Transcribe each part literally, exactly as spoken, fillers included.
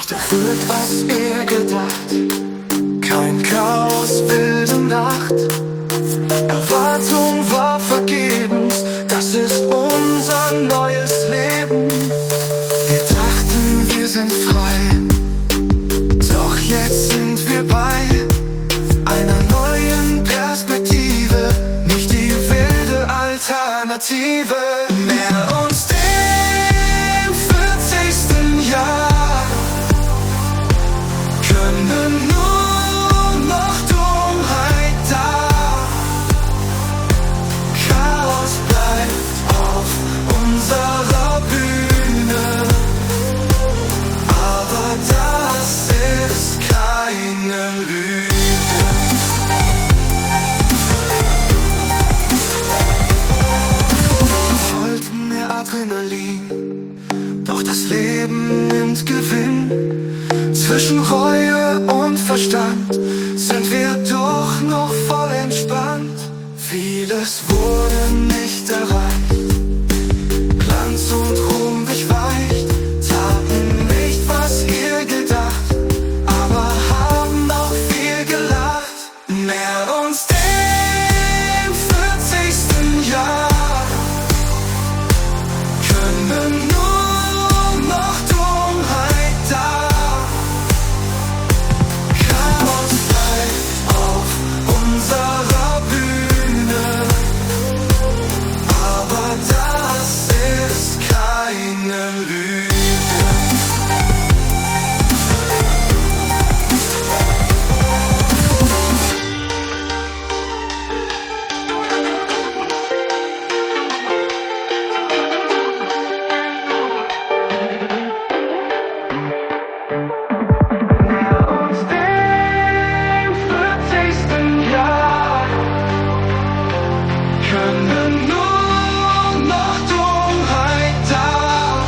Nicht erfüllt, was ihr gedacht. Kein Chaos, wilde Nacht. Erwartung war vergebens. Das ist unser neues Leben. Wir dachten, wir sind frei. Doch jetzt sind wir bei einer neuen Perspektive. Nicht die wilde Alternative. Näher uns dem vierzigsten Jahr. Können nur noch Dummheit da. Chaos bleibt auf unserer Bühne. Aber das ist keine Lüge. Wir wollten mehr Adrenalin, doch das Leben nimmt Gewinn. Zwischen Reue und Verstand sind wir doch noch voll entspannt. Vieles wurde nicht erreicht, Glanz und Ruhm weicht. Taten nicht, was ihr gedacht, aber haben auch viel gelacht. Näher uns dem vierzigsten Jahr. Können nur noch Dummheit da. Chaos bleibt auf unserer Bühne. Aber das ist keine Lüge. Näher uns dem vierzigsten Jahr. Können nur noch Dummheit da.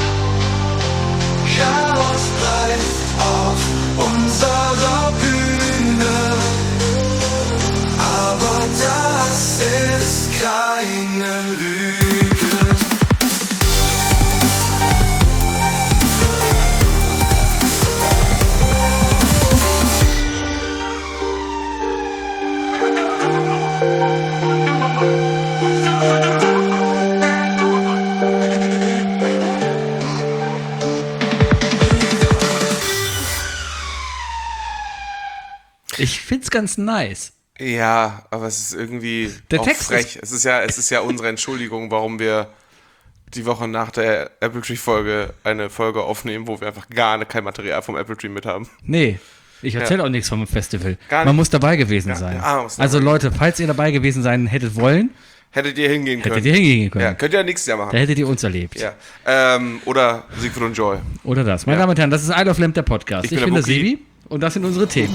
Chaos bleibt auf unserer Bühne. Aber das ist keine Lüge. Ich find's ganz nice. Ja, aber es ist irgendwie Der auch Text frech. Es ist ja, es ist ja unsere Entschuldigung, warum wir die Woche nach der Apple Tree Folge eine Folge aufnehmen, wo wir einfach gar kein Material vom Apple Tree mit haben. Nee, ich erzähle auch nichts vom Festival. Gar nicht. Man muss dabei gewesen sein. ja, man muss dabei Also Leute, falls ihr dabei gewesen sein hättet wollen, Hättet ihr hingehen können. hättet ihr hingehen können. Ja, könnt ihr ja nächstes Jahr machen. Da hättet ihr uns erlebt. Ja. Ähm, oder Siegfried und Joy. Oder das. Meine Ja. Damen und Herren, das ist Isle of Lamp, der Podcast. Ich Ich, bin bin der der Wookie. Sebi und das sind unsere Themen.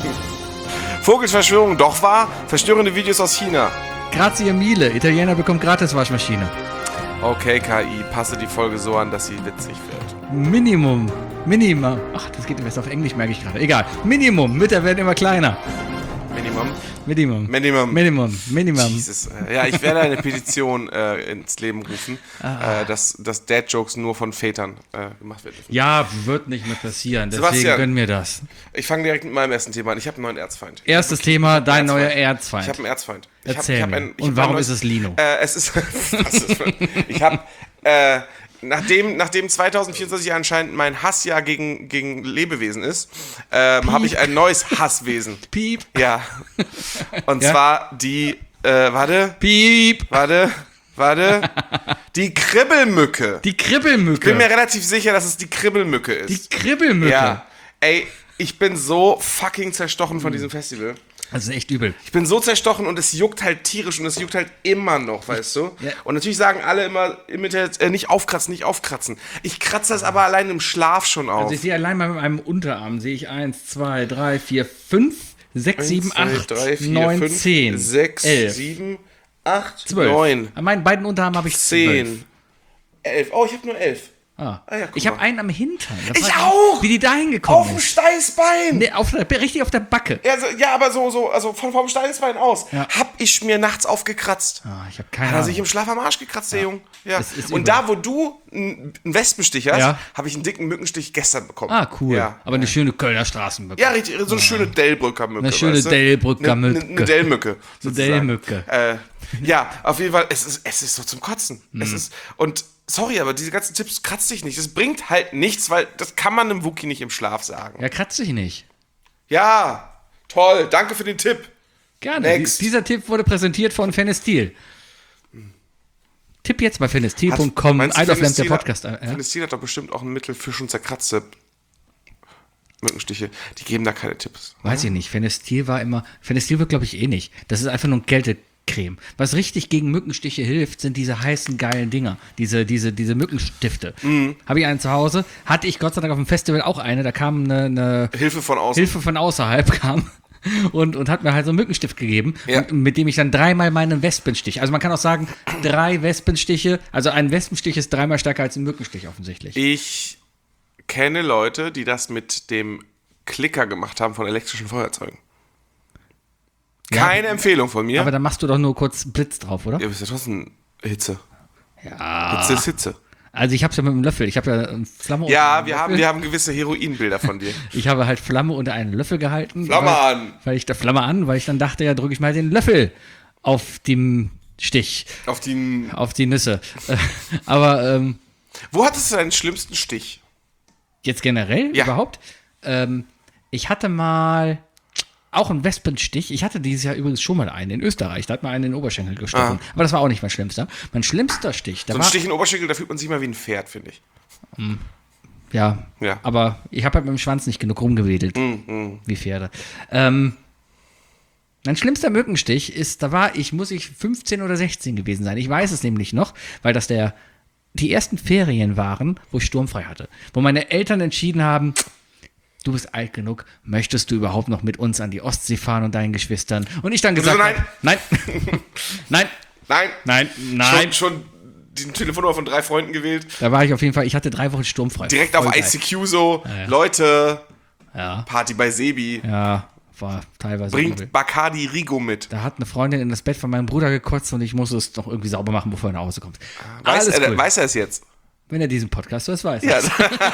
Vogels Verschwörung doch wahr? Verstörende Videos aus China. Grazie mille. Italiener bekommt gratis Waschmaschine. Okay, K I, passe die Folge so an, dass sie witzig wird. Minimum. Minimum. Ach, das geht jetzt auf Englisch, merke ich gerade. Egal. Minimum. Mütter werden immer kleiner. Minimum. Minimum. Minimum. Minimum. Minimum. Jesus. äh, Ja, ich werde eine Petition äh, ins Leben rufen, äh, dass, dass Dad-Jokes nur von Vätern äh, gemacht werden dürfen. Ja, wird nicht mehr passieren. Deswegen Sebastian. gönn mir das. Ich fange direkt mit meinem ersten Thema an. Ich habe einen neuen Erzfeind. Erstes Thema, dein neuer Ich Erzfeind. habe einen Erzfeind. Ich hab- Erzähl ich hab mir. ein- ich Und hab warum ein ist neues- es Lino? Äh, es ist. Was ist für, ich habe. Äh, Nachdem, nachdem zwanzig vierundzwanzig ja anscheinend mein Hassjahr gegen, gegen Lebewesen ist, ähm, habe ich ein neues Hasswesen. Piep. Ja. Und Ja? zwar die, äh, warte, Piep. warte, warte, die Kribbelmücke. Die Kribbelmücke. Ich bin mir relativ sicher, dass es die Kribbelmücke ist. Die Kribbelmücke. Ja. Ey, ich bin so fucking zerstochen von diesem Festival. Das ist echt übel. Ich bin so zerstochen und es juckt halt tierisch und es juckt halt immer noch, weißt du? Ja. Und natürlich sagen alle immer im Internet, äh, nicht aufkratzen, nicht aufkratzen. Ich kratze das aber allein im Schlaf schon auf. Also ich sehe allein mal mit meinem Unterarm, sehe ich eins, zwei, drei, vier, fünf, sechs, sieben, acht, neun, zehn, sechs, elf, sieben, acht, zwölf. neun, An meinen beiden Unterarmen habe ich zwölf. zehn, elf. Oh, ich habe nur elf. Ah. Ah ja, guck ich habe mal. einen am Hintern. Das Ich weiß auch! Wie die da hingekommen Auf dem ist. Steißbein! Nee, auf der, richtig auf der Backe. Ja, so, ja, aber so, so, also von vom Steißbein aus. Ja. Hab ich mir nachts aufgekratzt. Ah, ich habe keine Hat er Ahnung. sich im Schlaf am Arsch gekratzt, der Junge. Ja. Es ist Und übel. da, wo du einen Wespenstich hast, Ja. habe ich einen dicken Mückenstich gestern bekommen. Ah, cool. Ja. Aber eine schöne Kölner Straßenmücke. Ja, richtig, so eine schöne Dellbrücker Mücke. Eine schöne weißt du? Dellbrücker Eine, eine, Mücke. eine Dellmücke. sozusagen. Dellmücke. Äh, ja, auf jeden Fall, es ist, es ist so zum Kotzen. Mhm. Es ist, und sorry, aber diese ganzen Tipps kratzt dich nicht. Das bringt halt nichts, weil das kann man einem Wookie nicht im Schlaf sagen. Ja, kratzt dich nicht. Ja, toll, danke für den Tipp. Gerne. Next. Die- Dieser Tipp wurde präsentiert von Fenestil. Tipp jetzt bei fenestil punkt com. Meinst du, I Love Lamp, der Fenestil- Podcast. Ja? Fenestil hat doch bestimmt auch ein Mittel für schon zerkratzte Mückenstiche. Die geben da keine Tipps. Weiß ich nicht. Fenestil war immer. Fenestil wird, glaube ich, eh nicht. Das ist einfach nur ein Kältecreme. Was richtig gegen Mückenstiche hilft, sind diese heißen, geilen Dinger. Diese, diese, diese Mückenstifte. Mhm. Habe ich einen zu Hause. Hatte ich Gott sei Dank auf dem Festival auch eine. Da kam eine, eine Hilfe von außen. Hilfe von außerhalb kam. Und, und hat mir halt so einen Mückenstift gegeben, Ja. und, mit dem ich dann dreimal meinen Wespenstich. Also man kann auch sagen, drei Wespenstiche. Also ein Wespenstich ist dreimal stärker als ein Mückenstich offensichtlich. Ich kenne Leute, die das mit dem Klicker gemacht haben von elektrischen Feuerzeugen. Ja, Keine Empfehlung von mir. Aber da machst du doch nur kurz Blitz drauf, oder? ja, ist ja trotzdem Hitze. Ja. Hitze ist Hitze. Also ich hab's ja mit einem Löffel. Ich habe ja eine Flamme Ja, unter wir einen haben, Löffel. wir haben gewisse Heroinbilder von dir. Ich habe halt Flamme unter einen Löffel gehalten. Flamme weil, an! Weil ich da Flamme an, weil ich dann dachte, ja, drücke ich mal den Löffel auf den Stich, Auf die. auf die Nüsse. Äh, Aber ähm, Wo hattest du deinen schlimmsten Stich? jetzt generell Ja. überhaupt. Ähm, ich hatte mal auch einen Wespenstich. Ich hatte dieses Jahr übrigens schon mal einen in Österreich. Da hat man einen in den Oberschenkel gestochen. Aber das war auch nicht mein schlimmster. Mein schlimmster Stich, da So ein war, Stich in den Oberschenkel, da fühlt man sich mal wie ein Pferd, finde ich. ja, Ja. aber ich habe halt mit dem Schwanz nicht genug rumgewedelt, wie Pferde. Ähm, mein schlimmster Mückenstich ist, da war ich, muss ich fünfzehn oder sechzehn gewesen sein. Ich weiß es nämlich noch, weil das der die ersten Ferien waren, wo ich sturmfrei hatte. Wo meine Eltern entschieden haben, du bist alt genug, möchtest du überhaupt noch mit uns an die Ostsee fahren und deinen Geschwistern? Und ich dann gesagt, so, nein. habe, nein, nein, Nein. nein, nein. Schon, schon die Telefonnummer von drei Freunden gewählt. Da war ich auf jeden Fall, ich hatte drei Wochen sturmfrei. Direkt Voll auf geil. I C Q so. ja. Leute, Ja, Party bei Sebi. ja, war teilweise übel. Bringt Bacardi Rigo mit. Da hat eine Freundin in das Bett von meinem Bruder gekotzt und ich musste es noch irgendwie sauber machen, bevor er nach Hause kommt. Weiß, Alles er, cool. weiß er es jetzt? Wenn er diesen Podcast hört, weiß. Ja.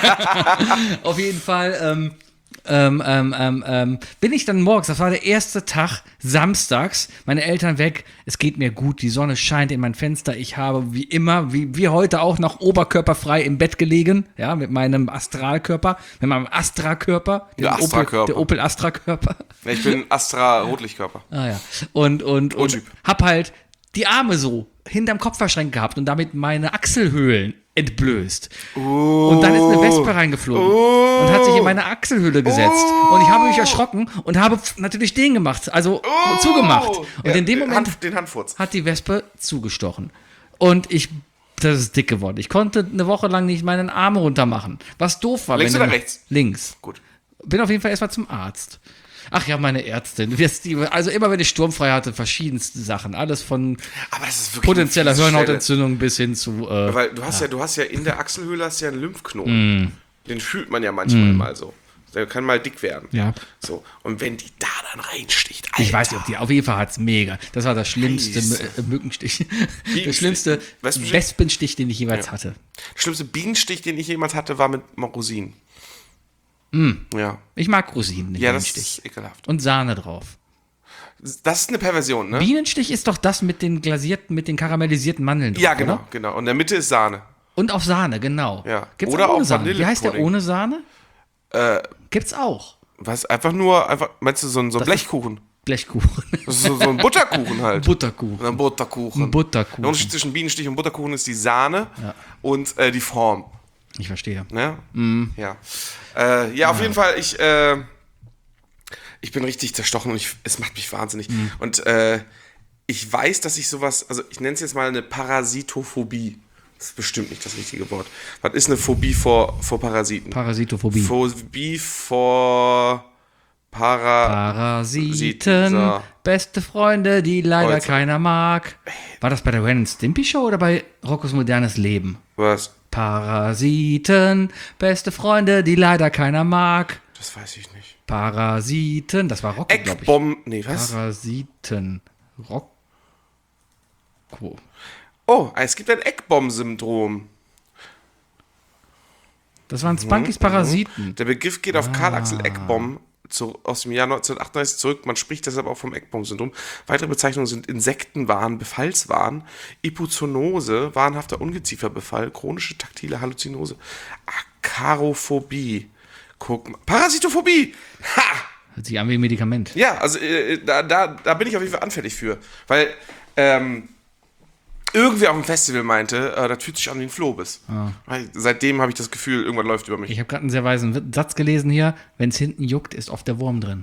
Auf jeden Fall ähm, ähm, ähm, ähm, ähm, bin ich dann morgens, das war der erste Tag, samstags, meine Eltern weg, es geht mir gut, die Sonne scheint in mein Fenster, ich habe wie immer, wie, wie heute auch noch oberkörperfrei im Bett gelegen, ja, mit meinem Astralkörper, mit meinem Astra-Körper, dem Der Astra-Körper. Opel, der Opel Astra-Körper. Ja, ich bin Astra-Rotlichtkörper. Ah ja. Und, und, und O-Typ. hab halt die Arme so hinterm Kopf verschränkt gehabt und damit meine Achselhöhlen entblößt. Und dann ist eine Wespe reingeflogen und hat sich in meine Achselhöhle gesetzt. Und ich habe mich erschrocken und habe f- natürlich den gemacht, also zugemacht. Und Ja, in dem den Moment Hand, den Handfurz. hat die Wespe zugestochen. Und ich, das ist dick geworden. Ich konnte eine Woche lang nicht meinen Arm runter machen. Was doof war. Links wenn oder du- rechts? Links. Gut. Bin auf jeden Fall erstmal zum Arzt. Ach ja, meine Ärztin. Also immer, wenn ich sturmfrei hatte, verschiedenste Sachen. Alles von Aber das ist wirklich potenzieller eine fiese Hirnhautentzündung bis hin zu. Stelle. Äh, Weil du hast ja. du hast ja in der Achselhöhle hast ja einen Lymphknoten. Mm. Den fühlt man ja manchmal mal so. Der kann mal dick werden. Ja. So. Und wenn die da dann reinsticht, Alter. ich weiß nicht, ob die. Auf jeden Fall hat's mega. Das war der schlimmste Scheiße. Mü- äh, Mückenstich. Der Bienenstich. schlimmste Wespenstich? Wespenstich, den ich jeweils Ja. hatte. Der schlimmste Bienenstich, den ich jemals hatte, war mit Rosinen. Ja. Ich mag Rosinen im Ja, das Bienenstich. ist ekelhaft. Und Sahne drauf. Das ist eine Perversion, ne? Bienenstich ist doch das mit den glasierten, mit den karamellisierten Mandeln drauf, Ja, genau, oder? genau. Und in der Mitte ist Sahne. Und auf Sahne, genau. Ja. Gibt's Oder auch ohne auch Sahne. Wie heißt der Vanillepudding. ohne Sahne? Äh, Gibt's auch. was? Einfach nur, einfach, meinst du so ein, so ein Blechkuchen? Blechkuchen. Das ist so, so ein Butterkuchen halt. Butterkuchen. Ein Butterkuchen. Ein Butterkuchen. Der Unterschied zwischen Bienenstich und Butterkuchen ist die Sahne Ja. und äh, die Form. Ich verstehe. Ne? Mhm. Ja. Äh, ja, auf jeden Fall, ich, äh, ich bin richtig zerstochen und ich, es macht mich wahnsinnig. Mhm. Und äh, ich weiß, dass ich sowas, also ich nenne es jetzt mal eine Parasitophobie. Das ist bestimmt nicht das richtige Wort. Was ist eine Phobie vor, vor Parasiten? Parasitophobie. Phobie vor Para... Parasiten, So. beste Freunde, die leider Heute. keiner mag. War das bei der Ren and Stimpy Show oder bei Roccos modernes Leben? Was? Parasiten, beste Freunde, die leider keiner mag. Das weiß ich nicht. Parasiten, das war Rocco, glaube ich. Eckbomben... Nee, was? Parasiten, Rocco. Oh, es gibt ein Eckbomben-Syndrom. Das waren Spunkys Parasiten. Der Begriff geht auf Ah. Karl Axel Eckbom zu, aus dem Jahr neunzehnhundertachtundneunzig zurück. Man spricht deshalb auch vom Eckbom-Syndrom. Weitere Bezeichnungen sind Insektenwahn, Befallswahn, Hypozoonose, wahnhafter Ungezieferbefall, chronische taktile Halluzinose, Akarophobie. Guck mal. Parasitophobie! Ha! Hört sich an wie ein Medikament. Ja, also äh, da, da, da bin ich auf jeden Fall anfällig für. Weil ähm, irgendwer auf dem Festival meinte, äh, das fühlt sich an wie ein Flohbiss. Weil Seitdem habe ich das Gefühl, irgendwas läuft über mich. Ich habe gerade einen sehr weisen Satz gelesen hier. Wenn es hinten juckt, ist oft der Wurm drin.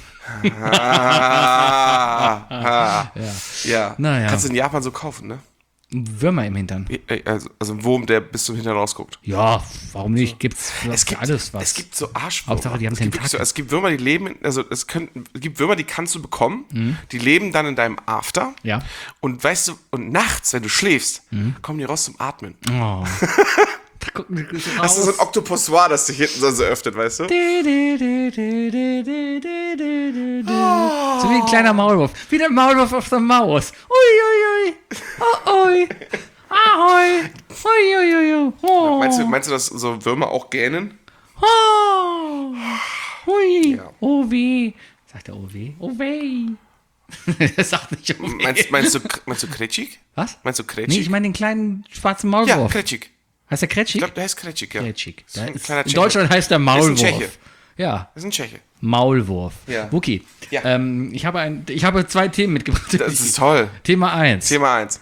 Ah, ah, Ja. ja. Naja. Kannst du in Japan so kaufen, ne? Würmer im Hintern. Also, also ein Wurm, der bis zum Hintern rausguckt. Ja, warum nicht? Gibt's für Es gibt, alles was. es gibt so Arschwürmer. Hauptsache, die haben es, gibt wirklich so, Tentakel. es gibt Würmer, die leben, in, also es, können, es gibt Würmer, die kannst du bekommen, die leben dann in deinem After. Ja. Und weißt du, und nachts, wenn du schläfst, kommen die raus zum Atmen. Oh. Da gucken die so Das ist so ein Oktopossoir, das sich hinten so, so öffnet, weißt du? So wie ein kleiner Maulwurf. Wie der Maulwurf auf der Maus. Ui, ui, ui. Oh, ui. Ahoi. Ui, ui, ui. Oh. Meinst du, meinst du, dass so Würmer auch gähnen? Oh. Ui. Ja. Oh weh. Sagt er oh weh? Oh weh. Das sagt nicht oh weh. Meinst, meinst du, meinst du Kretschig? Was? Meinst du Kretschig? Nee, ich meine den kleinen schwarzen ja, Maulwurf. Kretschig. Heißt der Kretschig? Ich glaube, der heißt Kretschig, ja. Kretschig. Das ist ein Da ist- kleiner In Tscheche. Deutschland heißt der ist ein Maulwurf. Tscheche. Ja. Das ist ein Tscheche. Maulwurf. Ja. Wookie. Ja. Ähm, ich, habe ein, ich habe zwei Themen mitgebracht. Das ist toll. Thema eins. Thema eins.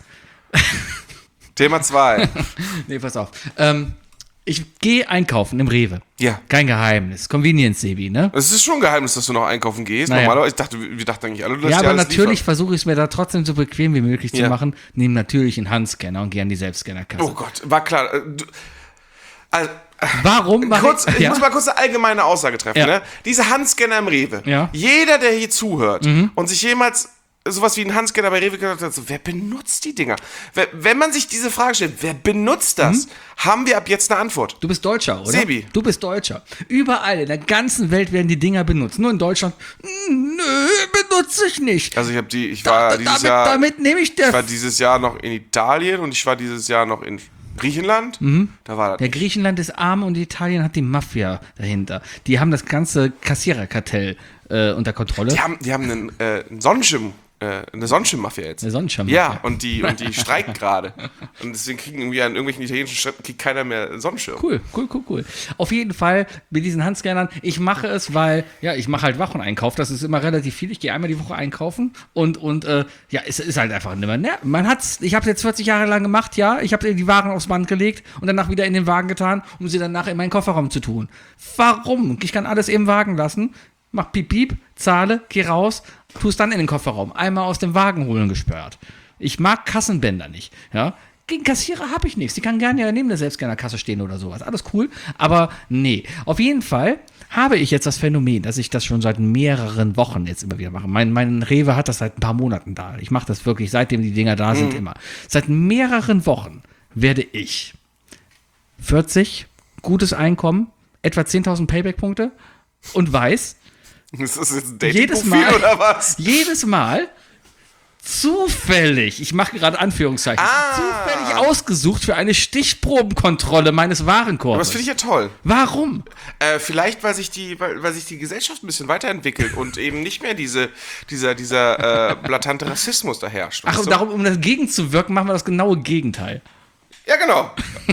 Thema zwei. Nee, pass auf. Ähm, ich gehe einkaufen im Rewe. Ja. Kein Geheimnis. Convenience Sebi, ne? Es ist schon ein Geheimnis, dass du noch einkaufen gehst. Naja. Normalerweise, ich dachte, wir dachten eigentlich alle, du lässt Ja, dir aber alles natürlich liefern. versuche ich es mir da trotzdem so bequem wie möglich zu Ja. machen. Nehme natürlich einen Handscanner und gehe an die Selbstscannerkasse. Oh Gott, war klar. äh, Du, also, Warum mache kurz, ich ja? muss mal kurz eine allgemeine Aussage treffen. Ja. Ne? Diese Handscanner im Rewe. Ja. Mhm. Jeder, der hier zuhört und sich jemals sowas wie einen Handscanner bei Rewe gedacht hat, so, wer benutzt die Dinger? Wer, wenn man sich diese Frage stellt, wer benutzt das, Mhm. haben wir ab jetzt eine Antwort. Du bist Deutscher, oder? Sebi. Du bist Deutscher. Überall in der ganzen Welt werden die Dinger benutzt. Nur in Deutschland, "Mm, nö, benutze ich nicht. Also ich habe die, ich war Da- dieses damit, Jahr, damit nehme ich ich war der... dieses Jahr noch in Italien und ich war dieses Jahr noch in Griechenland. Da war das. Der Griechenland ist arm und Italien hat die Mafia dahinter. Die haben das ganze Kassiererkartell äh, unter Kontrolle. Die haben, die haben einen, äh, einen Sonnenschirm, äh, eine Sonnenschirmmafia jetzt. Eine Sonnenschirmmafia. Ja, und die, und die streiken gerade. Und deswegen kriegen irgendwie an irgendwelchen italienischen Städten kriegt keiner mehr einen Sonnenschirm. Cool, cool, cool, cool. Auf jeden Fall mit diesen Handscannern, ich mache es, weil, ja, ich mache halt Wocheneinkauf, das ist immer relativ viel, ich gehe einmal die Woche einkaufen und, und äh, ja, es ist halt einfach nimmer, ne? Man hat's, ich habe es jetzt vierzig Jahre lang gemacht, ja, ich habe die Waren aufs Band gelegt und danach wieder in den Wagen getan, um sie danach in meinen Kofferraum zu tun. Warum? Ich kann alles im Wagen lassen, mach piep, piep, zahle, geh raus, tu es dann in den Kofferraum, einmal aus dem Wagen holen gesperrt. Ich mag Kassenbänder nicht, ja. Gegen Kassierer habe ich nichts. Die kann gerne ja neben der Selbstscannerkasse stehen oder sowas. Alles cool. Aber nee. Auf jeden Fall habe ich jetzt das Phänomen, dass ich das schon seit mehreren Wochen jetzt immer wieder mache. Mein, mein Rewe hat das seit ein paar Monaten da. Ich mache das wirklich, seitdem die Dinger da sind, immer. Seit mehreren Wochen werde ich vierzig, gutes Einkommen, etwa zehntausend Payback-Punkte und weiß, Ist das jetzt ein jedes Dating-Profil Mal, oder was? jedes Mal zufällig, ich mache gerade Anführungszeichen, Ah. zufällig ausgesucht für eine Stichprobenkontrolle meines Aber Warenkorbes. das finde ich ja toll. Warum? Äh, vielleicht, weil sich, die, weil, weil sich die Gesellschaft ein bisschen weiterentwickelt und eben nicht mehr diese, dieser, dieser äh, blatante Rassismus da herrscht. Ach, weißt und du? darum, um dagegen zu wirken, machen wir das genaue Gegenteil. Ja, genau.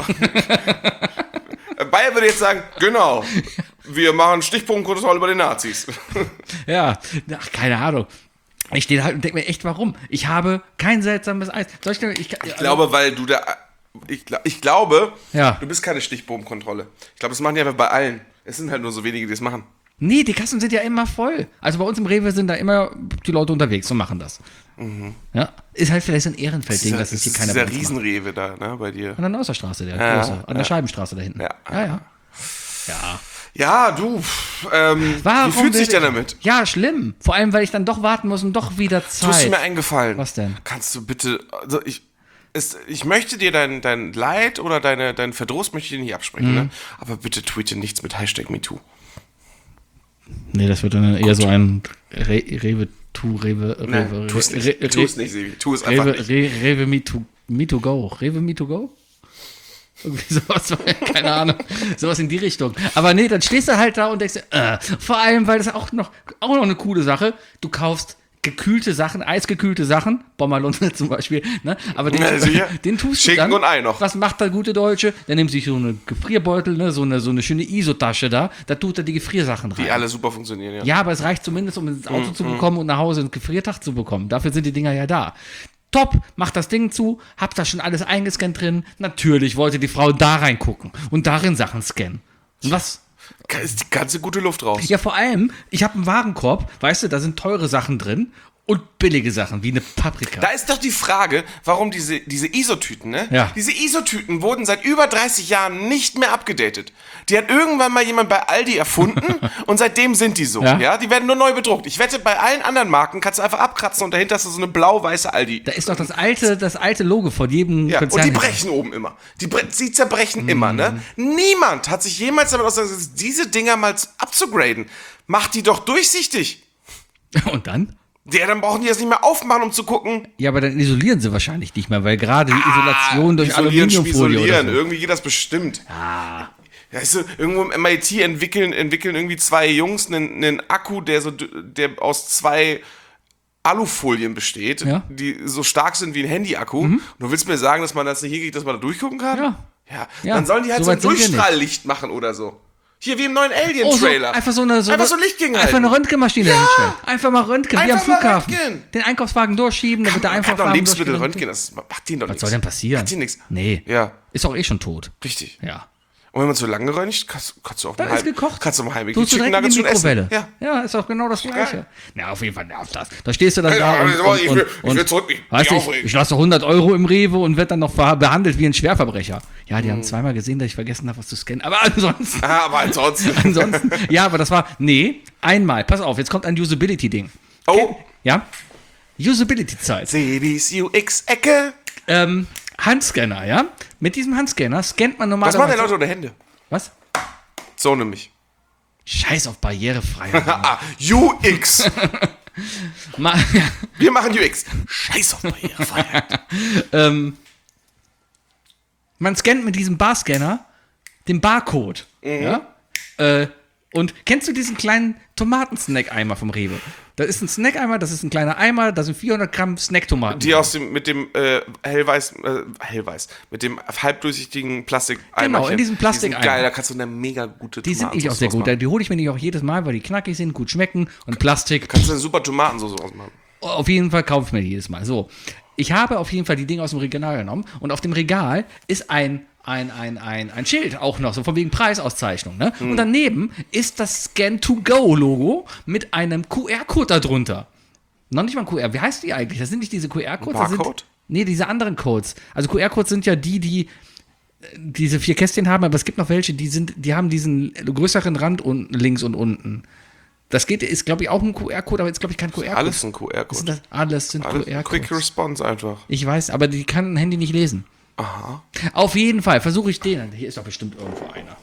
Bayer würde jetzt sagen, genau, wir machen Stichpunktkontrolle bei den Nazis. Ja, ach, keine Ahnung. Ich stehe halt und denke mir echt, warum? Ich habe kein seltsames Eis. Soll ich, denn- ich, Ich glaube, weil du da... Ich, gla- ich glaube, Ja. du bist keine Stichprobenkontrolle. Ich glaube, das machen die einfach bei allen. Es sind halt nur so wenige, die es machen. Nee, die Kassen sind ja immer voll. Also bei uns im Rewe sind da immer die Leute unterwegs und machen das. Ja, ist halt vielleicht so ein Ehrenfeldding, dass es hier keiner dieser bei uns macht. Riesenrewe da, ne, bei dir. An der Neusserstraße, der Ja, große. An der ja. Scheibenstraße da hinten. Ja. ja. Ja, ja. Ja. Ja, du, pff, ähm, Warum wie fühlt sich will denn ich- damit? Ja, schlimm. Vor allem, weil ich dann doch warten muss und doch wieder Zeit. Tust du mir einen Gefallen? Was denn? Kannst du bitte, also ich, es, ich möchte dir dein, dein Leid oder deine, dein Verdruss möchte ich dir nicht absprechen, Mhm. ne? Aber bitte tweete nichts mit Hashtag MeToo. Nee, das wird dann eher so ein Re Rewe tu Rewe Nee, Rewe tu es Re- nicht, Re- tu es nicht, Sebi, tu es einfach Rewe nicht. Re Rewe Me to, Me to Go. Rewe Me to Go? Irgendwie sowas, keine Ahnung. Sowas in die Richtung. Aber nee, dann stehst du halt da und denkst, äh, vor allem, weil das auch noch, auch noch eine coole Sache, du kaufst gekühlte Sachen, eisgekühlte Sachen, Bommerlunde zum Beispiel, ne? Aber den, Ja, sicher. den tust Schinken du dann. und Ei noch. Was macht der gute Deutsche? Der nimmt sich so eine Gefrierbeutel, ne? so, eine, so eine schöne I S O-Tasche da, da tut er die Gefriersachen rein. Die alle super funktionieren, ja. Ja, aber es reicht zumindest, um ins Auto Mm, zu bekommen und nach Hause ins Gefriertag zu bekommen. Dafür sind die Dinger ja da. Top, mach das Ding zu, hab da schon alles eingescannt drin. Natürlich wollte die Frau da reingucken und darin Sachen scannen. Und was? Da ist die ganze gute Luft raus. Ja, vor allem, ich habe einen Warenkorb, weißt du, da sind teure Sachen drin und billige Sachen, wie eine Paprika. Da ist doch die Frage, warum diese, diese I S O-Tüten, ne? Ja. Diese I S O-Tüten wurden seit über dreißig Jahren nicht mehr abgedatet. Die hat irgendwann mal jemand bei Aldi erfunden und seitdem sind die so, Ja. ja. Die werden nur neu bedruckt. Ich wette, bei allen anderen Marken kannst du einfach abkratzen und dahinter hast du so eine blau-weiße Aldi. Da ist doch das alte, das alte Logo von jedem Ja, Konzern. und die hinter. brechen oben immer. Die, bre die zerbrechen immer, Mhm. ne? Niemand hat sich jemals damit auseinandergesetzt, diese Dinger mal abzugraden. Mach die doch durchsichtig. Und dann? Ja, dann brauchen die das nicht mehr aufmachen, um zu gucken. Ja, aber dann isolieren sie wahrscheinlich nicht mehr, weil gerade die Isolation durch Ah, Isolieren, Aluminiumfolie oder isolieren. so. Irgendwie geht das bestimmt. Weißt du, irgendwo im M I T entwickeln, entwickeln irgendwie zwei Jungs einen, einen Akku, der so, der aus zwei Alufolien besteht, Ja. die so stark sind wie ein Handy-Akku. Und du willst mir sagen, dass man das nicht hinkriegt, dass man da durchgucken kann? Ja. Ja, Ja, dann sollen die halt so so ein weit sind wir nicht. Durchstrahllicht machen oder so. Hier wie im neuen Oh, so, Alien-Trailer. einfach so eine, so Einfach eine, so Licht gegen Einfach eine Röntgenmaschine Ja. hinstellen. Einfach mal Röntgen, wie am Einfach mal Flughafen. Röntgen. Den Einkaufswagen durchschieben, damit der Man kann doch Einkaufswagen Lebensmittel durchgeht. röntgen, das macht denen doch Was nichts. soll denn passieren? Macht denen nichts. Nee. Ja, Ist doch eh schon tot. richtig. Ja. Und wenn man so lange röntgt, kannst, kannst du auch Da mal ist gekocht. Kannst du mal heimlich Tust du Chicken direkt in die Nuggets schon Mikrowelle. essen. Ja. ja, ist doch genau das Gleiche. Geil. Na, auf jeden Fall nervt das. Da stehst du dann Ja, da und, aber und, ich und, will- ich will und zurück, mich- weißt mich du, ich, aufregen. ich lasse hundert Euro im Rewe und werde dann noch ver- behandelt wie ein Schwerverbrecher. Ja, die haben Hm. zweimal gesehen, dass ich vergessen habe, was zu scannen. Aber ansonsten... Ah, aber ansonsten. Ansonsten, ja, aber das war, nee, einmal. Pass auf, jetzt kommt ein Usability-Ding. Oh, Ja? Usability-Zeit. Sebis U X-Ecke. Ähm, Handscanner, ja? Mit diesem Handscanner scannt man Was normalerweise... machen denn Leute ohne Hände? Was? So nämlich. Scheiß auf Barrierefreiheit. Ah, U X. Ma- ja, Wir machen U X. Scheiß auf Barrierefreiheit. ähm, man scannt mit diesem Barscanner den Barcode. Ja? Äh, und kennst du diesen kleinen Tomaten-Snack-Eimer vom Rewe? Da ist ein Snack-Eimer, das ist ein kleiner Eimer, da sind vierhundert Gramm Snack-Tomaten. Die aus dem, mit dem äh, hellweiß, äh, hellweiß, mit dem halbdurchsichtigen Plastik-Eimerchen. Genau, in diesem Die Plastikeimer. sind geil, da kannst du eine mega gute Die sind Tomatensauce nicht auch sehr draus gut. machen. Die hole ich mir nicht auch jedes Mal, weil die knackig sind, gut schmecken und Plastik. Kannst du eine super Tomatensauce ausmachen. Auf jeden Fall kaufe ich mir die jedes Mal. So, ich habe auf jeden Fall die Dinge aus dem Regal genommen und auf dem Regal ist ein ein, ein, ein, ein Schild auch noch, so von wegen Preisauszeichnung. Ne? Und daneben ist das Scan-to-Go-Logo mit einem Q R-Code darunter. Noch nicht mal ein Q R. Wie heißt die eigentlich? Das sind nicht diese Q R-Codes. das Barcode? Sind, nee, diese anderen Codes. Also Q R-Codes sind ja die, die äh, diese vier Kästchen haben, aber es gibt noch welche, die sind, die haben diesen größeren Rand unten, links und unten. Das geht, ist, glaube ich, auch ein Q R-Code, aber jetzt, glaube ich, kein Q R-Code. Alles ein Q Sind R-Code. das, alles sind Alles Q Quick R-Codes. Response einfach. Ich weiß, aber die kann ein Handy nicht lesen. Aha. Auf jeden Fall versuche ich den. Hier ist doch bestimmt irgendwo einer.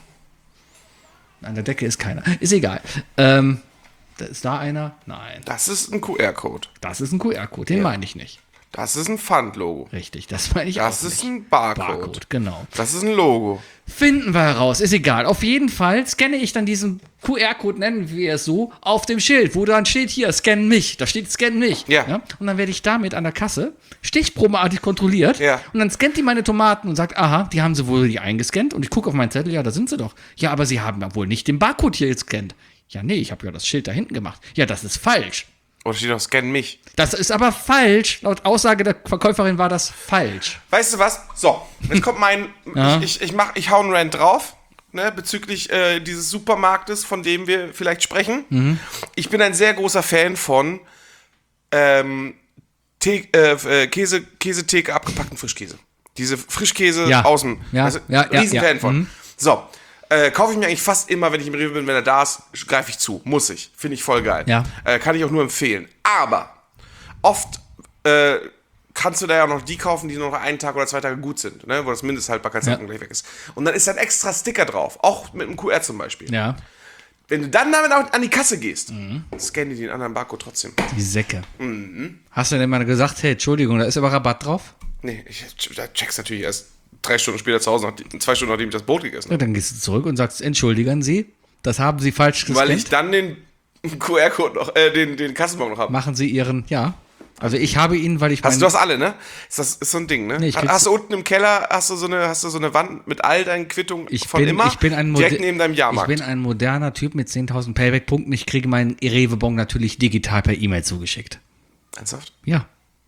An der Decke ist keiner. Ist egal. Ähm, da ist da einer? Nein. Das ist ein Q R-Code. Das ist ein Q R-Code. Den meine ich nicht. Das ist ein Pfand-Logo. Richtig, das meine ich Das auch ist nicht. ein Barcode. Barcode, genau. Das ist ein Logo. Finden wir heraus, ist egal. Auf jeden Fall scanne ich dann diesen Q R-Code, nennen wir es so, auf dem Schild, wo dann steht hier, scan mich. Da steht scan mich. Ja. Und dann werde ich damit an der Kasse stichprobenartig kontrolliert. Ja. Und dann scannt die meine Tomaten und sagt, aha, die haben sie wohl die eingescannt. Und ich gucke auf meinen Zettel, ja, da sind sie doch. Ja, aber sie haben ja wohl nicht den Barcode hier gescannt. Ja, nee, ich habe ja das Schild da hinten gemacht. Ja, das ist falsch. Oder steht noch Scan mich. Das ist aber falsch. Laut Aussage der Verkäuferin war das falsch. Weißt du was? So, jetzt kommt mein. Ja. ich, ich, ich, mach, ich hau einen Rant drauf, ne, bezüglich äh, dieses Supermarktes, von dem wir vielleicht sprechen. Mhm. Ich bin ein sehr großer Fan von ähm, The äh, Käse, Käsetheke abgepackten Frischkäse. Diese Frischkäse Ja. aus dem. Ja, also, ja, ja, Riesenfan ja. von. Mhm. So. Äh, kaufe ich mir eigentlich fast immer, wenn ich im Rewe bin, wenn er da ist, greife ich zu. Muss ich. Finde ich voll geil. Ja. Äh, kann ich auch nur empfehlen. Aber oft äh, kannst du da ja noch die kaufen, die nur noch einen Tag oder zwei Tage gut sind, ne? Wo das Mindesthaltbarkeitsdatum Ja. gleich weg ist. Und dann ist da ein extra Sticker drauf. Auch mit einem Q R zum Beispiel. Ja, Wenn du dann damit auch an die Kasse gehst, mhm. scannen die den anderen Barcode trotzdem. die Säcke. Mhm. Hast du denn mal gesagt, hey, Entschuldigung, da ist aber Rabatt drauf? Nee, ich da check's natürlich erst drei Stunden später zu Hause, nach, zwei Stunden nachdem ich das Brot gegessen Ja, habe. dann gehst du zurück und sagst, entschuldigen Sie, das haben Sie falsch gescannt. Weil ich dann den Q R-Code noch, äh, den, den Kassenbon noch habe. Machen Sie Ihren, ja. Also ich habe ihn, weil ich Hast mein- du das alle, ne? Ist das ist so ein Ding, ne? Nee, ich hast, krieg's- hast du unten im Keller, hast du so eine, hast du so eine Wand mit all deinen Quittungen ich von bin, immer? ich bin ein direkt moder- neben deinem Jahrmarkt. Ich bin ein moderner Typ mit zehntausend Payback-Punkten. Ich kriege meinen Rewe-Bon natürlich digital per E-Mail zugeschickt. Ernsthaft? Ja.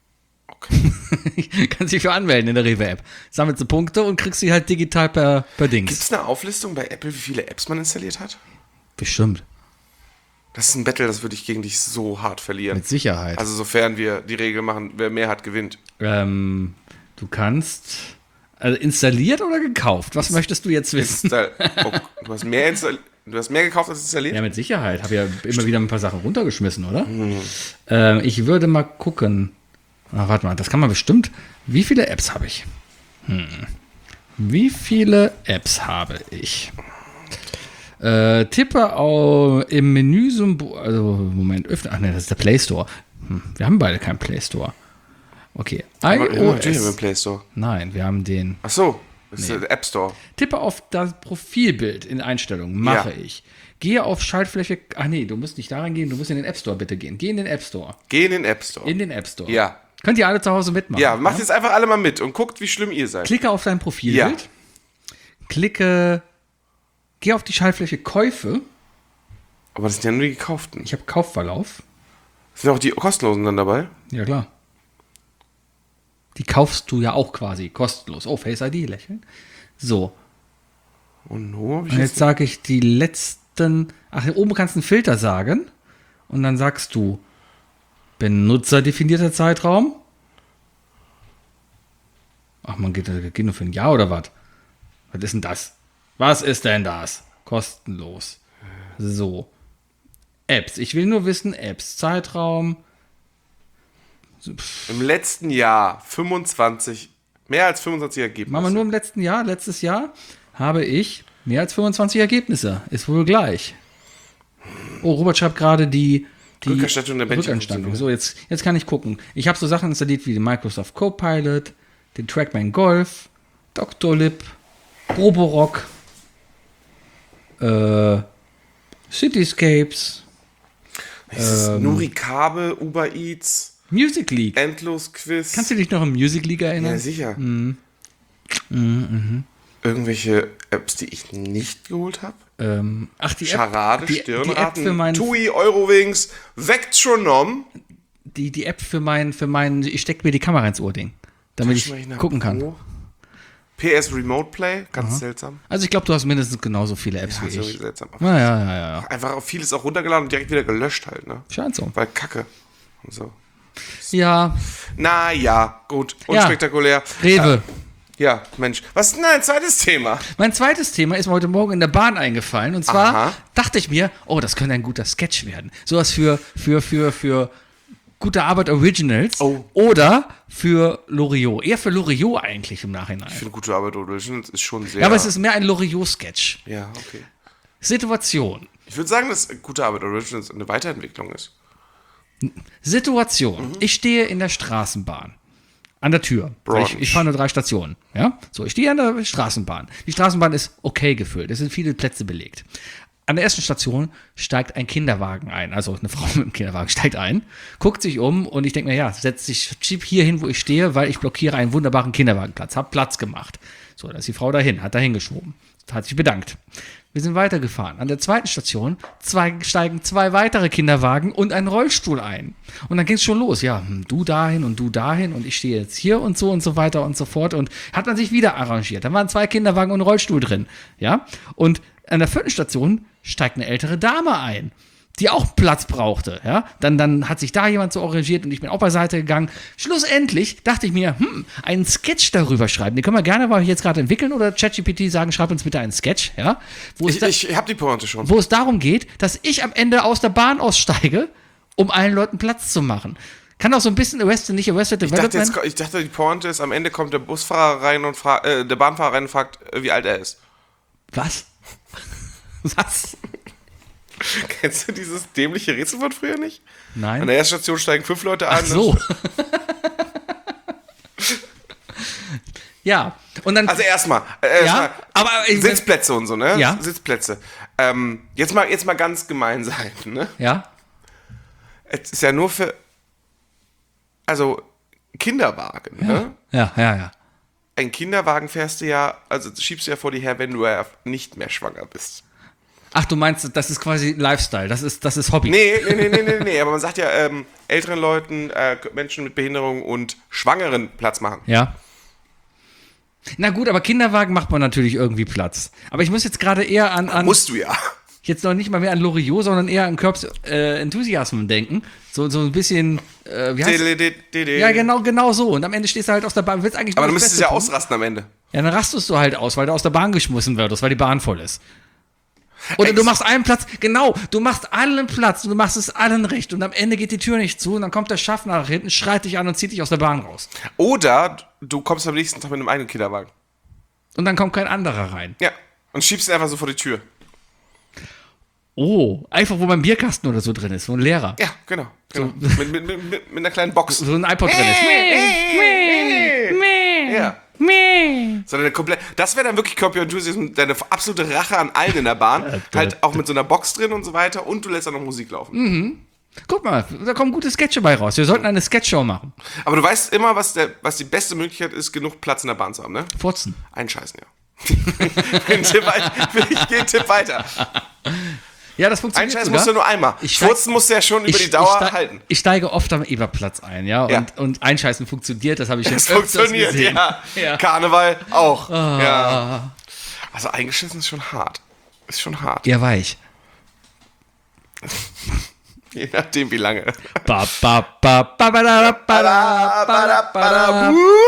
Okay. Kannst dich für anmelden in der Rewe-App. Sammelst du Punkte und kriegst sie halt digital per, per Dings. Gibt's eine Auflistung bei Apple, wie viele Apps man installiert hat? Bestimmt. Das ist ein Battle, das würde ich gegen dich so hart verlieren. Mit Sicherheit. Also sofern wir die Regel machen, wer mehr hat, gewinnt. Ähm, du kannst. Also installiert oder gekauft? Was möchtest du jetzt wissen? Install- oh, du, hast mehr install- du hast mehr gekauft als installiert? Ja, mit Sicherheit. Habe ja immer wieder ein paar Sachen runtergeschmissen, oder? Ähm, ich würde mal gucken. Ach, warte mal, das kann man bestimmt. Wie viele Apps habe ich? Hm. Wie viele Apps habe ich? Äh, tippe au, im Menüsymbol. Also, Moment, öffne. Ach ne, das ist der Play Store. Hm, wir haben beide keinen Play Store. Okay. Aber, ja, natürlich im iOS. Play Store. Nein, wir haben den. Ach so, das ist der App Store. Tippe auf das Profilbild in Einstellungen. Mache Ja. ich. Gehe auf Schaltfläche. Ach nee, du musst nicht da reingehen, du musst in den App Store bitte gehen. Geh in den App Store. Geh in den App Store. In den App Store. Ja. Könnt ihr alle zu Hause mitmachen. Ja, macht jetzt einfach alle mal mit und guckt, wie schlimm ihr seid. Klicke auf dein Profilbild. Ja. Klicke. Geh auf die Schaltfläche Käufe. Aber das sind ja nur die gekauften. Ich habe Kaufverlauf. Sind auch die kostenlosen dann dabei? Ja, klar. Die kaufst du ja auch quasi kostenlos. Oh, Face I D, lächeln. So. Und no, hab ich Und jetzt jetzt sage ich die letzten. Ach, hier oben kannst du einen Filter sagen. Und dann sagst du benutzerdefinierter Zeitraum. Ach, man geht, geht nur für ein Jahr oder was? Was ist denn das? Was ist denn das? Kostenlos. So. Apps. Ich will nur wissen, Apps. Zeitraum. im letzten Jahr fünfundzwanzig, mehr als fünfundzwanzig Ergebnisse. Machen wir nur im letzten Jahr. Letztes Jahr habe ich mehr als fünfundzwanzig Ergebnisse. Ist wohl gleich. Oh, Robert schreibt gerade die, die Rückerstattung der Bändchen Rückerstattung. So, jetzt, jetzt kann ich gucken. Ich habe so Sachen installiert wie den Microsoft Copilot, den Trackman Golf, Doctolib, Roborock, äh, Cityscapes, Es ist Nurikabe, Uber Eats, Music League. Endlos Quiz. Kannst du dich noch an Music League erinnern? Ja, sicher. Mhm. Irgendwelche Apps, die ich nicht geholt habe? Ähm, ach, die Scharade, App, die, die App für Stirnraten, mein, Tui, Eurowings, Vectronom. die, die App für mein, für mein, ich stecke mir die Kamera ins Ohr Ding, damit ich Taschenrechner gucken kann. Pro. P S Remote Play, ganz seltsam. Also ich glaube, du hast mindestens genauso viele Apps Ja, wie ist irgendwie ich. seltsam. Ja, ja, ja, ja. Einfach auch vieles auch runtergeladen und direkt wieder gelöscht halt, ne? Scheint so. Weil Kacke und so. Ja, Naja, gut, unspektakulär. Rewe. Ja, Mensch. Was ist denn dein zweites Thema? Mein zweites Thema ist mir heute Morgen in der Bahn eingefallen. Und zwar Aha. dachte ich mir, oh, das könnte ein guter Sketch werden. Sowas für, für, für, für gute Arbeit Originals. Oh. Oder für Loriot. Eher für Loriot eigentlich im Nachhinein. Ich finde, gute Arbeit Originals ist schon sehr... Ja, aber es ist mehr ein Loriot-Sketch. Ja, okay. Situation. Ich würde sagen, dass gute Arbeit Originals eine Weiterentwicklung ist. Situation. Ich stehe in der Straßenbahn. An der Tür. Weil Ich, Brunch. ich fahre nur drei Stationen. Ja? So, ich stehe an der Straßenbahn. Die Straßenbahn ist okay gefüllt. Es sind viele Plätze belegt. An der ersten Station steigt ein Kinderwagen ein. Also eine Frau mit einem Kinderwagen steigt ein, guckt sich um und ich denke mir, ja, setzt sich schieb hier hin, wo ich stehe, weil ich blockiere einen wunderbaren Kinderwagenplatz. Hab Platz gemacht. So, da ist die Frau dahin, hat dahin geschoben. Hat sich bedankt. Wir sind weitergefahren. An der zweiten Station zwei, steigen zwei weitere Kinderwagen und ein Rollstuhl ein. Und dann ging es schon los. Ja, hm, du dahin und du dahin und ich stehe jetzt hier und so und so weiter und so fort. Und hat man sich wieder arrangiert. Da waren zwei Kinderwagen und ein Rollstuhl drin. Ja, und an der vierten Station steigt eine ältere Dame ein. die auch Platz brauchte, ja, dann, dann hat sich da jemand so arrangiert und ich bin auch beiseite gegangen. Schlussendlich dachte ich mir, hm, einen Sketch darüber schreiben, den können wir gerne mal jetzt gerade entwickeln oder ChatGPT sagen, schreib uns bitte einen Sketch, ja, wo es, Ich, da, ich hab die Pointe schon. wo es darum geht, dass ich am Ende aus der Bahn aussteige, um allen Leuten Platz zu machen. Kann auch so ein bisschen Arrested, nicht Arrested Ich dachte, Development. jetzt, ich dachte, die Pointe ist, am Ende kommt der Busfahrer rein und fragt, äh, der Bahnfahrer rein und fragt, äh, wie alt er ist. Was? Was? Kennst du dieses dämliche Rätsel von früher nicht? An Nein. der ersten Station steigen fünf Leute ein. Ach so. Ja. Und dann. Also erstmal, äh, ja, erstmal aber ich, Sitzplätze und so, ne? Ja. Sitzplätze. Ähm, jetzt mal, jetzt mal ganz gemein sein, ne? ja. Es ist ja nur für, also Kinderwagen, ne? Ja, ja, ja. Ein Kinderwagen fährst du ja, also schiebst du ja vor dir her, wenn du ja nicht mehr schwanger bist. Ach, du meinst, das ist quasi Lifestyle, das ist, das ist Hobby. Nee, nee, nee, nee, nee, nee, aber man sagt ja, ähm, älteren Leuten, äh, Menschen mit Behinderung und Schwangeren Platz machen. Ja. Na gut, aber Kinderwagen macht man natürlich irgendwie Platz. Aber ich muss jetzt gerade eher an, an Musst du ja. jetzt noch nicht mal mehr an Loriot, sondern eher an Curbs äh, Enthusiasm denken. So, so ein bisschen, äh, wie heißt Ja, genau, genau so. Und am Ende stehst du halt aus der Bahn. Willst eigentlich Aber nur du das müsstest ja Beste tun. ausrasten am Ende. Ja, dann rastest du halt aus, weil du aus der Bahn geschmissen wirst, weil die Bahn voll ist. Oder Ey, du machst allen Platz, genau, du machst allen Platz und du machst es allen recht und am Ende geht die Tür nicht zu und dann kommt der Schaffner nach hinten, schreit dich an und zieht dich aus der Bahn raus. Oder du kommst am nächsten Tag mit einem eigenen Kinderwagen. Und dann kommt kein anderer rein. Ja. Und schiebst ihn einfach so vor die Tür. Oh, einfach wo mein Bierkasten oder so drin ist, so ein Lehrer. Ja, genau. genau. Mit, mit, mit, mit, mit einer kleinen Box. So ein iPod drin ist. Ja. Sondern komplett. Das wäre dann wirklich Curb Your Enthusiasm, deine absolute Rache an allen in der Bahn. Halt auch mit so einer Box drin und so weiter. Und du lässt dann noch Musik laufen. Mhm. Guck mal, da kommen gute Sketche bei raus. Wir sollten eine Sketchshow machen. Aber du weißt immer, was, der, was die beste Möglichkeit ist, genug Platz in der Bahn zu haben, ne? Furzen. Einscheißen, ja. Ein Tipp weiter. Ich gehe einen Tipp weiter. Ja, das funktioniert Einscheißen sogar. musst du nur einmal. Ich steig- Furzen musst du ja schon über Ich, die Dauer ich, steig, halten. ich steige oft am Eberplatz ein, ja, Ja. Und, und Einscheißen funktioniert, das habe ich Es schon öfters funktioniert, gesehen. ja. Ja. Karneval auch. Ah. Ja. Also eingeschissen ist schon hart. Ist schon hart. Ja, weich. Je nachdem, wie lange. Ba, ba, ba, ba, ba, da, ba, da, ba, da, ba, da.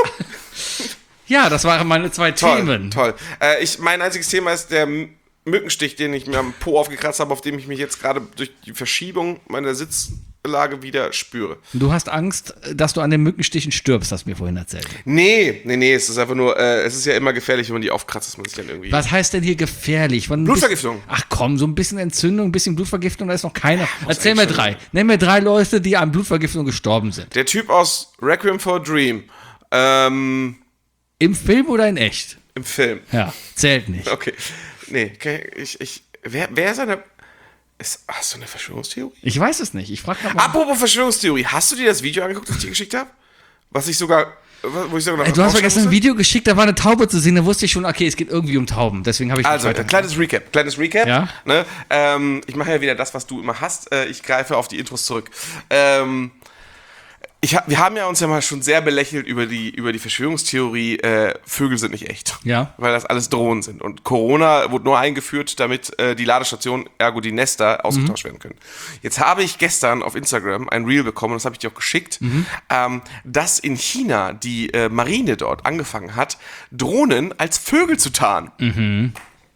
Ja, das waren meine zwei Toll, Themen. toll. Äh, ich, mein einziges Thema ist der M- Mückenstich, den ich mir am Po aufgekratzt habe, auf dem ich mich jetzt gerade durch die Verschiebung meiner Sitzlage wieder spüre. Du hast Angst, dass du an den Mückenstichen stirbst, hast du mir vorhin erzählt. Nee, nee, nee, es ist einfach nur, äh, es ist ja immer gefährlich, wenn man die aufkratzt, dass man sich dann irgendwie... Was heißt denn hier gefährlich? Von ein Blutvergiftung. Bisschen, ach komm, so ein bisschen Entzündung, ein bisschen Blutvergiftung, da ist noch keiner. Erzähl mir eigentlich drei. Nenn mir drei Leute, die an Blutvergiftung gestorben sind. Der Typ aus Requiem for a Dream, ähm, Im Film oder in echt? im Film. Ja, zählt nicht. Okay. Nee, okay, ich, ich, wer, wer ist eine, ist, hast du eine Verschwörungstheorie? Ich weiß es nicht. Ich frage gerade mal. Apropos Verschwörungstheorie, hast du dir das Video angeguckt, das ich dir geschickt habe? Was ich sogar, wo ich sogar noch Ey, du hast mir rausschreiben gestern ein musste? Video geschickt, da war eine Taube zu sehen, da wusste ich schon, okay, es geht irgendwie um Tauben. Deswegen habe ich Also, weiter- ein kleines Recap, kleines Recap. Ja. Ne? Ähm, ich mache ja wieder das, was du immer hast. Äh, ich greife auf die Intros zurück. Ähm, ich hab, wir haben ja uns ja mal schon sehr belächelt über die, über die Verschwörungstheorie, äh, Vögel sind nicht echt. Ja. Weil das alles Drohnen sind. Und Corona wurde nur eingeführt, damit äh, die Ladestationen, ergo die Nester, ausgetauscht werden können. Jetzt habe ich gestern auf Instagram ein Reel bekommen, das habe ich dir auch geschickt, ähm, dass in China die äh, Marine dort angefangen hat, Drohnen als Vögel zu tarnen.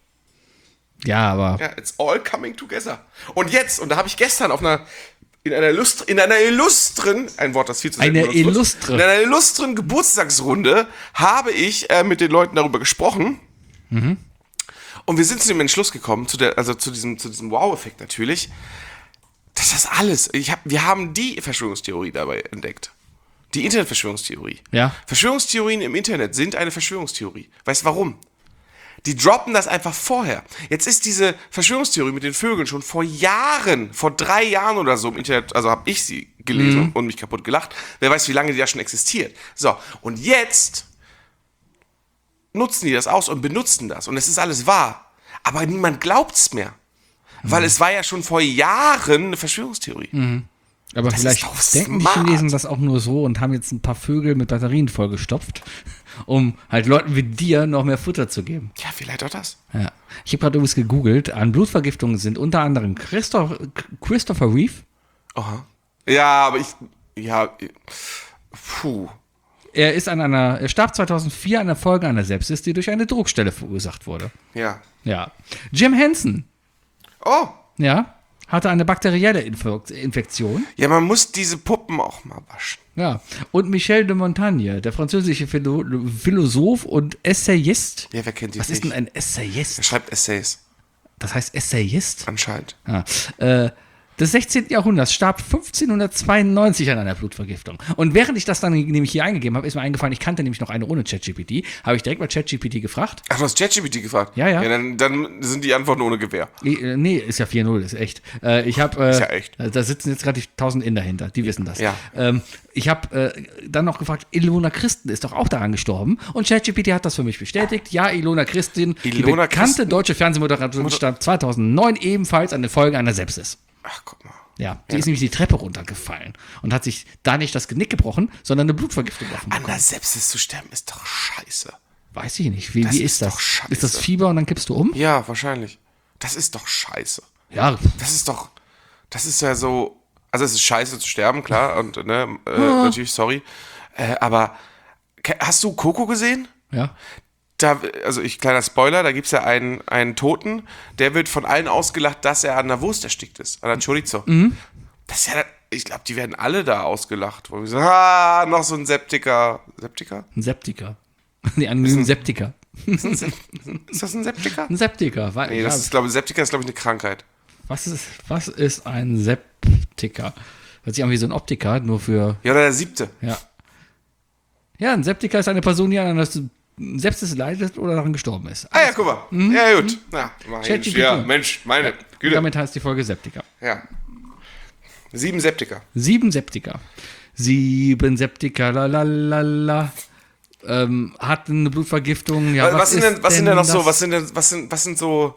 Ja, aber. Ja, it's all coming together. Und jetzt, und da habe ich gestern auf einer, in einer illustren, in einer illustren, ein Wort, das viel zu selten Eine benutzt wird, illustre. in einer illustren Geburtstagsrunde habe ich äh, mit den Leuten darüber gesprochen. Und wir sind zu dem Entschluss gekommen, zu der, also zu diesem, zu diesem Wow-Effekt natürlich, dass das alles, ich hab, wir haben die Verschwörungstheorie dabei entdeckt. Die Internetverschwörungstheorie. Ja. Verschwörungstheorien im Internet sind eine Verschwörungstheorie. Weißt du warum? Die droppen das einfach vorher. Jetzt ist diese Verschwörungstheorie mit den Vögeln schon vor Jahren, vor drei Jahren oder so im Internet, also habe ich sie gelesen Mhm. und mich kaputt gelacht. Wer weiß, wie lange die da schon existiert. So, und jetzt nutzen die das aus und benutzen das. Und es ist alles wahr. Aber niemand glaubt's mehr. Weil es war ja schon vor Jahren eine Verschwörungstheorie. Aber Das vielleicht ist doch denken smart. die Chinesen das auch nur so und haben jetzt ein paar Vögel mit Batterien vollgestopft. um halt Leuten wie dir noch mehr Futter zu geben. Ja, vielleicht auch das. Ja. Ich habe gerade übrigens gegoogelt, an Blutvergiftungen sind unter anderem Christoph, Christopher Reeve. Aha. Ja, aber ich, ja, puh. Er ist an einer, er starb zweitausendvier an der Folge einer Sepsis, die durch eine Druckstelle verursacht wurde. Ja. Ja. Jim Henson, Oh, ja, hatte eine bakterielle Info- Infektion. ja, man muss diese Puppen auch mal waschen. Ja. Und Michel de Montaigne, der französische Philo- Philosoph und Essayist. Ja, wer kennt die Was nicht? ist denn ein Er Essayist? schreibt Essays, Das heißt Essayist? anscheinend. Ah. Äh, des sechzehnten. Jahrhunderts starb fünfzehnhundertzweiundneunzig an einer Blutvergiftung. Und während ich das dann nämlich hier eingegeben habe, ist mir eingefallen, ich kannte nämlich noch eine ohne ChatGPT, habe ich direkt mal ChatGPT gefragt. Ach, du hast ChatGPT gefragt? Ja, ja. Ja, dann, dann sind die Antworten ohne Gewehr. Äh, Nee, ist ja vier null, ist echt. Äh, ich habe, äh, Ist ja echt. Da sitzen jetzt gerade tausend in dahinter, die wissen das. Ja. Ähm, ich habe äh, dann noch gefragt, Ilona Christen ist doch auch daran gestorben. Und ChatGPT hat das für mich bestätigt. Ja, Ilona Christen, die Ilona bekannte Christen? deutsche Fernsehmoderatorin, starb zweitausendneun ebenfalls an den Folgen einer Sepsis. Ach, guck mal. Ja, die ist nämlich die Treppe runtergefallen und hat sich da nicht das Genick gebrochen, sondern eine Blutvergiftung offen An bekommen. der Sepsis zu sterben ist doch scheiße. Weiß ich nicht. Wie, Das wie ist ist das? doch scheiße. Ist das Fieber und dann kippst du um? Ja, wahrscheinlich. Das ist doch scheiße. Ja. Das ist doch, das ist ja so, also es ist scheiße zu sterben, klar, und ne, äh, natürlich, sorry. Äh, aber ke- hast du Coco gesehen? Ja. Da, also ich, kleiner Spoiler, da gibt es ja einen, einen Toten, der wird von allen ausgelacht, dass er an der Wurst erstickt ist, an der Chorizo. Das ist ja, ich glaube, die werden alle da ausgelacht. Wo wir so, ah, noch so ein Septiker. Septiker? Ein Septiker. Die anonymen Septiker. Ist das ein Septiker? Ein Septiker. Weil, Nee, das ist, glaube ich, Septiker ist, glaube ich, eine Krankheit. was, ist, was ist ein Septiker? Hört sich an wie so ein Optiker, nur für. Ja, oder der siebte. Ja. Ja, ein Septiker ist eine Person, die an einer Sepsis leidet oder daran gestorben ist. Ah ja, guck mal. Ja, gut. Ja, mein ChatGPT. ja, Mensch, meine Und Güte. damit heißt die Folge Septiker. Ja. Sieben Septiker. Sieben Septiker. Sieben Septiker, la la la la. Ähm, hatten eine Blutvergiftung. Ja, was, was, sind denn, was sind denn noch so, das? was sind denn, was sind, was sind so,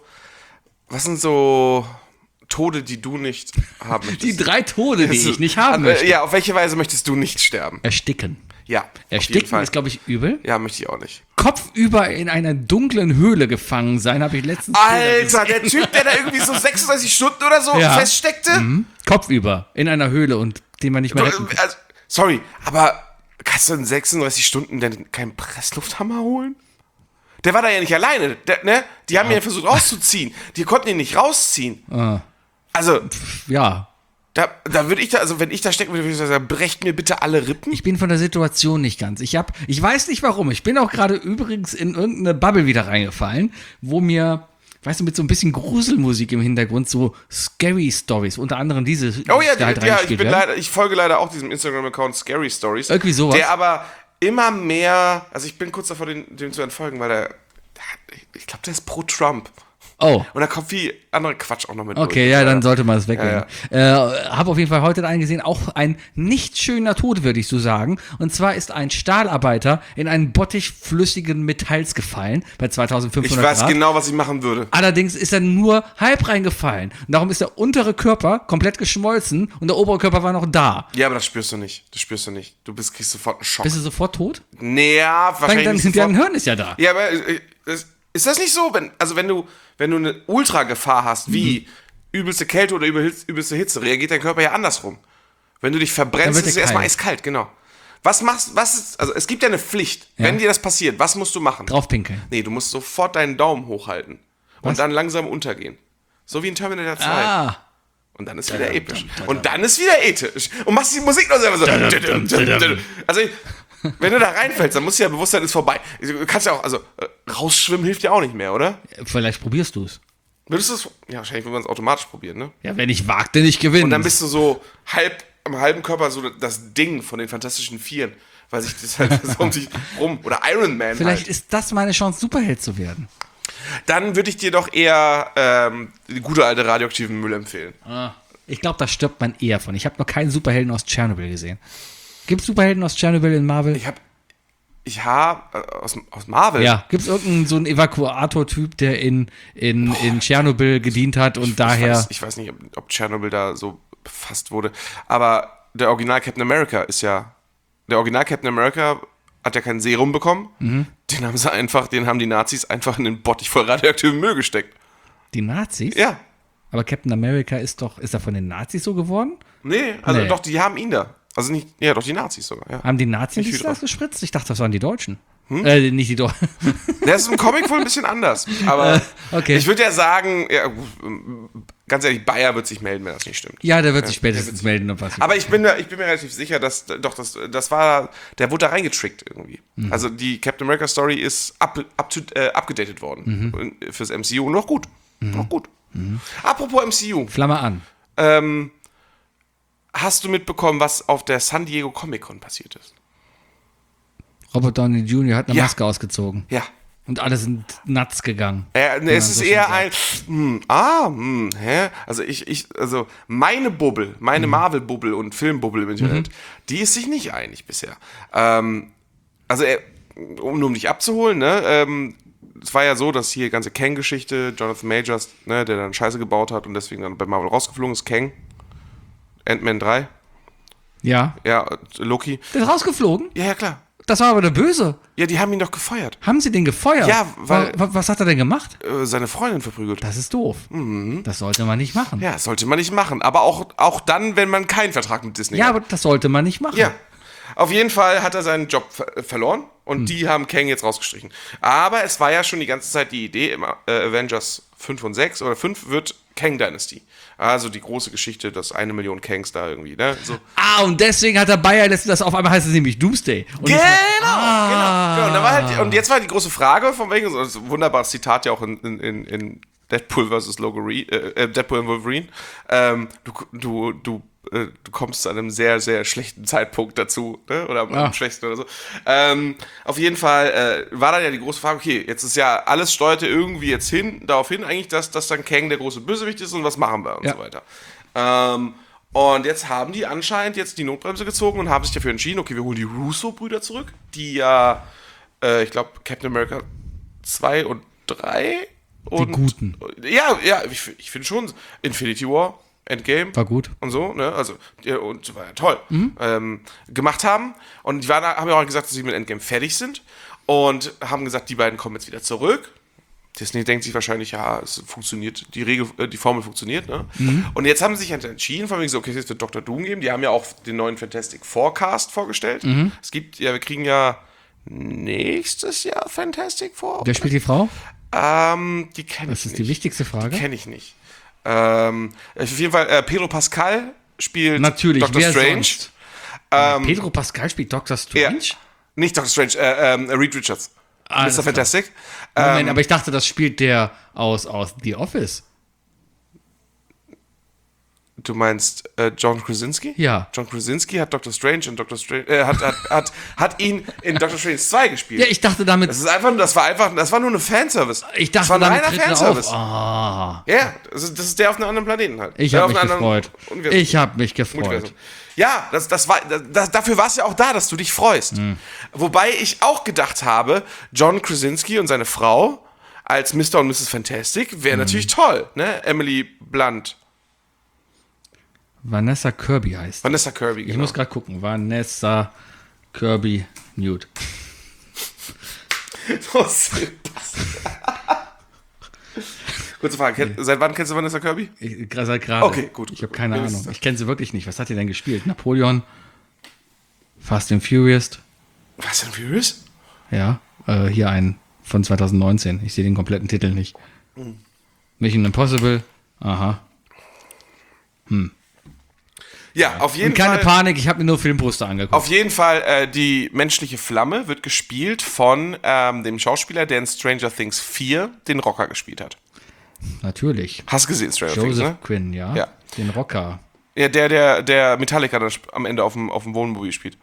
was sind so Tode, die du nicht haben möchtest? Die drei Tode, die Also, ich nicht haben äh, möchte. Ja, auf welche Weise möchtest du nicht sterben? Ersticken. Ja, auf jeden Ersticken Fall. ist, glaube ich, übel. Ja, möchte ich auch nicht. Kopfüber in einer dunklen Höhle gefangen sein, habe ich letztens Bilder Alter, der Typ, der da irgendwie so sechsunddreißig Stunden oder so Ja. feststeckte? gesehen. Kopfüber in einer Höhle und den man nicht mehr retten kann. Also, sorry, aber kannst du in sechsunddreißig Stunden denn keinen Presslufthammer holen? Der war da ja nicht alleine, der, ne? Die haben ihn ja versucht rauszuziehen. Die konnten ihn nicht rausziehen. Ah. Also, Ja, da, da würde ich da, also wenn ich da stecken würde, würde ich sagen, brecht mir bitte alle Rippen. ich bin von der Situation nicht ganz. Ich hab, ich weiß nicht warum. Ich bin auch gerade übrigens in irgendeine Bubble wieder reingefallen, wo mir, weißt du, mit so ein bisschen Gruselmusik im Hintergrund so Scary Stories, unter anderem diese, Oh ja, die da halt die, ja ich, reingespielt bin werden. leider, ich folge leider auch diesem Instagram-Account Scary Stories. Irgendwie sowas. Der aber immer mehr, also ich bin kurz davor, dem, dem zu entfolgen, weil der, der ich glaube, der ist pro Trump. Oh. Und da kommt viel andere Quatsch auch noch mit Okay, durch. ja, dann sollte man es weglegen. Ja, Äh, habe auf jeden Fall heute einen gesehen, auch ein nicht schöner Tod, würde ich so sagen. Und zwar ist ein Stahlarbeiter in einen Bottich flüssigen Metalls gefallen bei Ich zweitausendfünfhundert weiß Grad. genau, was ich machen würde. Allerdings ist er nur halb reingefallen. Und darum ist der untere Körper komplett geschmolzen und der obere Körper war noch da. Ja, aber das spürst du nicht. Das spürst du nicht. Du bist, kriegst sofort einen Schock. Bist du sofort tot? Nee, ja, Dann, wahrscheinlich dann nicht sind ja ein sofort. Hirn ist ja da. Ja, aber äh, ist, ist das nicht so, wenn, also wenn du, wenn du eine Ultragefahr hast, wie Mhm. übelste Kälte oder übel- übelste Hitze, reagiert dein Körper ja andersrum. Wenn du dich Dann verbrennst, wird ist es er erstmal kalt. eiskalt, genau. Was machst, was ist, also es gibt ja eine Pflicht, Ja. wenn dir das passiert, was musst du machen? Drauf pinkeln. Nee, du musst sofort deinen Daumen hochhalten Was? und dann langsam untergehen. So wie in Terminator zwei. Ah. Und dann ist wieder episch. Und dann ist wieder ethisch. Und machst die Musik noch selber so. Also, wenn du da reinfällst, dann musst du ja Bewusstsein ist vorbei. Du kannst ja auch, also, äh, rausschwimmen hilft ja auch nicht mehr, oder? Vielleicht probierst du es. Würdest du es, ja, wahrscheinlich würde man es automatisch probieren, ne? Ja, wenn ich wagte, nicht gewinnen. Und dann bist du so halb, am halben Körper so das Ding von den Fantastischen Vieren, weil sich das halt so um dich rum, oder Iron Man Vielleicht halt. ist das meine Chance, Superheld zu werden. Dann würde ich dir doch eher ähm, die gute alte radioaktiven Müll empfehlen. Ich glaube, da stirbt man eher von. Ich habe noch keinen Superhelden aus Tschernobyl gesehen. Gibt es Superhelden aus Tschernobyl in Marvel? Ich hab, ich hab, äh, aus, aus Marvel. Ja, gibt es irgendeinen so einen Evakuator-Typ, der in, in, in Tschernobyl gedient hat und Ich daher. weiß, ich weiß nicht, ob, ob Tschernobyl da so befasst wurde, aber der Original Captain America ist ja, der Original Captain America hat ja kein Serum bekommen. Mhm. Den haben sie einfach, den haben die Nazis einfach in den Bottich voll radioaktiven Müll gesteckt. Die Nazis? Ja. Aber Captain America ist doch, ist er von den Nazis so geworden? Nee, also Nee. doch, die haben ihn da. Also nicht, ja, doch die Nazis sogar, ja. Haben die Nazis Nicht Hydra. das gespritzt? Ich dachte, das waren die Deutschen. Hm? Äh, nicht die Deutschen. Der ist im Comic wohl ein bisschen anders. Aber okay. ich würde ja sagen, ja, ganz ehrlich, Bayer wird sich melden, wenn das nicht stimmt. Ja, der wird sich spätestens melden, ob was. Aber ich bin, da, ich bin mir relativ sicher, dass doch das, das war, der wurde da reingetrickt irgendwie. Mhm. Also die Captain America Story ist up, up to, äh, abgedatet worden Mhm. fürs M C U und noch gut. Noch gut. Apropos M C U, Flamme an. ähm, hast du mitbekommen, was auf der San Diego Comic Con passiert ist? Robert Downey Junior hat eine Ja. Maske ausgezogen. Ja. Und alle sind nuts gegangen. Äh, ne, Kann es man ist so eher schon ein, hm, ah, hm, hä? Also ich, ich, also meine Bubble, meine Marvel-Bubble und Film-Bubble im Internet, die ist sich nicht einig bisher. Ähm, also, äh, um nur um dich abzuholen, ne, ähm, es war ja so, dass hier die ganze Kang-Geschichte, Jonathan Majors, ne, der dann Scheiße gebaut hat und deswegen dann bei Marvel rausgeflogen ist, Kang, Ant-Man drei, Ja. ja, Loki. Der ist rausgeflogen? Ja, ja, klar. Das war aber der Böse. Ja, die haben ihn doch gefeuert. Haben sie den gefeuert? Ja, weil- Wa- wa- Was hat er denn gemacht? Äh, seine Freundin verprügelt. Das ist doof. Das sollte man nicht machen. Ja, das sollte man nicht machen. Aber auch, auch dann, wenn man keinen Vertrag mit Disney Ja, hat. aber das sollte man nicht machen. Ja. Auf jeden Fall hat er seinen Job ver verloren und Hm. die haben Kang jetzt rausgestrichen. Aber es war ja schon die ganze Zeit die Idee, im äh, Avengers fünf und sechs oder fünf wird Kang Dynasty. Also die große Geschichte, dass eine Million Kangs da irgendwie, ne? So. Ah, und deswegen hat der Bayer das, das auf einmal heißt es nämlich Doomsday. Und Genau, nicht mehr- genau, Ah. genau. Und, da war halt, und jetzt war die große Frage, von wegen, so ein wunderbares Zitat ja auch in, in, in, in Deadpool versus Wolverine, äh, Deadpool und Wolverine. Ähm, du, du, du, äh, du kommst zu einem sehr, sehr schlechten Zeitpunkt dazu, ne? Oder am Ah. schwächsten oder so. Ähm, auf jeden Fall äh, war dann ja die große Frage, okay, jetzt ist ja, alles steuerte irgendwie jetzt hin, darauf hin eigentlich, dass, dass dann Kang der große Bösewicht ist und was machen wir und Ja. so weiter. Ähm, und jetzt haben die anscheinend jetzt die Notbremse gezogen und haben sich dafür entschieden, okay, wir holen die Russo-Brüder zurück, die ja, äh, ich glaube, Captain America zwei und drei und, Guten. Ja, ja, ich, ich finde schon, Infinity War, Endgame War gut. und so, ne, also, ja, und war ja toll, ähm, gemacht haben. Und die waren, haben ja auch gesagt, dass sie mit Endgame fertig sind und haben gesagt, die beiden kommen jetzt wieder zurück. Disney denkt sich wahrscheinlich, ja, es funktioniert, die Regel, äh, die Formel funktioniert, ne? Und jetzt haben sie sich halt entschieden, von wegen so, okay, es wird Doktor Doom geben. Die haben ja auch den neuen Fantastic Four Cast vorgestellt. Es gibt, ja, wir kriegen ja nächstes Jahr Fantastic Four. Wer spielt die Frau? Ähm, die kenne ich Das ist nicht. die wichtigste Frage. Kenne ich nicht. Ähm, auf jeden Fall, äh, Pedro Pascal spielt Natürlich, Doctor wer Strange. sonst? Ähm, Pedro Pascal spielt Doctor ja, Strange? nicht Doctor Strange, äh, ähm, Reed Richards. Alles Mister klar. Fantastic. Moment, Ähm, aber ich dachte, das spielt der aus, aus The Office. Du meinst äh, John Krasinski? Ja. John Krasinski hat Doctor Strange und Doctor Strange äh, hat, hat, hat, hat ihn in Doctor Strange zwei gespielt. Ja, ich dachte damit. das ist einfach, das war einfach, das war nur eine Fanservice. Ich das dachte war ein damit reiner tritt er Fanservice. auf. Ah, Ja, das ist, das ist der auf einem anderen Planeten halt. ich Der habe auf mich einem anderen gefreut. Universum. Ich habe mich gefreut. Multiversum. Ja, das, das war, das, dafür war es ja auch da, dass du dich freust. Mhm. Wobei ich auch gedacht habe, John Krasinski und seine Frau als Mister und Misses Fantastic wäre Mhm. natürlich toll, ne? Emily Blunt. Vanessa Kirby heißt. sie. Vanessa Kirby, Ich genau. muss gerade gucken. Vanessa Kirby Newt. Oh, Sebastian. Kurze Frage, kenn, seit wann kennst du Vanessa Kirby? Ich, seit gerade. Okay, gut. Ich habe keine Wir Ahnung. wissen das. Ich kenne sie wirklich nicht. Was hat die denn gespielt? Napoleon, Fast and Furious. Was denn Furious? Ja, äh, hier ein von zwanzig neunzehn. Ich sehe den kompletten Titel nicht. Hm. Mission Impossible. Aha. Ja, auf jeden Und keine Fall. Panik, ich habe mir nur Filmposter angeguckt. Auf jeden Fall, äh, die menschliche Flamme wird gespielt von ähm, dem Schauspieler, der in Stranger Things vier den Rocker gespielt hat. Natürlich. Hast gesehen, Stranger Things, Joseph ne? Quinn, ja. Ja. Den Rocker. Ja, der, der, der Metallica dann sp- am Ende auf dem, auf dem Wohnmobil spielt.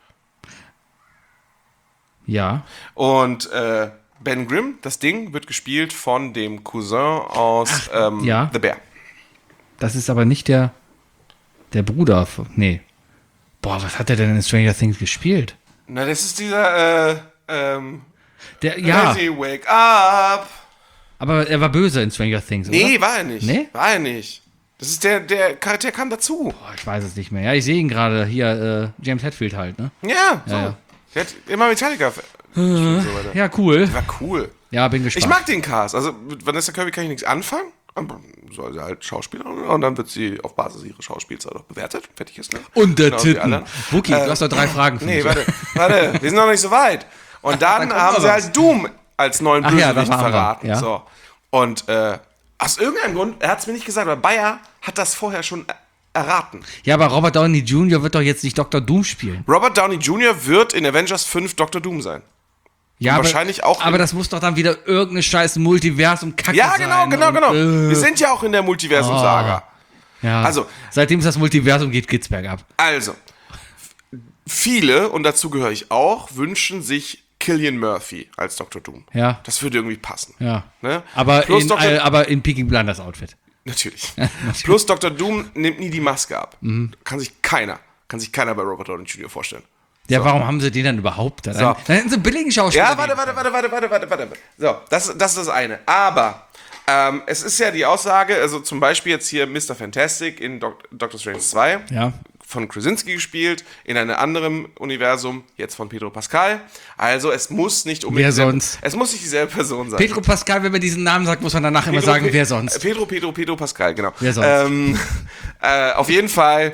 Ja. Und äh, Ben Grimm, das Ding, wird gespielt von dem Cousin aus ähm, ja. The Bear. Das ist aber nicht der, der Bruder. von- Nee. Boah, was hat der denn in Stranger Things gespielt? Na, das ist dieser, äh, ähm, Der, ja, Lizzie, wake up. aber er war böse in Stranger Things, oder? Nee, war er nicht. Nee? War er nicht. Das ist der, der Charakter kam dazu. Boah, ich weiß es nicht mehr. Ja, ich sehe ihn gerade. Hier, äh, James Hetfield halt, ne? Ja, so. Ja, ja. Der hat immer Metallica Und so weiter. Ja, cool. War cool. Ja, bin gespannt. Ich mag den Cast. Also mit Vanessa Kirby kann ich nichts anfangen. Aber soll sie halt Schauspielerin und dann wird sie auf Basis ihres Schauspiels auch bewertet. Fertig ist, ne? Und der Genau, wie Titten. alle. Wookie, Äh, du hast noch drei Fragen für Nee, mich. warte, warte, wir sind noch nicht so weit. Und dann kommt haben noch sie was. halt Doom als neuen Ach ja, Bösewicht da waren wir, verraten. ja. So. Und äh, aus irgendeinem Grund, er hat es mir nicht gesagt, aber Bayer hat das vorher schon er- erraten. Ja, aber Robert Downey Junior wird doch jetzt nicht Doktor Doom spielen. Robert Downey Junior wird in Avengers fünf Doktor Doom sein. Ja, aber, wahrscheinlich auch Aber in- das muss doch dann wieder irgendeine scheiß Multiversum-Kacke Ja, sein. genau, genau, und, genau. äh, Wir sind ja auch in der Multiversum-Saga. ja. Also- Seitdem es das Multiversum geht, geht's bergab. Also, viele, und dazu gehöre ich auch, wünschen sich Cillian Murphy als Doktor Doom. Ja. Das würde irgendwie passen. Ja. Ne? Aber, Plus in, Doktor äh, aber in Peaky Blinders Outfit. Natürlich. Plus Doktor Doom nimmt nie die Maske ab. Mhm. Kann sich keiner, kann sich keiner bei Robert Downey Junior vorstellen. Ja, warum haben sie den dann überhaupt da? Dann, So. dann hätten sie einen billigen Schauspieler. Ja, warte, warte, warte, warte, warte, warte, warte. So, das, das ist das eine. Aber ähm, es ist ja die Aussage, also zum Beispiel jetzt hier Mister Fantastic in Doc- Doctor Strange zwei, Ja. von Krasinski gespielt, in einem anderen Universum, jetzt von Pedro Pascal. Also es muss nicht unbedingt... Wer dieselbe- sonst? Es muss nicht dieselbe Person sein. Pedro Pascal, wenn man diesen Namen sagt, muss man danach immer sagen, Pe- wer sonst. Pedro, Pedro, Pedro Pascal, genau. Wer sonst? Ähm, äh, auf jeden Fall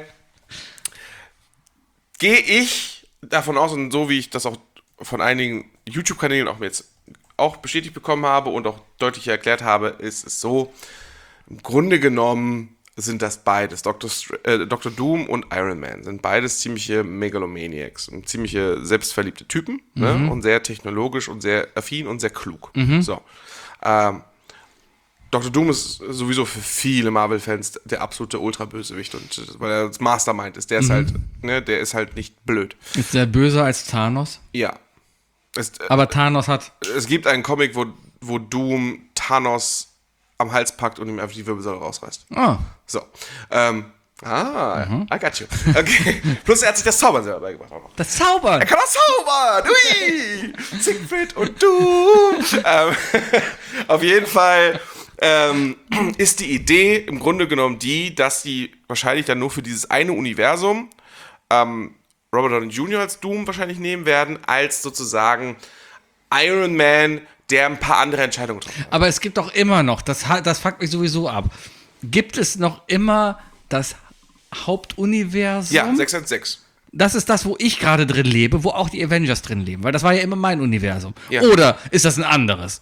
gehe ich davon aus, und so wie ich das auch von einigen YouTube-Kanälen auch jetzt auch bestätigt bekommen habe und auch deutlich erklärt habe, ist es so, im Grunde genommen sind das beides, Doktor Str- äh, Doktor Doom und Iron Man, sind beides ziemliche Megalomaniacs, und ziemliche selbstverliebte Typen, ne? Und sehr technologisch und sehr affin und sehr klug. So. Ähm, Doktor Doom ist sowieso für viele Marvel-Fans der absolute Ultra-Bösewicht, und weil er das Mastermind ist, der ist halt, ne, der ist halt nicht blöd. Ist der böser als Thanos? Ja. Es, äh, Aber Thanos hat. es gibt einen Comic, wo, wo Doom Thanos am Hals packt und ihm einfach die Wirbelsäule rausreißt. Ah. So. Ähm, ah, I got you. Okay. Plus er hat sich das Zaubern selber beigebracht auch noch. Das Zaubern! Er kann auch zaubern! Ui! Siegfried und du! ähm, auf jeden Fall ähm, ist die Idee im Grunde genommen die, dass sie wahrscheinlich dann nur für dieses eine Universum ähm, Robert Downey Junior als Doom wahrscheinlich nehmen werden, als sozusagen Iron Man, der ein paar andere Entscheidungen getroffen hat. Aber es gibt doch immer noch, das, ha- das fuckt mich sowieso ab. Gibt es noch immer das Hauptuniversum? Ja, sechs eins sechs. Das ist das, wo ich gerade drin lebe, wo auch die Avengers drin leben, weil das war ja immer mein Universum. Ja. Oder ist das ein anderes?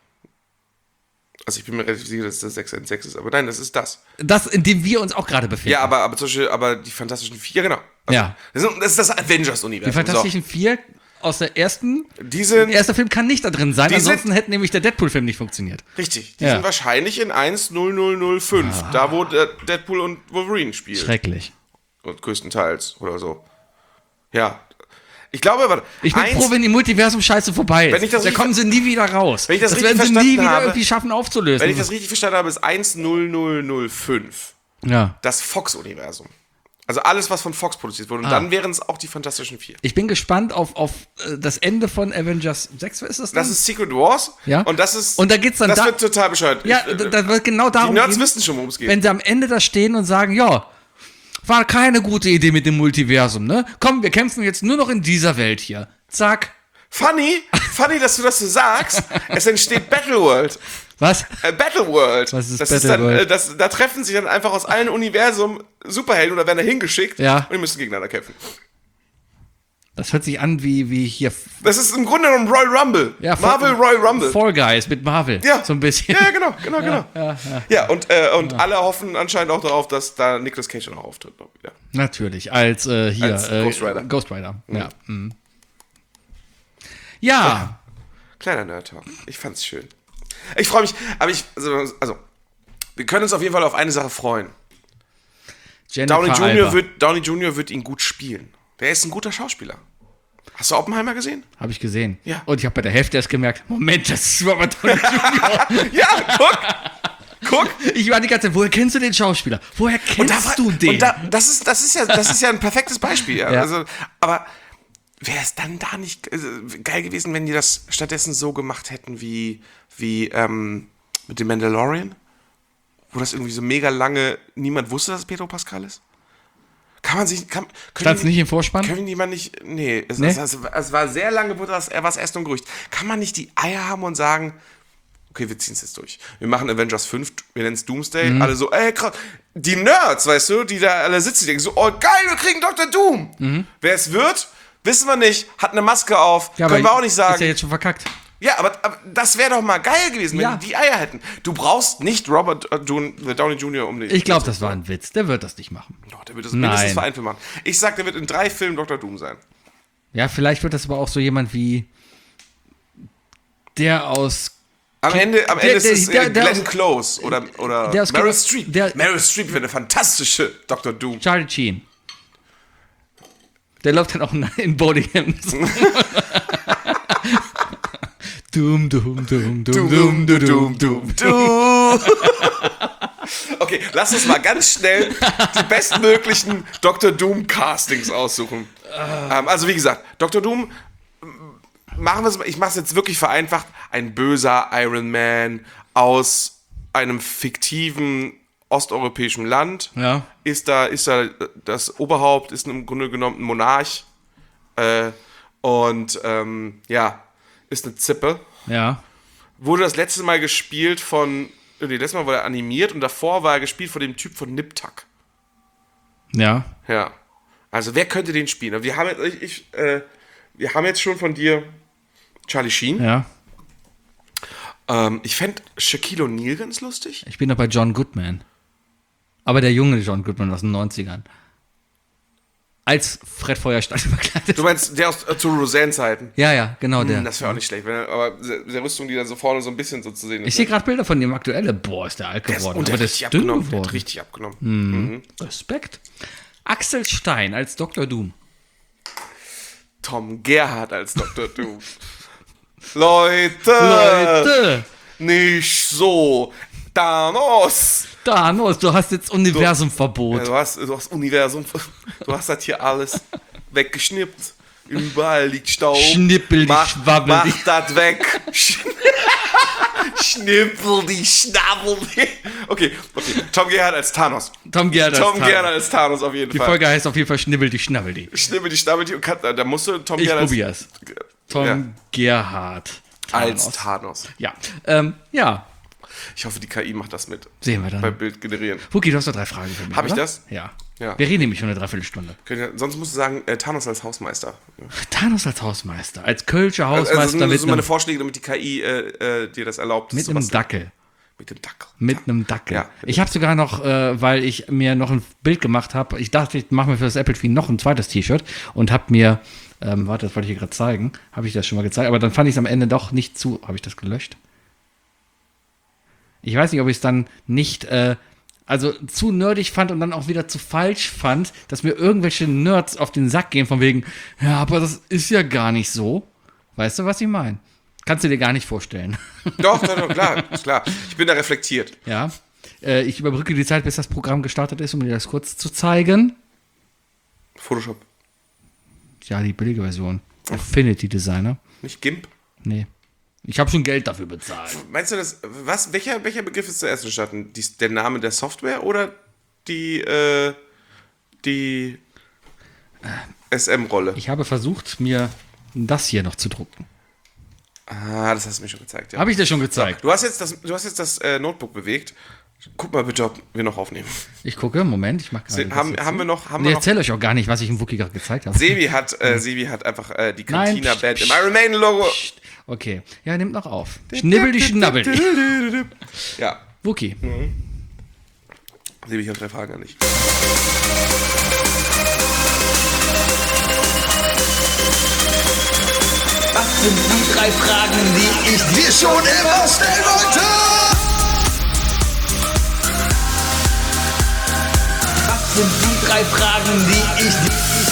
Also ich bin mir relativ sicher, dass das sechs eins sechs ist, aber nein, das ist das. Das, in dem wir uns auch gerade befinden. Ja, aber, aber zum Beispiel, aber die Fantastischen Vier, genau. Also, Ja. Das ist das, ist das Die Avengers-Universum. Fantastischen Vier aus der ersten. So. Die sind, Der erste Film kann nicht da drin sein, Die sind- ansonsten hätte nämlich der Deadpool-Film nicht funktioniert. richtig, die Ja. sind wahrscheinlich in eins null null null fünf, da wo der Deadpool und Wolverine spielen. Schrecklich. Und größtenteils oder so. Ja. Ich glaube, warte, Ich bin eins, froh, wenn die Multiversum-Scheiße vorbei ist. Wenn ich das da richtig- kommen sie nie wieder raus. Wenn ich das das richtig werden sie nie verstanden wieder habe- irgendwie schaffen aufzulösen. wenn ich das richtig verstanden habe, ist eins null null null fünf ja. das Fox-Universum. Also alles, was von Fox produziert wurde. Und Ah. dann wären es auch die Fantastischen Vier. Ich bin gespannt auf, auf äh, das Ende von Avengers sechs. Ist das dann? Das ist Secret Wars. Ja. Und das ist. Und da geht's dann Das da- wird total bescheuert. ja, Ich, da, äh, da wird genau die darum Nerds gehen, wissen schon, worum es geht. wenn sie am Ende da stehen und sagen, ja, war keine gute Idee mit dem Multiversum, ne? Komm, wir kämpfen jetzt nur noch in dieser Welt hier. Zack. Funny, funny, dass du das so sagst. Es entsteht Battleworld. Was? Äh, Battleworld. Was ist das ist dann, Battleworld? äh, das, da treffen sich dann einfach aus allen Universen Superhelden oder werden da hingeschickt Ja. und die müssen gegeneinander kämpfen. Das hört sich an wie, wie hier. Das ist im Grunde genommen Royal Rumble. Ja, Marvel Royal Rumble. Fall Guys mit Marvel. Ja. So ein bisschen. Ja, genau, genau, genau. Ja, ja, und, äh, und alle hoffen anscheinend auch darauf, dass da Nicolas Cage noch auftritt. Noch wieder. Natürlich, als äh, hier. Als äh, Ghost Rider. Ghost Rider, ja. Mhm. Ja. Kleiner Nerd-Talk. Ich fand's schön. Ich freue mich, aber ich, also, also, wir können uns auf jeden Fall auf eine Sache freuen. Jennifer Downey Junior, Alba. wird, Downey Junior wird ihn gut spielen. Der ist ein guter Schauspieler. Hast du Oppenheimer gesehen? Habe ich gesehen. Ja. Und ich habe bei der Hälfte erst gemerkt, Moment, das ist Robert Downey Junior Ja, guck! Guck! Ich war die ganze Zeit, woher kennst du den Schauspieler? Woher kennst Und da war- du den? Und da, das, ist, das, ist ja, das ist ja ein perfektes Beispiel. Ja. Ja. Also, aber wäre es dann da nicht also, geil gewesen, wenn die das stattdessen so gemacht hätten wie, wie ähm, mit dem Mandalorian? Wo das irgendwie so mega lange niemand wusste, dass es Pedro Pascal ist? Kann Kann man sich, kann, Stand's können nicht im Vorspann? Können die mal nicht, nee, es, Nee? Es, es, es war sehr lange, wurde das, er war erst nur ein Gerücht. Kann man nicht die Eier haben und sagen, okay, wir ziehen es jetzt durch. Wir machen Avengers fünf, wir nennen es Doomsday, Mhm. alle so, ey, krass. Die Nerds, weißt du, die da alle sitzen, die denken so, oh geil, wir kriegen Doktor Doom. Mhm. Wer es wird, wissen wir nicht, hat eine Maske auf, Ja, können wir aber auch nicht sagen. Ist ja jetzt schon verkackt. Ja, aber, aber das wäre doch mal geil gewesen, wenn Ja. die die Eier hätten. Du brauchst nicht Robert äh, Downey Junior um den. Ich glaube, das war ein Witz. Der wird das nicht machen. Doch, der wird das Nein. mindestens für einen Film machen. Ich sag, der wird in drei Filmen Doktor Doom sein. Ja, vielleicht wird das aber auch so jemand wie der aus. Am Ende, am Der- Ende ist der- es der- äh, der Glenn aus- Close oder, oder der aus- Meryl Streep. der- Meryl Streep wäre eine fantastische Doktor Doom. Charlie Sheen. Der läuft dann auch in Bodyhams. Doom, doom, doom, doom, doom, doom, doom. Doom. Okay, lass uns mal ganz schnell die bestmöglichen Doktor Doom Castings aussuchen. Ähm, also wie gesagt, Doktor Doom, machen wir es mal, ich mache es jetzt wirklich vereinfacht, ein böser Iron Man aus einem fiktiven osteuropäischen Land. Ja. Ist da, ist da das Oberhaupt, ist im Grunde genommen ein Monarch. Äh, und ähm, ja, ist eine Zippe. Ja. Wurde das letzte Mal gespielt von, nee, letztes Mal war er animiert und davor war er gespielt von dem Typ von Nip Tuck. Ja. Ja. Also wer könnte den spielen? Wir haben jetzt, ich, ich, äh, wir haben jetzt schon von dir Charlie Sheen. Ja. Ähm, ich fände Shaquille O'Neal ganz lustig. Ich bin noch bei John Goodman. Aber der junge John Goodman aus den neunzigern. Als Fred Feuerstein verkleidet. Du meinst der aus äh, zu Roseanne-Zeiten? Ja, ja, genau der. Hm, das wäre auch nicht schlecht, wenn er, aber der Rüstung, die dann so vorne so ein bisschen so zu sehen ist. Ich sehe gerade Bilder von dem aktuelle. Boah, ist der alt Der ist, geworden. und der aber hat der ist richtig dünn abgenommen. Der geworden. hat richtig abgenommen. Mhm. Respekt. Axel Stein als Doktor Doom. Tom Gerhardt als Doktor Doom. Leute, Leute! nicht so. Thanos. Thanos, du hast jetzt Universumverbot. Ja, du, hast, du hast Universum, du hast das hier alles weggeschnippt. Überall liegt Staub. Schnippel die mach, Schwabbel Mach die. das weg. Schnippel die Schnabbel die. Okay, okay. Tom Gerhardt als Thanos. Tom Gerhardt als Tom Thanos. Gerhardt als Thanos auf jeden Die Fall. Folge heißt auf jeden Fall Schnibbel die Schnabbel die. Schnippel die Schnabbel die. Und kann, da musst du Tom Ich Gerhardt probier's. Tom Ja. Gerhardt. als Thanos. Ja. Ähm, ja, Ich hoffe, die K I macht das mit. sehen wir dann. Bei Bild generieren. Wookie, du hast noch drei Fragen für mich. Hab ich oder? das? Ja. Ja. Wir reden nämlich schon eine Dreiviertelstunde. Können ja- Sonst musst du sagen, äh, Thanos als Hausmeister. Thanos als Hausmeister. Als Kölscher Also, Hausmeister das sind mit, so meine einem, Vorschläge, damit die K I äh, äh, dir das erlaubt. mit zu einem basteln. Dackel. Mit dem Dackel. Mit einem Dackel. Ja. Ich habe sogar noch, äh, weil ich mir noch ein Bild gemacht habe, ich dachte, ich mache mir für das Apple Tree noch ein zweites T-Shirt und habe mir, ähm, warte, das wollte ich hier gerade zeigen, habe ich das schon mal gezeigt, aber dann fand ich es am Ende doch nicht zu, habe ich das gelöscht? Ich weiß nicht, ob ich es dann nicht, äh, also zu nerdig fand und dann auch wieder zu falsch fand, dass mir irgendwelche Nerds auf den Sack gehen von wegen, ja, aber das ist ja gar nicht so. Weißt du, was ich meine? Kannst du dir gar nicht vorstellen. Doch, doch, doch, klar, ist klar. Ich bin da reflektiert. Ja. Äh, ich überbrücke die Zeit, bis das Programm gestartet ist, um dir das kurz zu zeigen. Photoshop. Ja, die billige Version. Affinity Designer. Nicht GIMP. Nee. Ich habe schon Geld dafür bezahlt. Meinst du das, was, welcher, welcher Begriff ist zuerst entstanden? Die, der Name der Software oder die, äh, die S M-Rolle? Ich habe versucht, mir das hier noch zu drucken. Ah, das hast du mir schon gezeigt, ja. Habe ich dir schon gezeigt? Du hast jetzt das, du hast jetzt das äh, Notebook bewegt. Guck mal bitte, ob wir noch aufnehmen. Ich gucke, Moment, ich mache gerade. Se, haben, haben wir noch, haben Nee, wir noch erzähl euch auch gar nicht, was ich im Wookie gerade gezeigt habe. Sebi hat, äh, Sebi hat einfach äh, die Nein, Cantina-Band pst, im Iron Maiden-Logo. Okay. Ja, nimmt noch auf. Schnibbel die Schnabbel die. Ja, Wookie. Sebi, ich habe drei Fragen an dich. Was sind die drei Fragen, die ich dir schon immer stellen wollte. Was sind die drei Fragen, die ich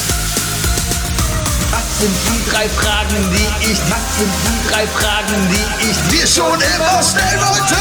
Was sind die drei Fragen, die ich Was sind die drei Fragen, die ich Dir schon immer stellen wollte.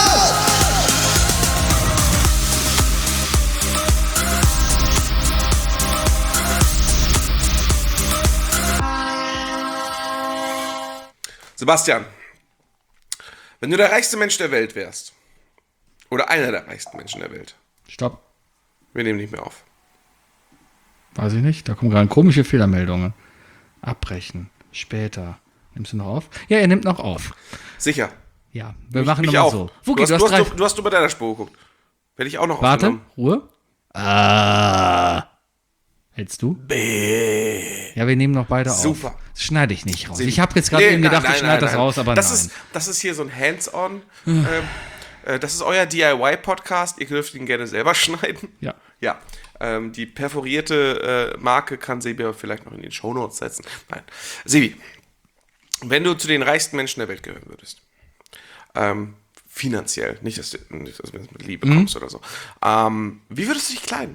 Sebastian, wenn du der reichste Mensch der Welt wärst, oder einer der reichsten Menschen der Welt, Stopp. wir nehmen nicht mehr auf. Weiß ich nicht. Da kommen gerade komische Fehlermeldungen. Abbrechen. Später. Nimmst du noch auf? Ja, er nimmt noch auf. Sicher. Ja, wir machen Mich nochmal auch. so. Du Wookie, hast, du du, hast hast, drei... du, du hast nur bei deiner Spur geguckt. Werde ich auch noch Warte, aufgenommen. Ruhe. Ah. Hältst du? B. Ja, wir nehmen noch beide Super. auf. Das schneide ich nicht raus. Sehen- Ich habe jetzt gerade Nee, eben nein, gedacht, nein, ich schneide nein, das nein. raus, aber das nein. Ist, das ist hier so ein Hands-on. ähm, äh, das ist euer D I Y-Podcast. Ihr dürft ihn gerne selber schneiden. Ja. Ja. Ähm, die perforierte äh, Marke kann Sebi aber vielleicht noch in den Shownotes setzen. Nein. Sebi, wenn du zu den reichsten Menschen der Welt gehören würdest, ähm, finanziell, nicht, dass du, nicht, dass du mit Liebe Mhm. kommst oder so, ähm, wie würdest du dich kleiden?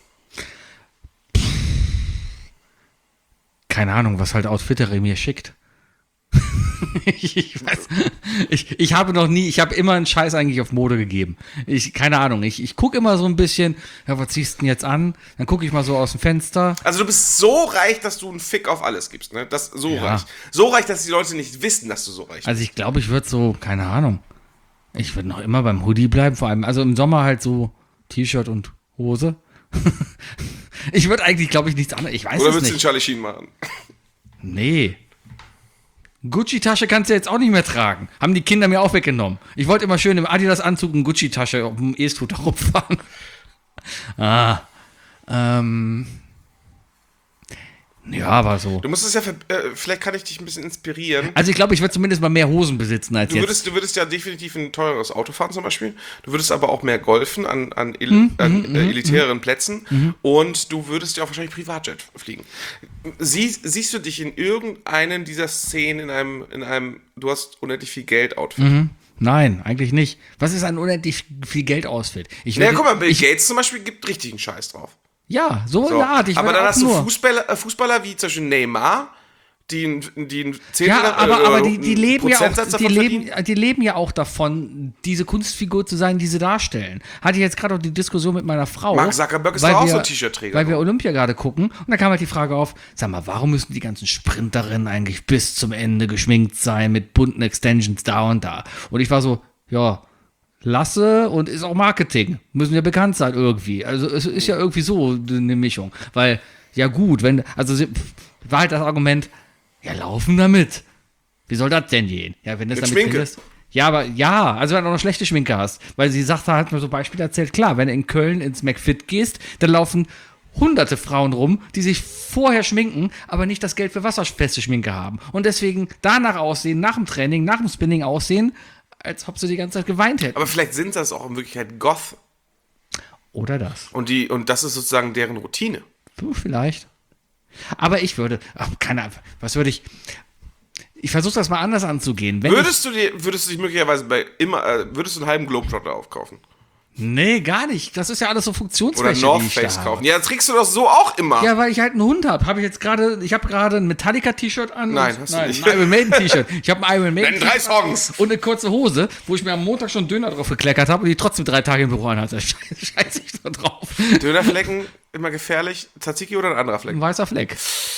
Keine Ahnung, was halt Outfittery mir schickt. ich, ich, weiß, ich, ich habe noch nie, ich habe immer einen Scheiß eigentlich auf Mode gegeben. Ich, keine Ahnung, ich, ich gucke immer so ein bisschen, ja, was ziehst du denn jetzt an? Dann gucke ich mal so aus dem Fenster. Also du bist so reich, dass du einen Fick auf alles gibst, ne? Das, so Ja. reich. So reich, dass die Leute nicht wissen, dass du so reich bist. Also ich glaube, ich würde so, keine Ahnung, ich würde noch immer beim Hoodie bleiben, vor allem, also im Sommer halt so T-Shirt und Hose. Ich würde eigentlich, glaube ich, nichts anderes, ich weiß Oder es würdest du den nicht. Charlie Sheen machen? Nee. Gucci-Tasche kannst du jetzt auch nicht mehr tragen. Haben die Kinder mir auch weggenommen. Ich wollte immer schön im Adidas-Anzug eine Gucci-Tasche auf dem E-Scooter rumfahren. Ah. Ähm. Ja, aber so. Du musst es ja, ver- äh, vielleicht kann ich dich ein bisschen inspirieren. Also ich glaube, ich würde zumindest mal mehr Hosen besitzen als Du jetzt. würdest, du würdest ja definitiv ein teures Auto fahren zum Beispiel. Du würdest aber auch mehr golfen an, an, El Mhm, an äh, elitären Plätzen. Und du würdest ja auch wahrscheinlich Privatjet fliegen. Sie, siehst du dich in irgendeinen dieser Szenen in einem, in einem du hast unendlich viel Geld Outfit? Nein, eigentlich nicht. Was ist ein unendlich viel Geld ausfällt? Ich Naja, würde- guck mal, Bill ich, Gates zum Beispiel gibt richtigen Scheiß drauf. Ja, so, So. in der Art. Ich aber würde dann auch hast du nur. Fußballer, äh, Fußballer wie zum Beispiel Neymar, die ein, die ein Zehntel, Ja, aber, äh, aber die, die, einen leben ja Prozentsatz auch, die, davon leben, verdienen. die leben ja auch davon, diese Kunstfigur zu sein, die sie darstellen. Hatte ich jetzt gerade auch die Diskussion mit meiner Frau. Mark Zuckerberg ist weil doch auch wir- so ein T-Shirt-Träger. Weil wir Olympia gerade gucken. Und da kam halt die Frage auf, sag mal, warum müssen die ganzen Sprinterinnen eigentlich bis zum Ende geschminkt sein mit bunten Extensions da und da? Und ich war so, ja, Lasse und ist auch Marketing. Müssen ja bekannt sein irgendwie. Also es ist ja irgendwie so eine Mischung. Weil, ja gut, wenn, also sie- war halt das Argument, ja, laufen damit. Wie soll das denn gehen? Ja, wenn das Mit damit Schminke. findest. Ja, aber ja, also wenn du auch noch schlechte Schminke hast. Weil sie sagt, da hat mir so Beispiele erzählt, klar, wenn du in Köln ins McFit gehst, dann laufen hunderte Frauen rum, die sich vorher schminken, aber nicht das Geld für wasserfeste Schminke haben. Und deswegen danach aussehen, nach dem Training, nach dem Spinning aussehen, als ob sie die ganze Zeit geweint hätten. Aber vielleicht sind das auch in Wirklichkeit Goth. Oder das. Und, die, und das ist sozusagen deren Routine. Du, vielleicht. Aber ich würde, ach, keine Ahnung, was würde ich, ich versuche das mal anders anzugehen. Wenn Würdest du dir, würdest du dich möglicherweise bei immer, äh, würdest du einen halben Globetrotter aufkaufen? ich, nee, gar nicht. Das ist ja alles so Oder Funktionsfläche, North die ich Face da kaufen? habe. Ja, das kriegst du doch so auch immer. Ja, weil ich halt einen Hund habe. Habe ich jetzt gerade, ich habe gerade ein Metallica-T-Shirt an. Nein, und, hast du nein, nicht. ein Iron Maiden-T-Shirt. Ich habe ein Iron Maiden Nenn drei Songs. und eine kurze Hose, wo ich mir am Montag schon Döner drauf gekleckert habe und die trotzdem drei Tage im Büro anhatte. Scheiße, scheiße ich da drauf. Dönerflecken, immer gefährlich. Tzatziki oder ein anderer Fleck? Ein weißer Fleck.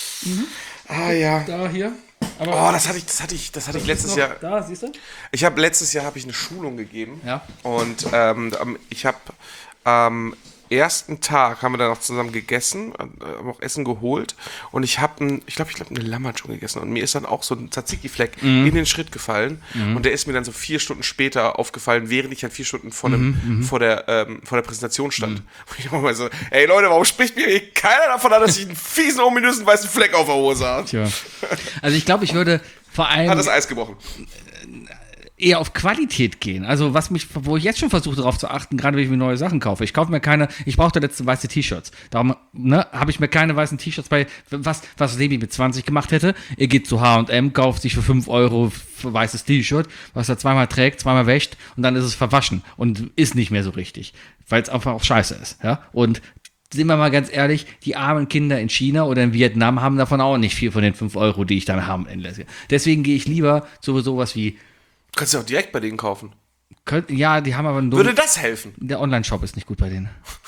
Ah ja. Da, hier. Aber Oh, das hatte ich, das hatte ich, das hatte ich letztes Jahr. Da, siehst du? Ich habe letztes Jahr habe ich eine Schulung gegeben. Ja. Und ähm, am- ich habe am ersten Tag haben wir dann auch zusammen gegessen, äh, haben auch Essen geholt und ich habe, ich glaube, ich glaube eine Lammatschung gegessen und mir ist dann auch so ein Tzatziki-Fleck Mhm. in den Schritt gefallen und der ist mir dann so vier Stunden später aufgefallen, während ich dann vier Stunden vor, dem, Mhm, vor, der, ähm, vor der Präsentation stand. Und ich war mal so, ey Leute, warum spricht mir hier keiner davon an, dass ich einen fiesen, ominösen weißen Fleck auf der Hose habe? Tja. Also ich glaube, ich würde vor allem Hat das Eis gebrochen. eher auf Qualität gehen. Also was mich, wo ich jetzt schon versuche darauf zu achten, gerade wenn ich mir neue Sachen kaufe. Ich kaufe mir keine, ich brauchte letzte weiße T-Shirts. Darum ne, habe ich mir keine weißen T-Shirts bei, was, was Sebi mit zwanzig gemacht hätte. Er geht zu H und M, kauft sich für fünf Euro ein weißes T-Shirt, was er zweimal trägt, zweimal wäscht und dann ist es verwaschen und ist nicht mehr so richtig, weil es einfach auch scheiße ist. Ja? Und sind wir mal ganz ehrlich, die armen Kinder in China oder in Vietnam haben davon auch nicht viel von den fünf Euro, die ich dann haben entlasse. Deswegen gehe ich lieber zu sowas wie Du kannst ja auch direkt bei denen kaufen. Könnt, ja, die haben aber einen Würde das helfen? Der Online-Shop ist nicht gut bei denen.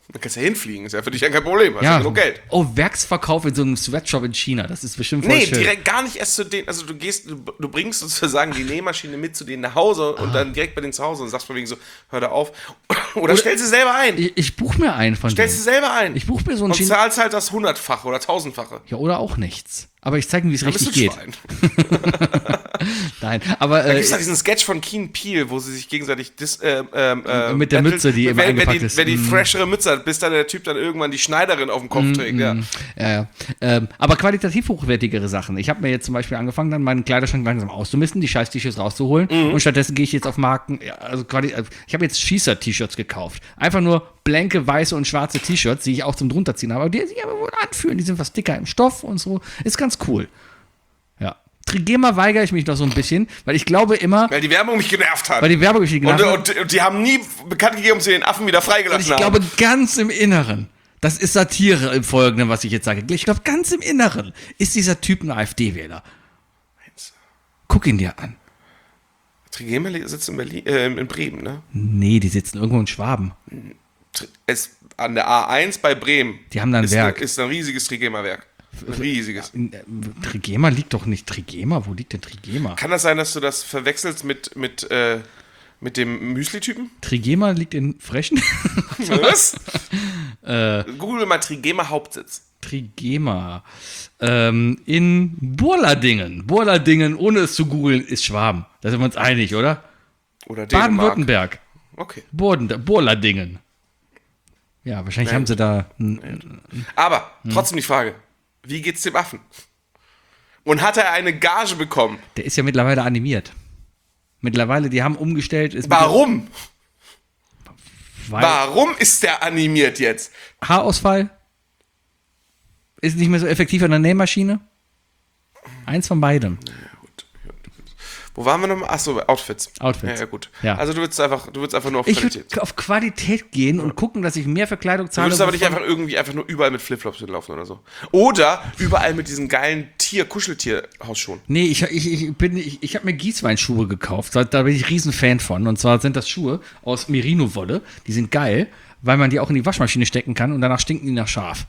Dann kannst du ja hinfliegen, ist ja für dich ja kein Problem, hast ja, Ja. genug Geld. Oh, Werksverkauf in so einem Sweatshop in China. Das ist bestimmt voll Nee, schön. direkt gar nicht erst zu denen, also du gehst, du, du bringst sozusagen die Nähmaschine mit zu denen nach Hause Ah. und dann direkt bei denen zu Hause und sagst von wegen so, hör da auf. Oder, stellst du selber ein. Ich, ich buche mir einen von Stellst du denen. selber ein. Ich buche mir so einen und China. zahlst halt das Hundertfache oder Tausendfache. Ja, oder auch nichts. Aber ich zeige, wie es Dann bist richtig du ein geht. Schwein. Nein, aber Da äh, gibt es diesen Sketch von Keen Peele, wo sie sich gegenseitig dis, äh, ähm, äh, Mit der battlen. Mütze, die immer wenn, wenn eingepackt die, ist. Wenn die Mm. freshere Mütze hat, bis dann der Typ dann irgendwann die Schneiderin auf dem Kopf trägt. Ja. ja, ja. Ähm, aber qualitativ hochwertigere Sachen. Ich habe mir jetzt zum Beispiel angefangen, dann meinen Kleiderschrank langsam auszumisten, die scheiß T-Shirts rauszuholen Mhm. und stattdessen gehe ich jetzt auf Marken. Ja, also quali also ich habe jetzt Schießer-T-Shirts gekauft. Einfach nur blanke, weiße und schwarze T-Shirts, die ich auch zum drunterziehen habe, aber die sich aber wohl anfühlen. Die sind was dicker im Stoff und so. Ist ganz cool. Ja. Trigema weigere ich mich noch so ein bisschen, weil ich glaube immer, Weil die Werbung mich genervt hat. weil die Werbung mich und, genannt hat. und, und die haben nie bekannt gegeben, ob sie den Affen wieder freigelassen Ich haben. glaube, ganz im Inneren, das ist Satire im Folgenden, was ich jetzt sage. Ich glaube, ganz im Inneren ist dieser Typ ein AfD-Wähler. Guck ihn dir an. Trigema sitzt in Berlin, äh, in Bremen, ne? Nee, die sitzen irgendwo in Schwaben. Es, an der A eins bei Bremen. Die haben da ein ist Werk. Ein, ist ein riesiges Trigema-Werk. Ein riesiges. In, äh, Trigema liegt doch nicht. Trigema? Wo liegt denn Trigema? Kann das sein, dass du das verwechselst mit, mit, äh, mit dem Müsli-Typen? Trigema liegt in Frechen? Was? Google mal Trigema Hauptsitz. Trigema. Ähm, in Burladingen. Burladingen, ohne es zu googeln, ist Schwaben. Da sind wir uns einig, oder? Oder Dänemark. Baden-Württemberg. Okay. Burden, Burladingen. Ja, wahrscheinlich Nein. haben sie da. n- Aber Hm. trotzdem die Frage, wie geht's dem Affen? Und hat er eine Gage bekommen? Der ist ja mittlerweile animiert. Mittlerweile, die haben umgestellt. Ist Warum? Weil Warum ist der animiert jetzt? Haarausfall ist nicht mehr so effektiv an der Nähmaschine. Eins von beidem. Wo waren wir nochmal? Achso, Outfits. Outfits. Ja, ja, gut. Ja. Also du willst einfach, du willst einfach nur auf Ich Qualität. würde auf Qualität gehen und gucken, dass ich mehr für Kleidung Du zahle. würdest aber nicht wovon- einfach irgendwie einfach nur überall mit Flipflops hinlaufen oder so. Oder überall mit diesen geilen Tier, Kuscheltier-Hausschuhen. Nee, ich, ich, ich bin, ich, ich habe mir Gießweinschuhe gekauft. Da, da bin ich riesen Fan von. Und zwar sind das Schuhe aus Merino-Wolle. Die sind geil, weil man die auch in die Waschmaschine stecken kann und danach stinken die nach Schaf.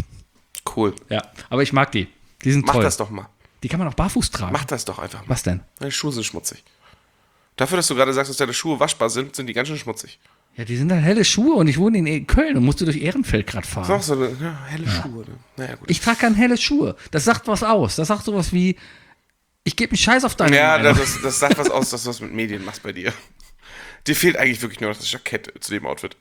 Cool. Ja, aber ich mag die. Die sind Mach toll. das doch mal. Die kann man auch barfuß tragen. Mach das doch einfach mal. Was denn? Deine Schuhe sind schmutzig. Dafür, dass du gerade sagst, dass deine Schuhe waschbar sind, sind die ganz schön schmutzig. Ja, die sind dann helle Schuhe und ich wohne in Köln und musste durch Ehrenfeld gerade Das ist fahren. auch so eine ja, helle Schuhe. Ne? Naja, gut. Ich trage keine helle Schuhe. Das sagt was aus. Das sagt sowas wie, ich gebe einen Scheiß auf deine ja, Meinung. das, das sagt was aus, dass du was mit Medien machst bei dir. Dir fehlt eigentlich wirklich nur noch das Jackett zu dem Outfit.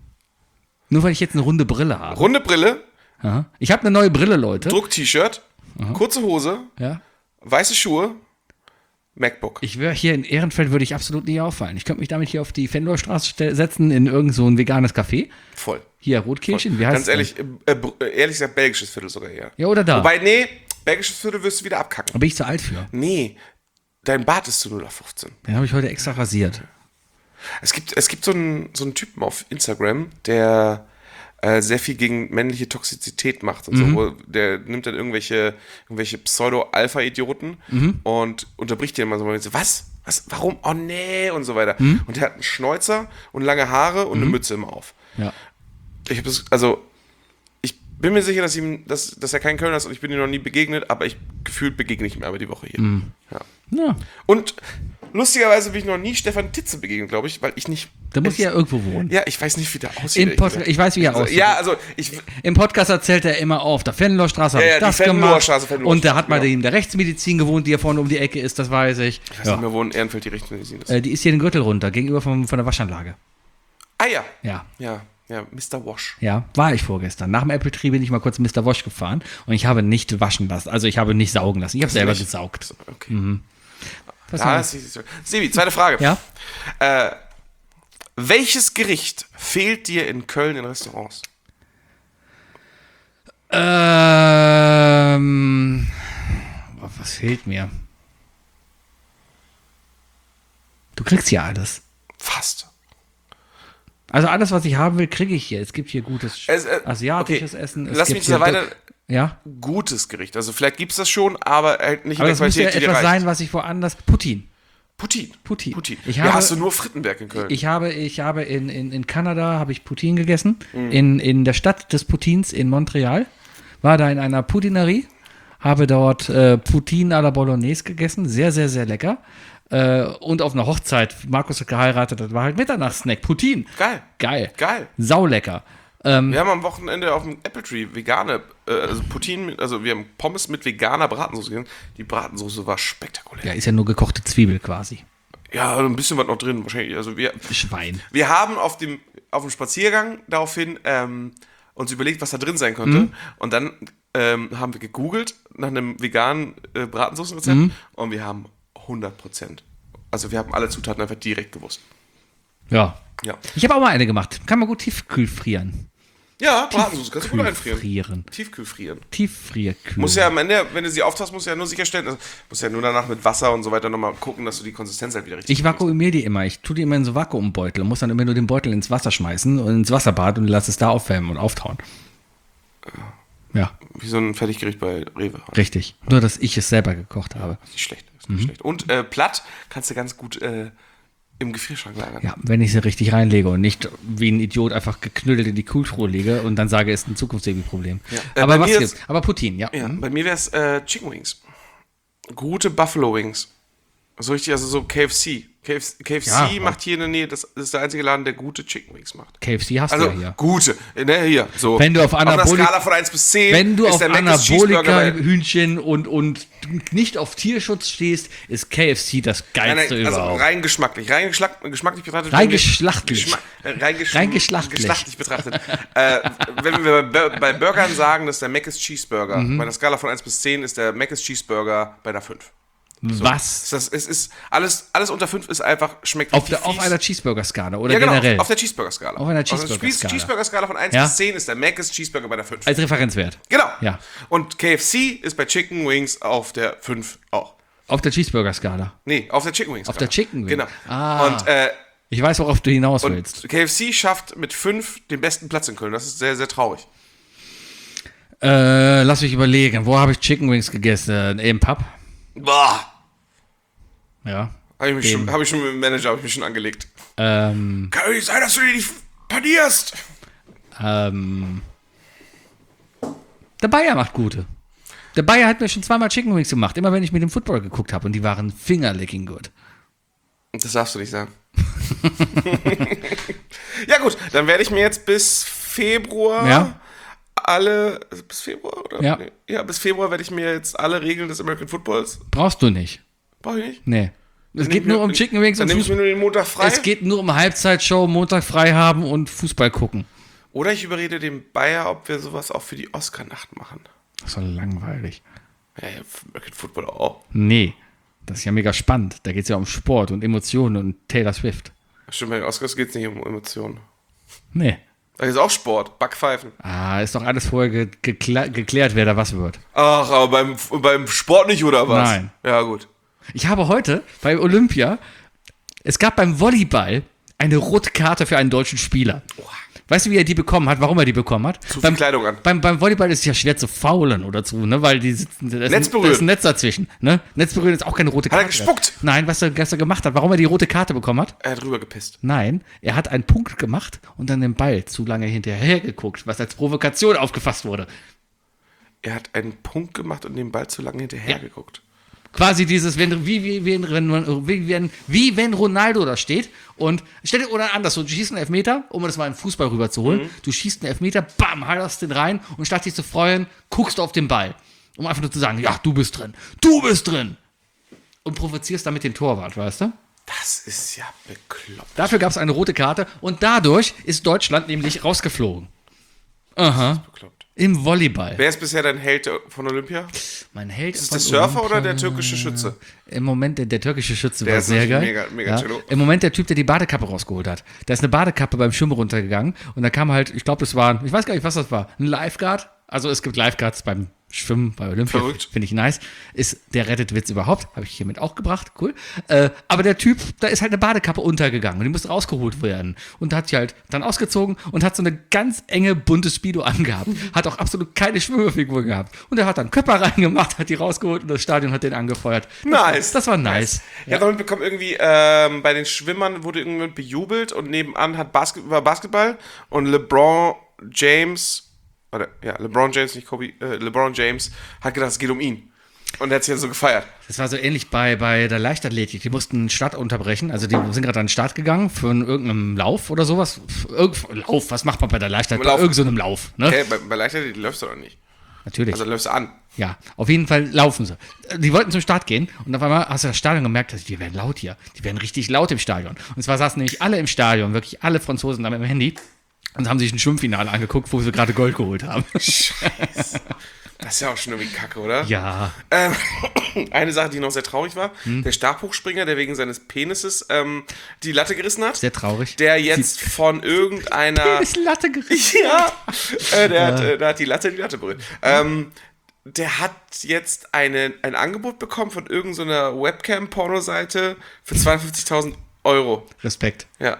Nur weil ich jetzt eine runde Brille habe. Runde Brille, Aha. Ich habe eine neue Brille, Leute. Druck-T-Shirt, kurze Hose, Ja. weiße Schuhe, MacBook. Ich wäre hier in Ehrenfeld, würde ich absolut nicht auffallen. Ich könnte mich damit hier auf die Fendorstraße ste- setzen, in irgend so ein veganes Café. Voll. Hier, Rotkehlchen, wie heißt Ganz das? ehrlich, äh, äh, ehrlich gesagt, belgisches Viertel sogar eher. Ja, oder da. Wobei, nee, belgisches Viertel wirst du wieder abkacken. Da bin ich zu alt für. Nee, dein Bart ist zu null auf fünfzehn. Den habe ich heute extra rasiert. Es gibt, es gibt so einen, so einen Typen auf Instagram, der äh, sehr viel gegen männliche Toxizität macht und Mhm. so. Wo der nimmt dann irgendwelche, irgendwelche Pseudo-Alpha-Idioten Mhm. und unterbricht die immer so. Und so was? Was? Warum? Oh nee! Und so weiter. Mhm. Und der hat einen Schnäuzer und lange Haare und eine Mütze immer auf. Ja. Ich habe das, also, ich bin mir sicher, dass, ihm, dass, dass er kein Kölner ist und ich bin ihm noch nie begegnet, aber ich gefühlt begegne ich ihm aber die Woche hier. Mhm. Ja. Ja, Und lustigerweise bin ich noch nie Stefan Titze begegnet, glaube ich, weil ich nicht. da muss ich ja irgendwo wohnen. Ja, ich weiß nicht, wie der aussieht. Im ehrlich Pod gesagt. ich weiß, wie er Also, aussieht. Ja, also ich. Im Podcast erzählt er immer auf der Fenlohrstraße habe Ja, ich ja, das die gemacht. Fenlohrstraße, Fenlohrstraße, Und da hat mal genau. in der Rechtsmedizin gewohnt, die hier vorne um die Ecke ist, das weiß ich. Ich weiß Ja. nicht mehr, wo in Ehrenfeld die Rechtsmedizin ist. Äh, die ist hier den Gürtel runter, gegenüber von, von der Waschanlage. ah ja. Ja. Ja, ja, Mister Wash. Ja, war ich vorgestern. Nach dem Apple Tree bin ich mal kurz Mister Wash gefahren und ich habe nicht waschen lassen. Also ich habe nicht saugen lassen. Ich habe selber nicht? gesaugt. Okay. Was Ja, war das ist, Sebi, zweite Frage. Ja? Äh, welches Gericht fehlt dir in Köln in Restaurants? Ähm, was fehlt mir? Du kriegst hier alles. Fast. Also alles, was ich haben will, kriege ich hier. Es gibt hier gutes Es, äh, asiatisches okay. Essen. Es Lass gibt mich da hier- weiter. Ja, Gutes Gericht. Also vielleicht gibt es das schon, aber halt nicht aber in das der muss ja Qualität, die dir etwas reicht. sein, was ich woanders... Putin. Poutine. Poutine. Poutine. Ich ja, habe- hast du nur Frittenberg in Köln. Ich habe, ich habe in, in, in Kanada habe ich Poutine gegessen. Mhm. In, in der Stadt des Poutines in Montreal. War da in einer Poutinerie. Habe dort äh, Poutine à la Bolognese gegessen. Sehr, sehr, sehr lecker. Äh, und auf einer Hochzeit, Markus hat geheiratet, das war halt Mitternachtssnack. Poutine. Geil. Geil. Geil. Saulecker. Ähm, Wir haben am Wochenende auf dem Apple Tree vegane, äh, also Poutine, mit, also wir haben Pommes mit veganer Bratensauce gegessen. Die Bratensauce war spektakulär. ja, ist ja nur gekochte Zwiebel quasi. Ja, ein bisschen was noch drin wahrscheinlich. Also wir, Schwein. wir haben auf dem, auf dem Spaziergang daraufhin ähm, uns überlegt, was da drin sein könnte. Mhm. Und dann ähm, haben wir gegoogelt nach einem veganen äh, Bratensaucenrezept Mhm. und wir haben hundert Prozent. Also wir haben alle Zutaten einfach direkt gewusst. Ja. Ja, Ich habe auch mal eine gemacht. Kann man gut tiefkühlfrieren. ja Bratensauce kannst du gut einfrieren. Tiefkühlfrieren. Tiefkühlfrieren. Tieffrierkühl. Muss ja am Ende, wenn du sie auftauchst, musst du ja nur sicherstellen, also musst ja nur danach mit Wasser und so weiter nochmal gucken, dass du die Konsistenz halt wieder richtig Ich vakuumiere die immer. Ich tue die immer in so Vakuumbeutel und muss dann immer nur den Beutel ins Wasser schmeißen und ins Wasserbad und lass es da aufwärmen und auftauen. Ja, wie so ein Fertiggericht bei Rewe. richtig. Nur, dass ich es selber gekocht habe. Ist nicht schlecht. Ist Mhm. nicht schlecht. Und äh, platt kannst du ganz gut äh, im Gefrierschrank lagern. Ja, wenn ich sie richtig reinlege und nicht wie ein Idiot einfach geknüttelt in die Kühltruhe lege und dann sage, es ist ein Zukunftsproblem. Ja. Äh, Aber bei was mir gibt's? ist- Aber Poutine, ja. Ja, Mhm. bei mir wäre es äh, Chicken Wings. Gute Buffalo Wings. So richtig, also so K F C. K F C, K F C Ja. macht hier in der Nähe, das ist der einzige Laden, der gute Chicken Wings macht. K F C hast Also du ja hier. gute, ne, hier. So. Wenn du auf einer Anabolik- Skala von eins bis zehn Wenn du ist auf der Mc's Cheeseburger bei- Anabolika-Hühnchen und, und nicht auf Tierschutz stehst, ist K F C das Nein, geilste nein, also überhaupt. rein geschmacklich, rein geschlack, geschmacklich betrachtet. Rein wenn wir- geschlachtlich. Geschmack, äh, rein, gesch Rein geschlachtlich. geschlachtlich betrachtet. äh, wenn wir bei, bei Burgern sagen, dass der Mc's Cheeseburger, Mhm. bei einer Skala von eins bis zehn ist der Mc's Cheeseburger bei einer fünf. Was? Das, es ist alles, alles unter fünf ist einfach, schmeckt Auf, richtig der, auf fies. einer Cheeseburger-Skala oder Ja, genau, generell? auf der Cheeseburger-Skala. Auf einer der Cheeseburger-Skala. Cheeseburger-Skala von eins Ja. bis zehn ist der Mc's Cheeseburger bei der fünf. Als Referenzwert. Genau. Ja. Und K F C ist bei Chicken Wings auf der fünf auch. Auf der Cheeseburger-Skala. Nee, auf der Chicken Wings. Auf der Chicken Wings. Genau. Ah. Und, äh, Ich weiß, worauf du hinaus willst. und K F C schafft mit fünf den besten Platz in Köln. Das ist sehr, sehr traurig. Äh, lass mich überlegen. Wo habe ich Chicken Wings gegessen? Im Pub? Boah. Ja. Habe ich, mich Eben. schon- hab ich schon mit dem Manager hab ich mich schon angelegt. Ähm, Kann doch nicht sein, dass du die nicht panierst. ähm. Der Bayer macht gute. Der Bayer hat mir schon zweimal Chicken Wings gemacht, immer wenn ich mit dem Football geguckt habe und die waren fingerlicking gut. Das darfst du nicht sagen. Ja gut, dann werde ich mir jetzt bis Februar Ja. alle, bis Februar oder? Ja. Nee. Ja, bis Februar werde ich mir jetzt alle Regeln des American Footballs, Brauchst du nicht. brauche ich nicht. Nee. Es Dann geht nehm ich nur mir- um Chicken Wings Dann und nehme ich mir Fußball. nur den Montag frei. Es geht nur um Halbzeitshow, Montag frei haben und Fußball gucken. Oder ich überrede den Bayer, ob wir sowas auch für die Oscar-Nacht machen. Das ist doch langweilig. Ja, ja, American Football auch. Nee. Das ist ja mega spannend. Da geht es ja um Sport und Emotionen und Taylor Swift. Stimmt, bei den Oscars geht es nicht um Emotionen. Nee. Da ist auch Sport, Backpfeifen. Ah, ist doch alles vorher ge gekla- geklärt, wer da was wird. Ach, aber beim, beim Sport nicht, oder was? Nein. Ja, gut. Ich habe heute bei Olympia, es gab beim Volleyball eine rote Karte für einen deutschen Spieler. Weißt du, wie er die bekommen hat, warum er die bekommen hat? Zu viel beim, Kleidung an. Beim, beim Volleyball ist es ja schwer zu faulen oder zu, ne, weil die sitzen, da ist, Netz ein, da berühren. ist ein Netz dazwischen. Ne? Netz berühren ist auch keine rote Hat er Karte. gespuckt? Nein, was er, was er gemacht hat, warum er die rote Karte bekommen hat? Er hat drüber gepisst. Nein, er hat einen Punkt gemacht und dann den Ball zu lange hinterher geguckt, was als Provokation aufgefasst wurde. Er hat einen Punkt gemacht und den Ball zu lange hinterher Ja. geguckt. Quasi dieses, wenn, wie, wie, wie, wenn, wie, wenn, wie wenn Ronaldo da steht und stell dir oder anders, so, du schießt einen Elfmeter, um das mal in Fußball rüberzuholen, Mhm. du schießt einen Elfmeter, bam, halterst den rein und statt dich zu freuen, guckst du auf den Ball, um einfach nur zu sagen, ja, du bist drin, du bist drin und provozierst damit den Torwart, weißt du? Das ist ja bekloppt. Dafür gab es eine rote Karte und dadurch ist Deutschland nämlich rausgeflogen. Aha. bekloppt. Im Volleyball. Wer ist bisher dein Held von Olympia? Mein Held Ist es der Surfer oder der türkische Schütze? Im Moment, der, der türkische Schütze Der war ist sehr geil. natürlich mega- mega ja. cello. Im Moment der Typ, der die Badekappe rausgeholt hat. Da ist eine Badekappe beim Schwimmen runtergegangen und da kam halt, ich glaube, das war, ich weiß gar nicht, was das war, ein Lifeguard. Also es gibt Lifeguards beim Schwimmen bei Olympia, Verrückt. finde ich nice, ist der Reddit-Witz überhaupt, habe ich hiermit auch gebracht, cool. Äh, aber der Typ, da ist halt eine Badekappe untergegangen und die musste rausgeholt werden. Und hat sie halt dann ausgezogen und hat so eine ganz enge, bunte Speedo angehabt. Hat auch absolut keine Schwimmerfigur gehabt. Und er hat dann Köpper reingemacht, hat die rausgeholt und das Stadion hat den angefeuert. Das Nice. War, das war nice. Ich habe damit bekommen, irgendwie ähm, bei den Schwimmern wurde irgendjemand bejubelt und nebenan hat Basket, war Basketball und LeBron James, oder ja, LeBron James, nicht Kobe, äh, LeBron James hat gedacht, es geht um ihn. Und er hat sich dann so gefeiert. Das war so ähnlich bei, bei der Leichtathletik. Die mussten einen Start unterbrechen. Also die sind gerade an den Start gegangen für einen, irgendeinen Lauf oder sowas. Irgend, Lauf, was macht man bei der Leichtathletik? Bei Lauf. irgend so einem Lauf. Ne? Okay, bei, bei Leichtathletik läufst du doch nicht. Natürlich. Also läufst du an. Ja, auf jeden Fall laufen sie. Die wollten zum Start gehen und auf einmal hast du das Stadion gemerkt, dass die werden laut hier. Die werden richtig laut im Stadion. Und zwar saßen nämlich alle im Stadion, wirklich alle Franzosen da mit dem Handy und haben sich ein Schwimmfinale angeguckt, wo sie gerade Gold geholt haben. Scheiße. Das ist ja auch schon irgendwie kacke, oder? Ja. Ähm, eine Sache, die noch sehr traurig war, Hm. der Stabhochspringer, der wegen seines Penises ähm, die Latte gerissen hat, Sehr traurig. der jetzt von irgendeiner... ist Latte gerissen. Ja, äh, der, Hat, äh, der hat die Latte die Latte berührt. Ähm, der hat jetzt eine, ein Angebot bekommen von irgendeiner so Webcam-Porno-Seite für zweiundfünfzigtausend Euro. Respekt. Ja.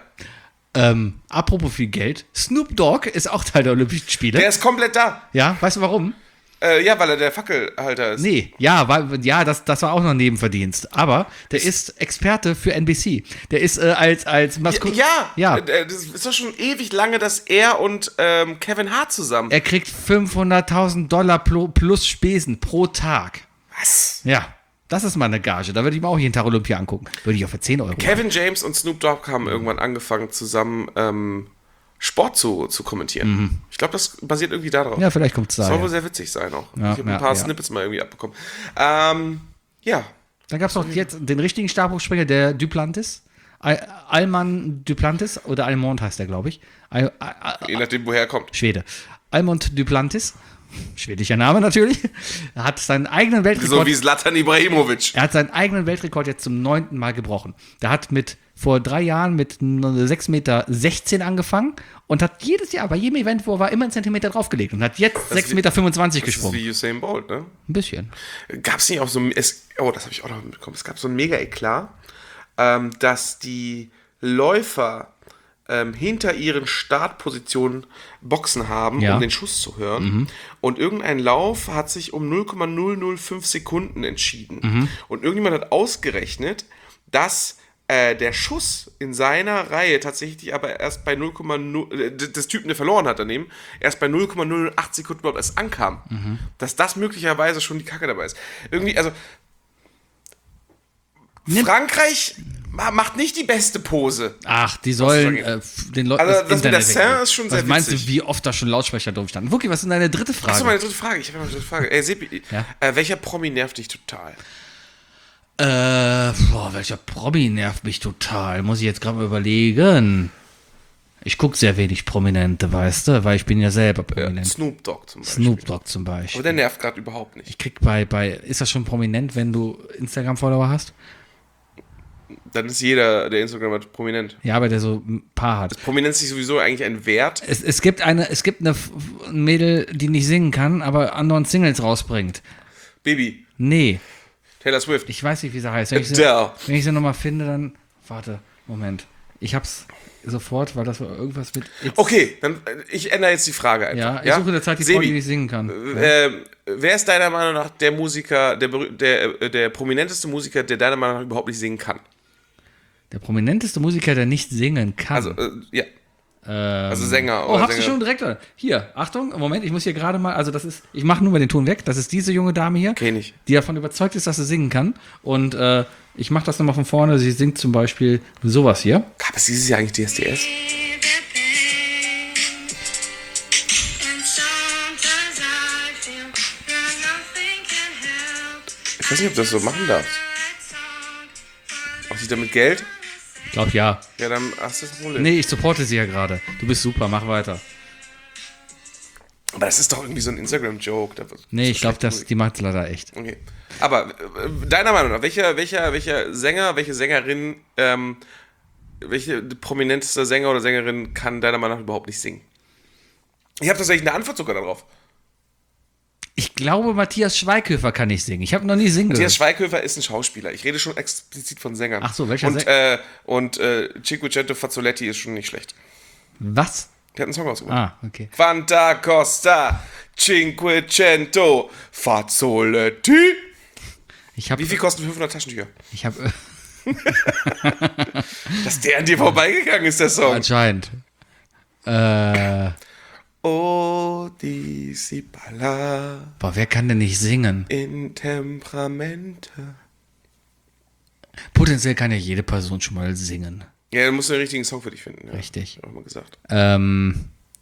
Ähm, apropos viel Geld, Snoop Dogg ist auch Teil der Olympischen Spiele. Der ist komplett da. Ja, weißt du warum? Äh, ja, weil er der Fackelhalter ist. Nee, ja, weil, ja das, das war auch noch ein Nebenverdienst. Aber der ist Experte für N B C. Der ist äh, als, als Maskott. Ja, ja. äh, das ist doch schon ewig lange, dass er und ähm, Kevin Hart zusammen. Er kriegt fünfhunderttausend Dollar pl- plus Spesen pro Tag. Was? Ja, das ist mal eine Gage. Da würde ich mir auch jeden Tag Olympia angucken. Würde ich auch für zehn Euro. Kevin James und Snoop Dogg haben irgendwann angefangen, zusammen ähm, Sport zu, zu kommentieren. Ich glaube, das basiert irgendwie darauf. Ja, vielleicht kommt es da. Soll wohl Ja. sehr witzig sein auch. Ja, ich habe ja, ein paar ja. Snippets mal irgendwie abbekommen. Ähm, ja. Dann gab es noch jetzt den richtigen Stabhochspringer, der Duplantis. Al- Alman Duplantis oder Almond heißt der, glaube ich. Al- Al- Je nachdem, woher er kommt. Schwede. Almond Duplantis, schwedischer Name natürlich, hat seinen eigenen Weltrekord. So wie Zlatan Ibrahimovic. Er hat seinen eigenen Weltrekord jetzt zum neunten Mal gebrochen. Der hat mit vor drei Jahren mit sechs Meter sechzehn angefangen und hat jedes Jahr bei jedem Event, wo er war, immer einen Zentimeter draufgelegt und hat jetzt sechs Meter fünfundzwanzig Das ist gesprungen. wie Usain Bolt, ne? Ein bisschen. Gab es nicht auch so, es, oh, das habe ich auch noch mitbekommen, es gab so ein Mega-Eklat, ähm, dass die Läufer ähm, hinter ihren Startpositionen Boxen haben, Ja. um den Schuss zu hören. Und irgendein Lauf hat sich um null Komma null null fünf Sekunden entschieden. Und irgendjemand hat ausgerechnet, dass äh, der Schuss in seiner Reihe tatsächlich aber erst bei null Komma null, äh, des Typen, der verloren hat daneben, erst bei null Komma null null acht Sekunden überhaupt erst ankam. Dass das möglicherweise schon die Kacke dabei ist. Irgendwie, also Frankreich ma- macht nicht die beste Pose. Ach, die sollen du äh, f- den Leuten Also, das mit Internet der wegnehmen. Seine ist schon sehr Was meinst witzig. du, wie oft da schon Lautsprecher drum standen? Wookie, was ist denn deine dritte Frage? Achso, meine dritte Frage. Ich habe noch eine dritte Frage. Ey, Sepi, Ja? äh, welcher Promi nervt dich total? Äh, boah, welcher Promi nervt mich total? Muss ich jetzt gerade mal überlegen. Ich gucke sehr wenig Prominente, weißt du, weil ich bin ja selber prominent. Snoop Dogg zum Beispiel. Snoop Dogg zum Aber Beispiel. der nervt gerade überhaupt nicht. Ich krieg bei, bei, ist das schon prominent, wenn du Instagram-Follower hast? Dann ist jeder, der Instagram hat, prominent. Ja, aber der so ein paar hat. Prominenz ist sowieso eigentlich ein Wert. Es, es gibt eine, es gibt eine F- ein Mädel, die nicht singen kann, aber andauernd Singles rausbringt. Baby, Nee, Taylor Swift. ich weiß nicht, wie sie heißt. Wenn ich sie, Adele. wenn ich sie nochmal finde, dann, warte, Moment. Ich hab's sofort, weil das war irgendwas mit It's. Okay, dann äh, ich ändere jetzt die Frage einfach. Ja, ich suche in der Zeit die Frau, die Sebi, nicht singen kann. ähm, wer ist deiner Meinung nach der Musiker, der, berüh- der, äh, der prominenteste Musiker, der deiner Meinung nach überhaupt nicht singen kann? Der prominenteste Musiker, der nicht singen kann. Also, äh, ja. Ähm, Also Sänger Oh, oder hast du Sänger. schon direkt? Hier, Achtung, Moment, ich muss hier gerade mal, also das ist, ich mache nur mal den Ton weg, das ist diese junge Dame hier, Kenn ich. die davon überzeugt ist, dass sie singen kann. Und äh, ich mache das nochmal von vorne, sie singt zum Beispiel sowas hier. Gab es dieses Jahr eigentlich D S D S? Ich weiß nicht, ob du das so machen darfst. Auch sieht damit Geld? Ich glaube ja. Ja, dann hast du das Problem. Nee, ich supporte sie ja gerade. Du bist super, mach weiter. Aber das ist doch irgendwie so ein Instagram-Joke. Da wird Nee, so ich glaube, schlechte das Musik. die macht leider echt. Okay. Aber äh, deiner Meinung nach, welcher, welcher, welcher Sänger, welche Sängerin, ähm, welche prominenteste Sänger oder Sängerin kann deiner Meinung nach überhaupt nicht singen? Ich habe tatsächlich eine Antwort sogar darauf. Ich, glaube, Matthias Schweighöfer kann nicht singen. Ich habe noch nie singen Matthias gehört. Schweighöfer ist ein Schauspieler. Ich rede schon explizit von Sängern. Ach so, welcher Und, Sänger? äh, und äh, Cinquecento Fazzoletti ist schon nicht schlecht. Was? Der hat einen Song ausgebracht. Ah, okay. Quanta Costa Cinquecento Fazzoletti. Ich habe Wie viel kosten fünfhundert Taschentücher? ich habe Dass der an dir vorbeigegangen ist, der Song. anscheinend äh, Oh, di si balla boah, wer kann denn nicht singen? in Temperamente. Potenziell kann ja jede Person schon mal singen. Ja, du musst den richtigen Song für dich finden. Ja. Richtig. Hab ich auch mal gesagt. Ähm,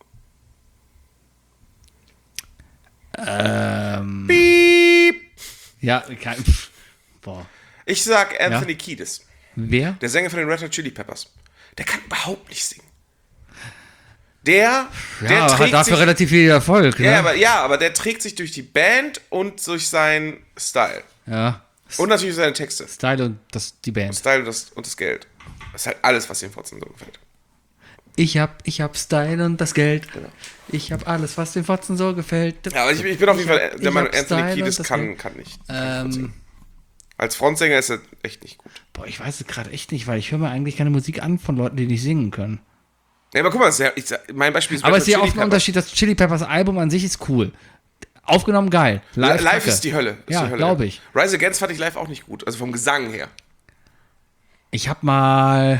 ähm, Piep. ja, kein, pff, boah. Ich sag Anthony Kiedis, Wer? der Sänger von den Red Hot Chili Peppers. Der kann überhaupt nicht singen. Der, der Ja, aber hat trägt dafür sich, relativ viel Erfolg, ja, ne? aber, ja, aber der trägt sich durch die Band und durch seinen Style. Ja. Und natürlich seine Texte. Style und das, die Band. Style und das, und das Geld. Das ist halt alles, was dem Fotzen so gefällt. Ich hab, ich hab Style und das Geld. Genau. Ich hab alles, was dem Fotzen so gefällt. Ja, aber ich, ich bin auf jeden Ich Fall hab- der ich Meinung, hab Anthony Style Kiedis und das kann, Geld. kann nicht. Kann nicht Ähm, Als Frontsänger ist er echt nicht gut. boah, ich weiß es gerade echt nicht, weil ich höre mir eigentlich keine Musik an von Leuten, die nicht singen können. Ja, aber guck mal, das ist ja, ich, sag- mein Beispiel ist Aber Red es ist ja Hot auch Chili ein Peppers. Unterschied, das Chili Peppers Album an sich ist cool. Aufgenommen geil. Live, Live, live kacke. ist die Hölle. Ist Ja, die Hölle. glaube ich. Rise Against fand ich live auch nicht gut. Also vom Gesang her. Ich hab mal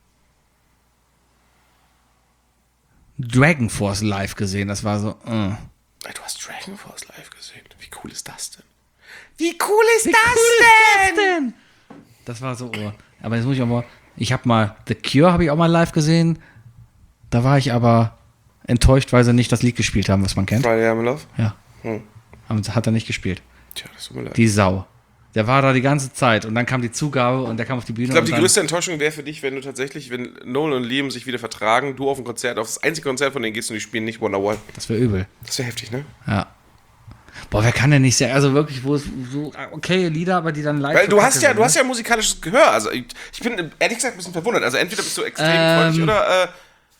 Dragon Force live gesehen. Das war so. Äh. Ey, du hast Dragon Force live gesehen. Wie cool ist das denn? Wie cool ist das denn? denn? Das war so. Oh. Aber jetzt muss ich auch mal. Ich habe mal The Cure habe ich auch mal live gesehen. Da war ich aber enttäuscht, weil sie nicht das Lied gespielt haben, was man kennt. Friday I'm in Love? Ja. Hm. Aber hat er nicht gespielt. Tja, das tut mir leid. Die Sau. Der war da die ganze Zeit und dann kam die Zugabe und der kam auf die Bühne. Ich glaube, und die dann, größte Enttäuschung wäre für dich, wenn du tatsächlich, wenn Nolan und Liam sich wieder vertragen, du auf ein Konzert, auf das einzige Konzert von denen gehst und die spielen nicht Wonderwall. Das wäre übel. Das wäre heftig, ne? Ja. Boah, wer kann denn nicht sehr, also wirklich, wo es so okay Lieder, aber die dann live. Weil so du hast kacke ja, sind, du hast ne? ja musikalisches Gehör. Also ich, ich bin ehrlich gesagt ein bisschen verwundert. Also entweder bist du extrem Ähm, freundlich oder äh,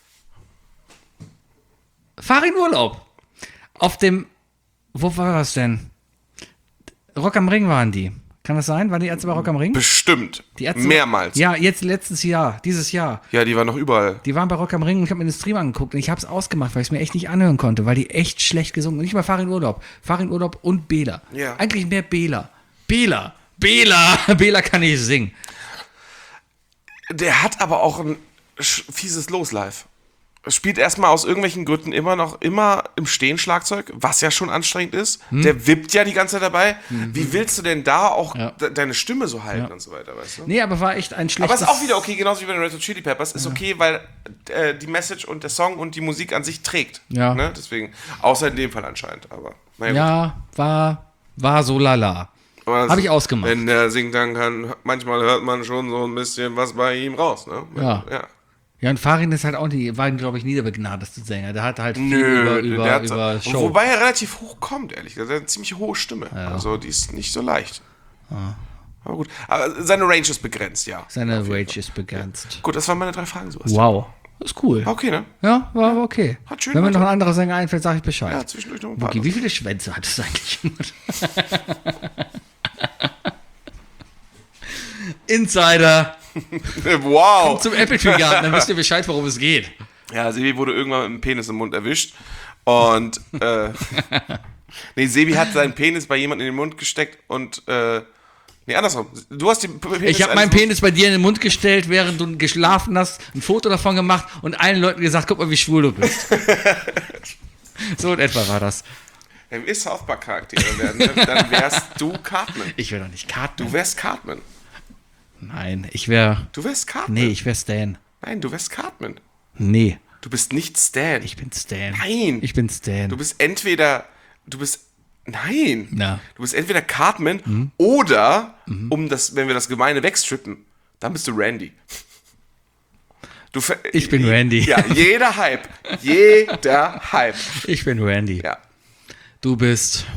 Fahr in Urlaub. Auf dem, wo war das denn? Rock am Ring waren die. Kann das sein? Waren die Ärzte bei Rock am Ring? bestimmt. Die Ärzte, Mehrmals. Ja, jetzt letztes Jahr, dieses Jahr. Ja, die waren noch überall. Die waren bei Rock am Ring und ich habe mir den Stream angeguckt und ich habe es ausgemacht, weil ich es mir echt nicht anhören konnte, weil die echt schlecht gesungen. Nicht mal Fahr in Urlaub. Fahr in Urlaub und Bela. Ja. Eigentlich mehr Bela. Bela. Bela. Bela kann nicht singen. Der hat aber auch ein sch- fieses Los live. Spielt erstmal aus irgendwelchen Gründen immer noch immer im Stehen Schlagzeug, was ja schon anstrengend ist. Der wippt ja die ganze Zeit dabei. Wie willst du denn da auch Ja. de- deine Stimme so halten Ja. und so weiter, weißt du? Nee, aber war echt ein Aber schlechtes... ist auch wieder okay, genauso wie bei den Red Hot Chili Peppers. Ist okay, weil äh, die Message und der Song und die Musik an sich trägt. Ja. Ne? Deswegen, außer in dem Fall anscheinend. Aber naja, gut. Ja, war, war so lala. Aber Hab ich ausgemacht. Wenn der singt, dann kann, manchmal hört man schon so ein bisschen was bei ihm raus. Ne? Ja. ja. Ja, und Farin ist halt auch nicht, war, glaube ich, nie der begnadeste Sänger. Der hat halt viel Nö, über, der über, hat, über Show. Wobei er relativ hoch kommt, ehrlich gesagt. Er hat eine ziemlich hohe Stimme. Also die ist nicht so leicht. Aber gut. Aber seine Range ist begrenzt, ja. Seine Auf jeden Rage ist begrenzt. Gut, das waren meine drei Fragen, Sebastian. Wow. Das ist cool. Okay, ne? Ja, war aber okay. Hat schön Wenn mir weiter- noch ein anderer Sänger einfällt, sage ich Bescheid. Ja, zwischendurch noch ein paar. Okay, wie viele Schwänze hattest du eigentlich? Insider. Wow! Zum Apple Tree Garden, dann wisst ihr Bescheid, worum es geht. Ja, Sebi wurde irgendwann mit dem Penis im Mund erwischt. Und, äh, nee, Sebi hat seinen Penis bei jemandem in den Mund gesteckt und, äh, nee, andersrum. Du hast den Penis. Ich habe meinen eines- Penis bei dir in den Mund gestellt, während du geschlafen hast, ein Foto davon gemacht und allen Leuten gesagt, guck mal, wie schwul du bist. So in etwa war das. Wenn wir South Park Charaktere werden, ne, dann wärst du Cartman. Ich wäre doch nicht Cartman. Du wärst Cartman. Nein, ich wäre... Du wärst Cartman. Nee, ich wäre Stan. Nein, du wärst Cartman. Nee, Du bist nicht Stan. ich bin Stan. Nein. Ich bin Stan. Du bist entweder, du bist, nein. Ja. Du bist entweder Cartman oder, um das, wenn wir das Gemeine wegstrippen, dann bist du Randy. Du ver- Ich bin Randy. Ja, jeder Hype. Jeder Hype. Ich bin Randy. Ja. Du bist...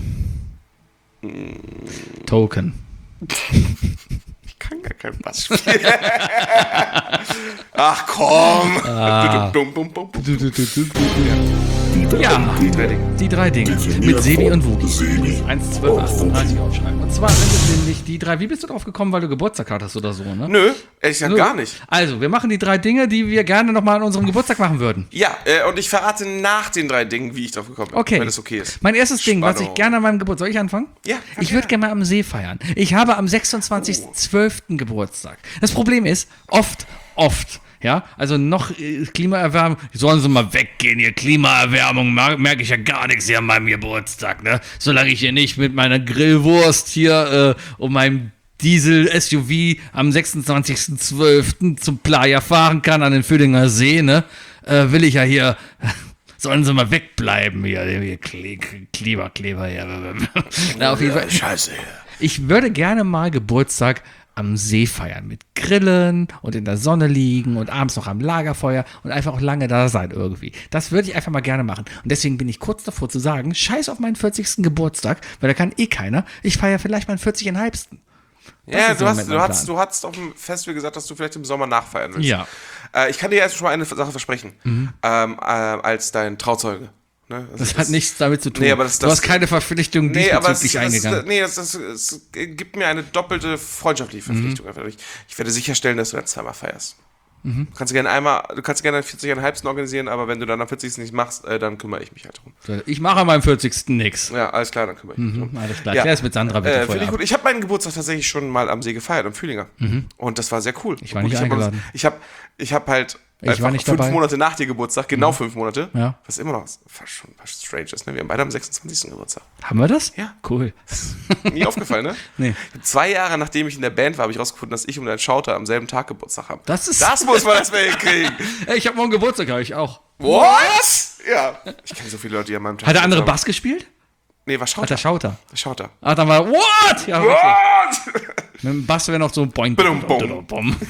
Token. Ich kann gar keinen Bass spielen. Ach komm. Ah. Dum, dum, dum, dum, dum. Du, du, du, du, du, du. Ja, Die drei Dinge. die drei Dinge. Mit Sebi und Wookie. eins, zwölf, achtunddreißig aufschreiben. Und zwar sind es nämlich die drei. Wie bist du drauf gekommen, weil du Geburtstag hattest oder so, ne? Nö, ehrlich gesagt Nö. gar nicht. Also, wir machen die drei Dinge, die wir gerne nochmal an unserem Geburtstag machen würden. Ja, äh, und ich verrate nach den drei Dingen, wie ich drauf gekommen bin. Okay. Wenn das okay ist. Mein erstes Ding, was ich Spannung. gerne an meinem Geburtstag. Soll ich anfangen? Ja, fang Ich würde gerne mal am See feiern. Ich habe am sechsundzwanzigsten zwölften Geburtstag. Das Problem ist, oft, oft. Ja, also noch äh, Klimaerwärmung, sollen sie mal weggehen, hier Klimaerwärmung, merke ich ja gar nichts hier an meinem Geburtstag, ne? Solange ich hier nicht mit meiner Grillwurst hier äh, und meinem Diesel-S U V am sechsundzwanzigsten zwölften zum Playa fahren kann an den Vöhlinger See, ne? Äh, will ich ja hier, sollen sie mal wegbleiben hier, hier Kle Klimakleber hier. Na, auf jeden Fall. Scheiße. Ich würde gerne mal Geburtstag am See feiern mit Grillen und in der Sonne liegen und abends noch am Lagerfeuer und einfach auch lange da sein irgendwie. Das würde ich einfach mal gerne machen. Und deswegen bin ich kurz davor zu sagen, scheiß auf meinen vierzigsten Geburtstag, weil da kann eh keiner. Ich feiere vielleicht meinen vierzigsten. Ja, ist du im hast, Moment du, mein hast, Plan. du hast auf dem Festival gesagt, dass du vielleicht im Sommer nachfeiern willst. Ja. Äh, ich kann dir jetzt schon mal eine Sache versprechen. Ähm, äh, als dein Trauzeuge. Ne? Das hat nichts damit zu tun. Nee, aber das- du das- hast keine Verpflichtung Nee, aber es, diesbezüglich das, eingegangen. nee, das, das, es gibt mir eine doppelte freundschaftliche Verpflichtung. Mhm. Einfach. Ich, ich werde sicherstellen, dass du dann zweimal feierst. Du kannst gerne einmal, du kannst gerne vierzig Komma fünf organisieren, aber wenn du dann am vierzigsten nicht machst, äh, dann kümmere ich mich halt drum. Ich mache an meinem vierzigsten nix. Ja, alles klar, dann kümmere ich mich drum. Alles klar, Ja. klär es mit Sandra bitte Äh, vorher Finde ich ab. gut. Ich habe meinen Geburtstag tatsächlich schon mal am See gefeiert, am Fühlinger. Und das war sehr cool. Ich war Gut, nicht hab mal- eingeladen. Ich habe ich hab halt Ich war einfach nicht fünf dabei. Monate nach dir Geburtstag, genau fünf Monate, Ja. was immer noch fast schon fast strange ist. Ne? Wir haben beide am sechsundzwanzigsten Geburtstag. Haben wir das? Ja. Cool. Nie aufgefallen, ne? Nee. Zwei Jahre nachdem ich in der Band war, habe ich rausgefunden, dass ich und dein Schauter am selben Tag Geburtstag haben. Das ist- Das muss man erstmal hinkriegen. Ey, ich habe morgen Geburtstag, habe ich auch. What? Ja. Ich kenne so viele Leute, die an meinem Tag Hat der andere Geburtstag Bass gespielt? haben. Nee, war Hat Schauter. der Schauter. Der Schauter. Ah, dann war, what? Ja, wirklich. What? Mit dem Bass wäre noch so ein Boing. Bum, bum.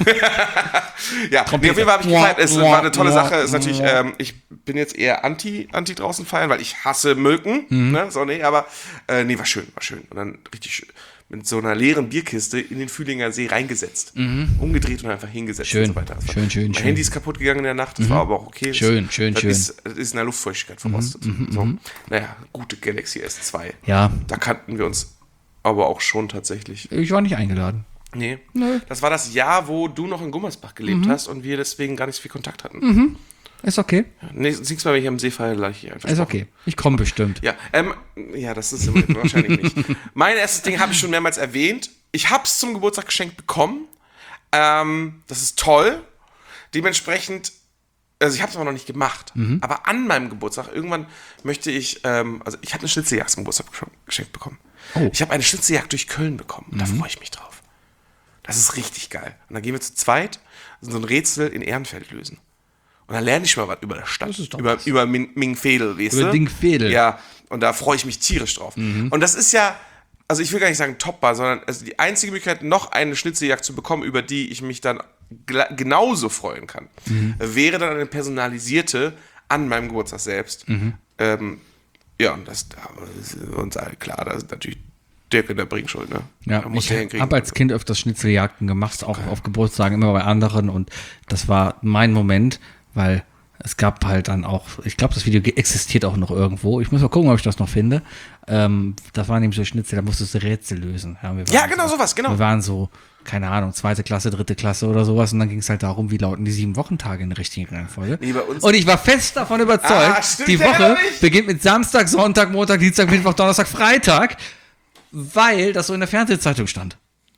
Ja, nee, auf jeden Fall habe ich gefeiert. Es war eine tolle Sache. Ist natürlich, ähm, ich bin jetzt eher anti, anti draußen feiern, weil ich hasse Mücken. Mhm. Ne? So, nee, aber äh, nee, war schön, war schön. Und dann richtig schön mit so einer leeren Bierkiste in den Fühlinger See reingesetzt. Umgedreht und einfach hingesetzt Mhm. Schön, und so weiter. Das war- schön, schön, Mein schön. Handy ist kaputt gegangen in der Nacht, das war aber auch okay. Schön, das, schön, das schön. Ist, das ist in der Luftfeuchtigkeit verrostet. so. Naja, gute Galaxy S zwei. Ja, Da kannten wir uns aber auch schon tatsächlich. ich war nicht eingeladen. Nee. Nö. Das war das Jahr, wo du noch in Gummersbach gelebt hast und wir deswegen gar nicht so viel Kontakt hatten. Mhm. Ist okay. Nächstes nächstes Mal, wenn ich am See feiere, lade ich hier einfach. Ist okay. Ich komme bestimmt. Ja, ähm, ja, das ist immer- wahrscheinlich nicht. Mein erstes Ding habe ich schon mehrmals erwähnt. Ich habe es zum Geburtstag geschenkt bekommen. Ähm, das ist toll. Dementsprechend, also ich habe es aber noch nicht gemacht. Aber an meinem Geburtstag, irgendwann möchte ich, ähm, also ich habe eine Schnitzeljagd zum Geburtstag gesch- geschenkt bekommen. Oh. Ich habe eine Schnitzeljagd durch Köln bekommen. Und da freue ich mich drauf. Das ist richtig geil. Und dann gehen wir zu zweit so ein Rätsel in Ehrenfeld lösen. Und dann lerne ich mal was über der Stadt. ist doch Über, was. über Ming- Mingfedel, weißt Über du? Dingfedel. Ja, und da freue ich mich tierisch drauf. Und das ist ja, also ich will gar nicht sagen topbar, sondern also die einzige Möglichkeit, noch eine Schnitzeljagd zu bekommen, über die ich mich dann gla- genauso freuen kann, wäre dann eine personalisierte an meinem Geburtstag selbst. Ähm, ja, und das, da ist uns alle klar, da ist natürlich Dirk in der Bringschuld, ne? Ja, Da muss ich der hinkriegen. habe als Kind öfters Schnitzeljagden gemacht, auch auf Geburtstagen, immer bei anderen. Und das war mein Moment, weil es gab halt dann auch, ich glaube, das Video ge- existiert auch noch irgendwo. Ich muss mal gucken, ob ich das noch finde. Ähm, das war nämlich so Schnitzel, da musstest du Rätsel lösen. Ja, wir waren Ja, genau sowas, genau. Wir waren so, keine Ahnung, zweite Klasse, dritte Klasse oder sowas. Und dann ging es halt darum, wie lauten die sieben Wochentage in der richtigen Reihenfolge. Nee, bei uns- Und ich war fest davon überzeugt, Ah, stimmt, die ich erinnere Woche mich. beginnt mit Samstag, Sonntag, Montag, Dienstag, Mittwoch, Donnerstag, Freitag, weil das so in der Fernsehzeitung stand.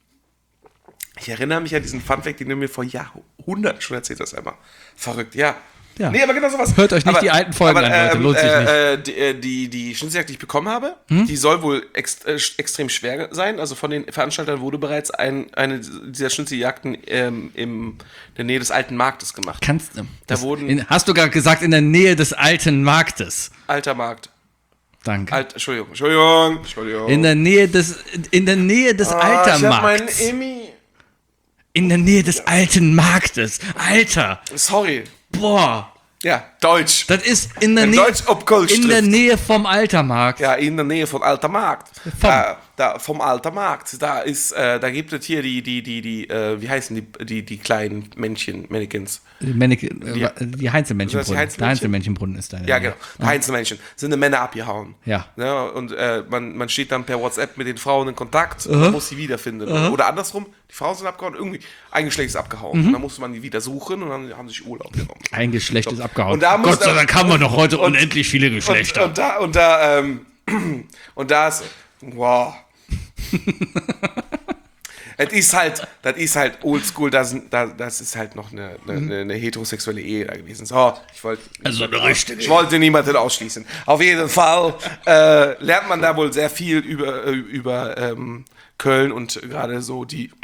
Ich erinnere mich an diesen Funfact, den du mir vor Jahrhunderten schon erzählt hast, einmal. Verrückt, ja. Ja. Nee, aber genau sowas. Hört euch nicht die alten Folgen an, Leute, lohnt sich nicht. Äh, die, äh, die, die Schnitzeljagd, die ich bekommen habe, die soll wohl ex äh, extrem schwer sein. Also von den Veranstaltern wurde bereits ein, eine dieser Schnitzeljagden ähm, in der Nähe des alten Marktes gemacht. Kannst du. Das wurden- in, hast du gerade gesagt, in der Nähe des alten Marktes. Alter Markt. Danke. Alt, Entschuldigung, Entschuldigung, Entschuldigung. In der Nähe des, in der Nähe des Ah, ich hab meinen Altermarkts. Emmy. In der Nähe des alten Marktes. Alter. Sorry. Boah. Ja. Deutsch. Das ist in der Ein Nähe, Deutsch ob Kölsch in der trifft. Nähe vom Altermarkt. Ja, in der Nähe von Alter Markt. Vom. Da, da, vom Alter Markt. Da ist, äh, da gibt es hier die, die, die, die, äh, wie heißen die, die, die kleinen Männchen, Mannequins. Die, Männeke- äh, die Heinzelmännchenbrunnen. Heinzelmännchen? Der Heinzelmännchenbrunnen ist da. Ja, genau. Die Heinzelmännchen. Sind die Männer abgehauen. Ja. Ja, und äh, man, man steht dann per WhatsApp mit den Frauen in Kontakt und man muss sie wiederfinden. Oder andersrum, die Frauen sind abgehauen, irgendwie ein Geschlecht ist abgehauen. Mhm. Und dann musste man die wieder suchen und dann haben sie sich Urlaub genommen. Ein Geschlecht ist abgehauen. Und da muss Gott sei da- Dank haben wir noch heute unendlich viele Geschlechter. Und, und da, und da, ähm, und da ist, wow. Das ist halt, das ist halt oldschool, das, das, das ist halt noch eine, eine, eine heterosexuelle Ehe da gewesen. So, ich wollte, Also eine richtige. ich wollte niemanden ausschließen. Auf jeden Fall äh, lernt man da wohl sehr viel über, äh, über ähm, Köln und gerade so die,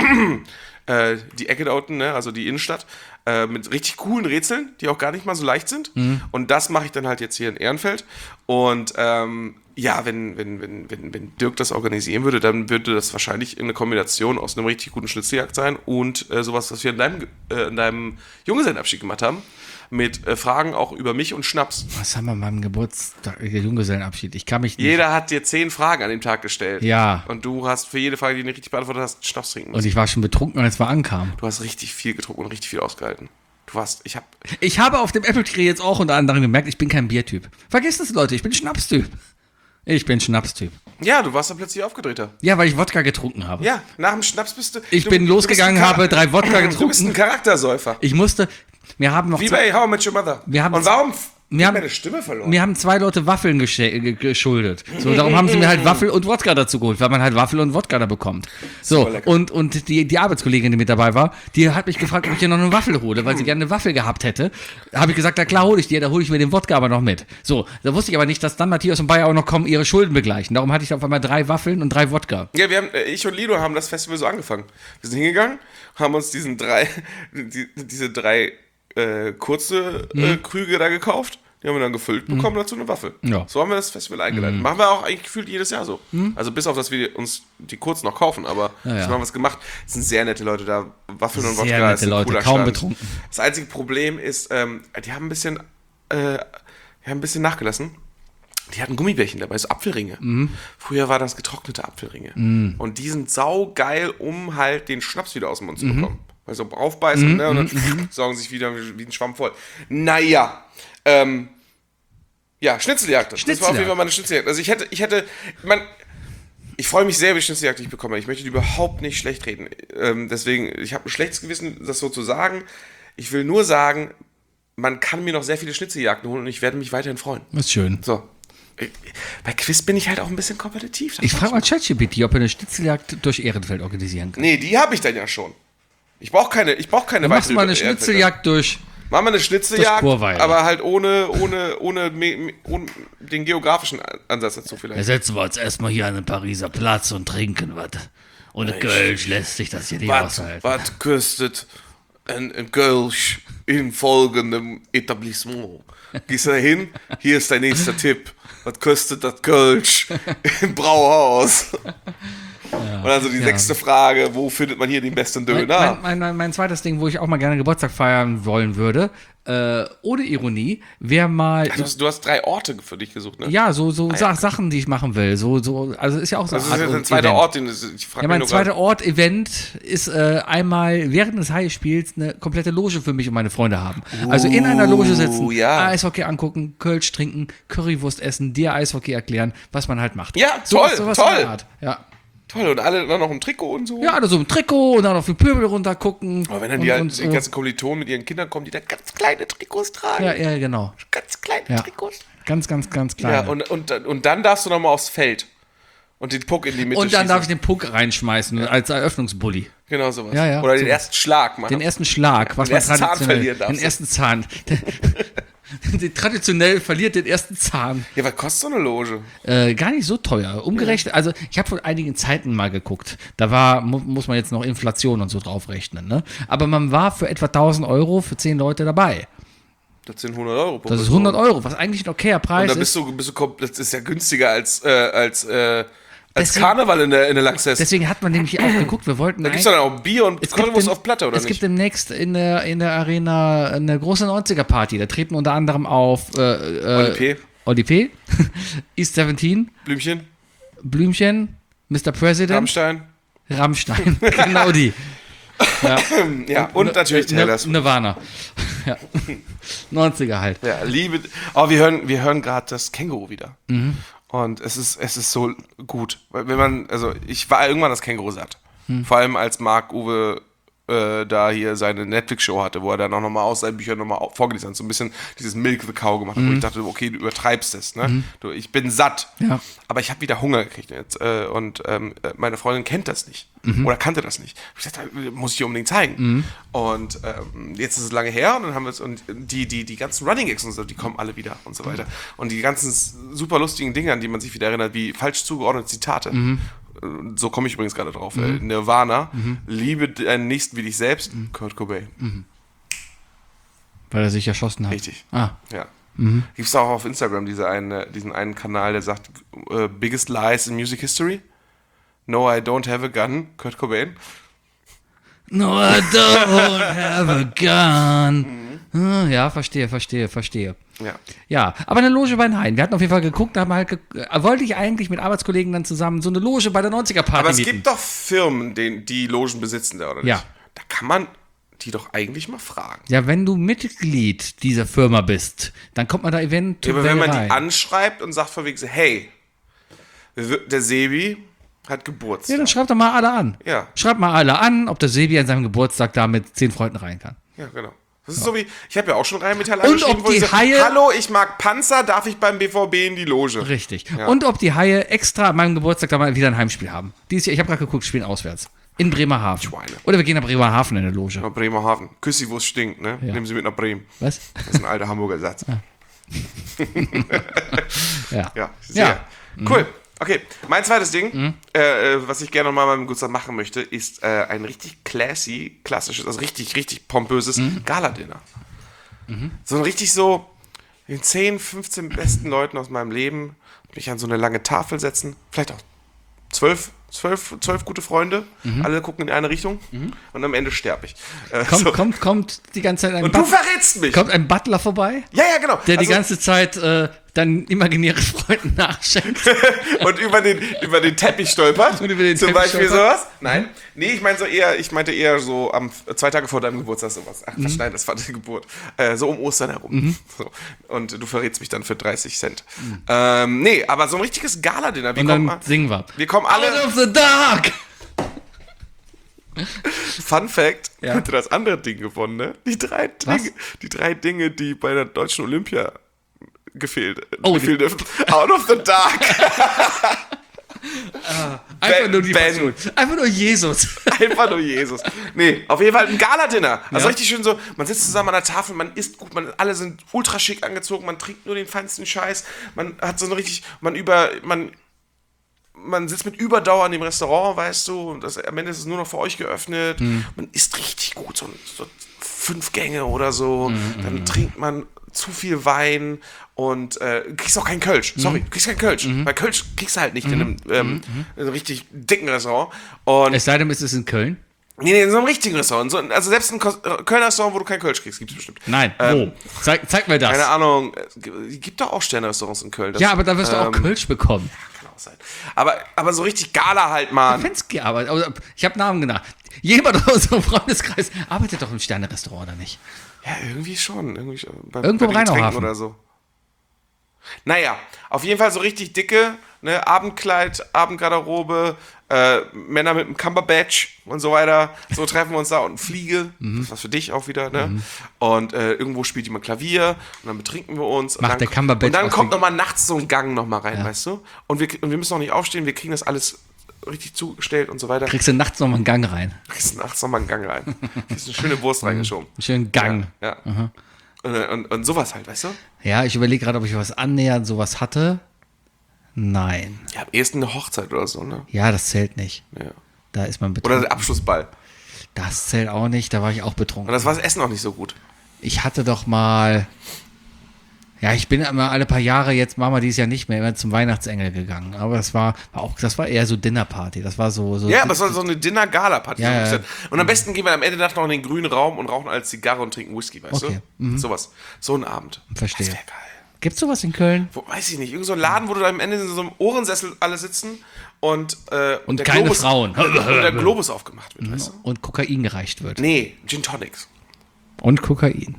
äh, die Ecke da unten, ne? Also die Innenstadt, äh, mit richtig coolen Rätseln, die auch gar nicht mal so leicht sind. Mhm. Und das mache ich dann halt jetzt hier in Ehrenfeld. Und ähm, ja, wenn, wenn, wenn, wenn, wenn Dirk das organisieren würde, dann würde das wahrscheinlich eine Kombination aus einem richtig guten Schnitzeljagd sein und äh, sowas, was wir in deinem, äh, in deinem Junggesellenabschied gemacht haben. Mit äh, Fragen auch über mich und Schnaps. Was haben wir beim Geburtstag, äh, Junggesellenabschied? Ich kann mich nicht. Jeder hat dir zehn Fragen an dem Tag gestellt. Ja. Und du hast für jede Frage, die du nicht richtig beantwortet hast, Schnaps trinken müssen. Und ich war schon betrunken, als wir ankamen. Du hast richtig viel getrunken und richtig viel ausgehalten. Du warst, ich hab, Ich habe auf dem Apple Tree jetzt auch unter anderem gemerkt, ich bin kein Biertyp. Vergesst es, Leute, ich bin Schnapstyp. Ich bin Schnapstyp. ja, du warst dann plötzlich aufgedrehter. Ja, weil ich Wodka getrunken habe. Ja, nach dem Schnaps bist du. Ich du, bin du losgegangen, bist ein habe drei Wodka Du bist getrunken. ein Charaktersäufer. Ich musste, wir haben noch Wie zwei, bei How I Met Your Mother. Wir haben- und warum f- wir haben- meine Stimme verloren? mir haben zwei Leute Waffeln gesche- ge- geschuldet. So, darum haben sie mir halt Waffel und Wodka dazu geholt, weil man halt Waffel und Wodka da bekommt. So, Super lecker. und, und die, die Arbeitskollegin, die mit dabei war, die hat mich gefragt, ob ich ihr noch eine Waffel hole, weil sie gerne eine Waffel gehabt hätte. Da habe ich gesagt, na klar, hole ich dir, da hole ich mir den Wodka aber noch mit. So, da wusste ich aber nicht, dass dann Matthias und Bayer auch noch kommen, ihre Schulden begleichen. Darum hatte ich auf einmal drei Waffeln und drei Wodka. Ja, wir haben, äh, ich und Lido haben das Festival so angefangen. Wir sind hingegangen, haben uns diesen drei, die, diese drei äh, kurze äh, Krüge da gekauft. Die haben wir dann gefüllt, bekommen dazu eine Waffe. Ja. So haben wir das Festival eingeleitet. Machen wir auch eigentlich gefühlt jedes Jahr so. Also bis auf, dass wir uns die kurz noch kaufen, aber Ja, ja. wir haben was gemacht. Es sind sehr nette Leute da. Waffeln und Sehr Wodka nette ist ein Leute, cooler kaum Stand. betrunken. Das einzige Problem ist, ähm, die haben ein bisschen, äh, die haben ein bisschen nachgelassen. Die hatten Gummibärchen dabei, so Apfelringe. Mhm. Früher war das getrocknete Apfelringe. Und die sind saugeil, um halt den Schnaps wieder aus dem Mund zu Mhm. bekommen. Weil so aufbeißen, ne, und dann saugen sich wieder wie ein Schwamm voll. Naja, ähm, ja, Schnitzeljagd. Das war auf Schnitzeljagd. jeden Fall meine Schnitzeljagd. Also ich hätte, ich hätte, man, ich freue mich sehr über die Schnitzeljagd, die ich bekomme. Ich möchte die überhaupt nicht schlecht reden. Ähm, deswegen, ich habe ein schlechtes Gewissen, das so zu sagen. Ich will nur sagen, man kann mir noch sehr viele Schnitzeljagden holen und ich werde mich weiterhin freuen. Das ist schön. So. Ich- Bei Quiz bin ich halt auch ein bisschen kompetitiv. Das Ich war's. frage mal ChatGPT, ob er eine Schnitzeljagd durch Ehrenfeld organisieren kann. Nee, die habe ich dann ja schon. Ich brauche keine, ich brauche keine Machst du mal eine Ehrenfelder. Schnitzeljagd durch. Machen wir eine Schnitzeljagd, Das Chorweil. aber halt ohne, ohne, ohne, me- me- ohne den geografischen Ansatz dazu Da vielleicht. setzen wir uns erstmal hier an den Pariser Platz und trinken was. Ohne Kölsch lässt sich das hier nicht Was, aushalten. was kostet ein, ein Kölsch in folgendem Etablissement? Gehst du da hin? Hier ist dein nächster Tipp. Was kostet das Kölsch im Brauhaus? Und dann so die sechste Frage, wo findet man hier den besten Mein, Döner? mein, mein, mein, mein zweites Ding, wo ich auch mal gerne Geburtstag feiern wollen würde, äh, ohne Ironie, wäre mal. Ach, du, hast, du hast drei Orte für dich gesucht, ne? Ja, so, so Sa Sachen, die ich machen will. So, so, also ist ja auch so Das ist eine jetzt Art ein zweiter Event. Ort, den ich frage Ja, mein zweiter Ort, Event, ist äh, einmal während des High-Spiels eine komplette Loge für mich und meine Freunde haben. Also in einer Loge sitzen, ja. Eishockey angucken, Kölsch trinken, Currywurst essen, dir Eishockey erklären, was man halt macht. Ja, Sowas- toll, sowas toll. in der Art. Ja. Toll, und alle dann noch im Trikot und so. Ja, alle so im Trikot und dann auf die Pöbel runtergucken. Aber wenn dann und, die, und die ganzen Kommilitonen mit ihren Kindern kommen, die da ganz kleine Trikots tragen. Ja, ja, genau. Ganz kleine Ja. Trikots. Ganz, ganz, ganz klein. Ja, und, und, und dann darfst du nochmal aufs Feld. Und den Puck in die Mitte Und dann schießen. darf ich den Puck reinschmeißen als Eröffnungsbully. Genau sowas. Ja, ja, Oder den sowas. ersten Schlag machen. Den ersten Schlag, was Den man ersten Zahn traditionell. verlieren darfst Den du. ersten Zahn. Den traditionell verliert den ersten Zahn. Ja, was kostet so eine Loge? Äh, gar nicht so teuer. Umgerechnet, also ich habe vor einigen Zeiten mal geguckt. Da war, mu muss man jetzt noch Inflation und so draufrechnen, ne? Aber man war für etwa tausend Euro für zehn Leute dabei. Das sind hundert Euro pro Das ist Person. hundert Euro, was eigentlich ein okayer Und Preis da ist. bist du, bist du komplett, das ist ja günstiger als, äh, als, äh, Als deswegen, Karneval in der, in der Lanxess. deswegen hat man nämlich auch geguckt, wir wollten Da gibt es dann auch Bier und Es gibt Currywurst dem- auf Platte, oder es nicht? gibt demnächst in der, in der Arena eine große neunziger-Party. Da treten unter anderem auf äh, äh, Oli P. Oli P, East siebzehn, Blümchen, Blümchen, Mister President, Rammstein. Rammstein. Genau die. Ja, und natürlich Ne- Taylor Swift. Nirvana. Ja. neunziger halt. Ja, Liebe. Oh, wir hören, wir hören gerade das Känguru wieder. Mhm. Und es ist, es ist so gut. Weil wenn man, also ich war irgendwann das Känguru satt. Mhm. Vor allem als Marc Uwe äh, da hier seine Netflix-Show hatte, wo er dann auch nochmal aus seinen Büchern nochmal vorgelesen hat, so ein bisschen dieses Milk the Cow gemacht hat, Mhm. wo ich dachte, okay, du übertreibst es, ne? Du, ich bin satt. Ja. Aber ich habe wieder Hunger gekriegt jetzt. Äh, und ähm, meine Freundin kennt das nicht. Mhm. Oder kannte das nicht. Ich dachte, muss ich ihr unbedingt zeigen. Und ähm, jetzt ist es lange her und dann haben wir es, und die, die, die ganzen Running Gags und so, die kommen alle wieder und so weiter. Und die ganzen super lustigen Dinge, an die man sich wieder erinnert, wie falsch zugeordnete Zitate. Mhm. Äh, So komme ich übrigens gerade drauf. Äh, Nirvana, liebe deinen Nächsten wie dich selbst, Kurt Cobain. Weil er sich erschossen hat. Richtig. Ah. Ja. Gibt es auch auf Instagram diese eine, diesen einen Kanal, der sagt, äh, Biggest Lies in Music History? No, I don't have a gun, Kurt Cobain. No, I don't have a gun. Ah, Ja, verstehe, verstehe, verstehe. Ja. Ja, aber eine Loge bei Nein. Wir hatten auf jeden Fall geguckt, haben halt ge äh, wollte ich eigentlich mit Arbeitskollegen dann zusammen so eine Loge bei der neunziger-Party Aber es mieten. gibt doch Firmen, die, die Logen besitzen, da, oder nicht? Ja. Da kann man die doch eigentlich mal fragen. Ja, wenn du Mitglied dieser Firma bist, dann kommt man da Ja, eventuell aber wenn man rein. die anschreibt und sagt von wegen so, hey, der Sebi hat Ja, Geburtstag. dann schreibt doch mal alle an. Ja. Schreibt mal alle an, ob der Sebi an seinem Geburtstag da mit zehn Freunden rein kann. Ja, genau. Das ist so wie, ich habe ja auch schon Rheinmetall Und angeschrieben, ob wo die ich so, Haie- hallo, ich mag Panzer, darf ich beim B V B in die Loge? Richtig. Ja. Und ob die Haie extra an meinem Geburtstag da mal wieder ein Heimspiel haben. Dieses Jahr, ich habe gerade geguckt, spielen auswärts. In Bremerhaven. Schweine. Oder wir gehen nach Bremerhaven in eine Loge. Nach Bremerhaven. Küssi, wo es stinkt, ne? Ja. Nehmen Sie mit nach Bremen. Was? Das ist ein alter Hamburger Satz. Ja. Ja, sehr. Ja. Cool. Okay, mein zweites Ding, äh, äh, was ich gerne nochmal beim Geburtstag machen möchte, ist äh, ein richtig classy, klassisches, also richtig, richtig pompöses Gala-Dinner. So ein richtig so, den zehn, fünfzehn besten Leuten aus meinem Leben mich an so eine lange Tafel setzen, vielleicht auch zwölf, zwölf, zwölf gute Freunde, alle gucken in eine Richtung und am Ende sterbe ich. Äh, Kommt, so. kommt, kommt die ganze Zeit ein, Und du But- verrätst mich! kommt ein Butler vorbei, Ja, ja, genau. der die Also- ganze Zeit äh, dann imaginäre Freunden nachschenkt. und über den, über den Teppich stolpert. Und über den Zum Teppich Beispiel stolpert. sowas. Nein. Nee, ich meine so eher, ich meinte eher so am zwei Tage vor deinem Geburtstag sowas. Ach, Quatsch, nein, das war die Geburt. Äh, so um Ostern herum. So. Und du verrätst mich dann für dreißig Cent. Ähm, nee, aber so ein richtiges Gala-Dinner. Wir Und kommen, dann singen wir. wir kommen Out alle. of the dark! Fun Fact, Ja. hätte das andere Ding gewonnen, ne? Die drei Was? Dinge, die drei Dinge, die bei der deutschen Olympia gefehlt, Oh, gefehlt dürfen. Out of the dark. Einfach Ben- nur die Ben. Passion. Einfach nur Jesus. Einfach nur Jesus. Nee, auf jeden Fall ein Gala-Dinner. Also Ja. richtig schön so, man sitzt zusammen an der Tafel, man isst gut, man, alle sind ultra schick angezogen, man trinkt nur den feinsten Scheiß, man hat so eine richtig, man über, man, man sitzt mit Überdauer in dem Restaurant, weißt du, und das, am Ende ist es nur noch für euch geöffnet. Man isst richtig gut, so, so fünf Gänge oder so. Dann trinkt man zu viel Wein und äh, kriegst auch keinen Kölsch. Sorry, du kriegst keinen Kölsch. Weil Kölsch kriegst du halt nicht in einem, ähm, in einem richtig dicken Restaurant. Und Es sei denn, es ist in Köln. Nee, nee, in so einem richtigen Restaurant. So, also selbst ein Kos- äh, Kölner Restaurant, wo du keinen Kölsch kriegst, gibt es bestimmt. Nein, Ähm, wo? Zeig, zeig mir das. Keine Ahnung. Es gibt- gibt doch auch Sterne-Restaurants in Köln. Das, Ja, aber da wirst du auch ähm, Kölsch bekommen. Kann auch sein. Aber, aber so richtig Gala halt, Mann. Fensky arbeitet. Also, ich habe Namen genannt. Jemand aus unserem Freundeskreis arbeitet doch im Sterne-Restaurant, oder nicht? Ja, irgendwie schon. Irgendwie schon. Bei, Irgendwo bei im den Getränken Rheinauhafen. oder so. Naja, auf jeden Fall so richtig dicke, ne, Abendkleid, Abendgarderobe, äh, Männer mit einem Cumberbatch und so weiter. So treffen wir uns da und Fliege. Mhm. Das ist was für dich auch wieder, ne? Und äh, irgendwo spielt jemand Klavier und dann betrinken wir uns. Und Macht dann, der Cumberbatch Und dann aus kommt dem- nochmal nachts so ein Gang nochmal rein, weißt du? Und wir, und wir müssen noch nicht aufstehen, wir kriegen das alles richtig zugestellt und so weiter. Kriegst du nachts noch mal einen Gang rein. Kriegst nachts nochmal einen Gang rein. Kriegst eine schöne Wurst reingeschoben. Einen schönen Gang. Ja. ja. Und, und, und sowas halt, weißt du? Ja, ich überlege gerade, ob ich was annähernd sowas hatte. Nein. Ja, am ehesten eine Hochzeit oder so, ne? Ja, das zählt nicht. Ja. Da ist man Oder betrunken. der Abschlussball. Das zählt auch nicht, da war ich auch Und betrunken. das war das Essen auch nicht so gut. Ich hatte doch mal. Ja, ich bin immer alle paar Jahre, jetzt machen wir dieses Jahr nicht mehr, immer zum Weihnachtsengel gegangen. Aber das war, war auch, das war eher so Dinnerparty. Das war so. so Ja, aber es war so eine Dinner-Gala-Party. Ja, so ja. Und am besten gehen wir am Ende der Nacht noch in den grünen Raum und rauchen als Zigarre und trinken Whisky, weißt Okay. du? Sowas. So ein Abend. Verstehe. Das wäre geil. Gibt's sowas in Köln? Wo, weiß ich nicht. Irgend so ein Laden, wo du da am Ende in so einem Ohrensessel alle sitzen und, äh, Und der keine Globus, Frauen. Und der Globus aufgemacht wird, weißt du? Und Kokain gereicht wird. Nee, Gin Tonics. Und Kokain.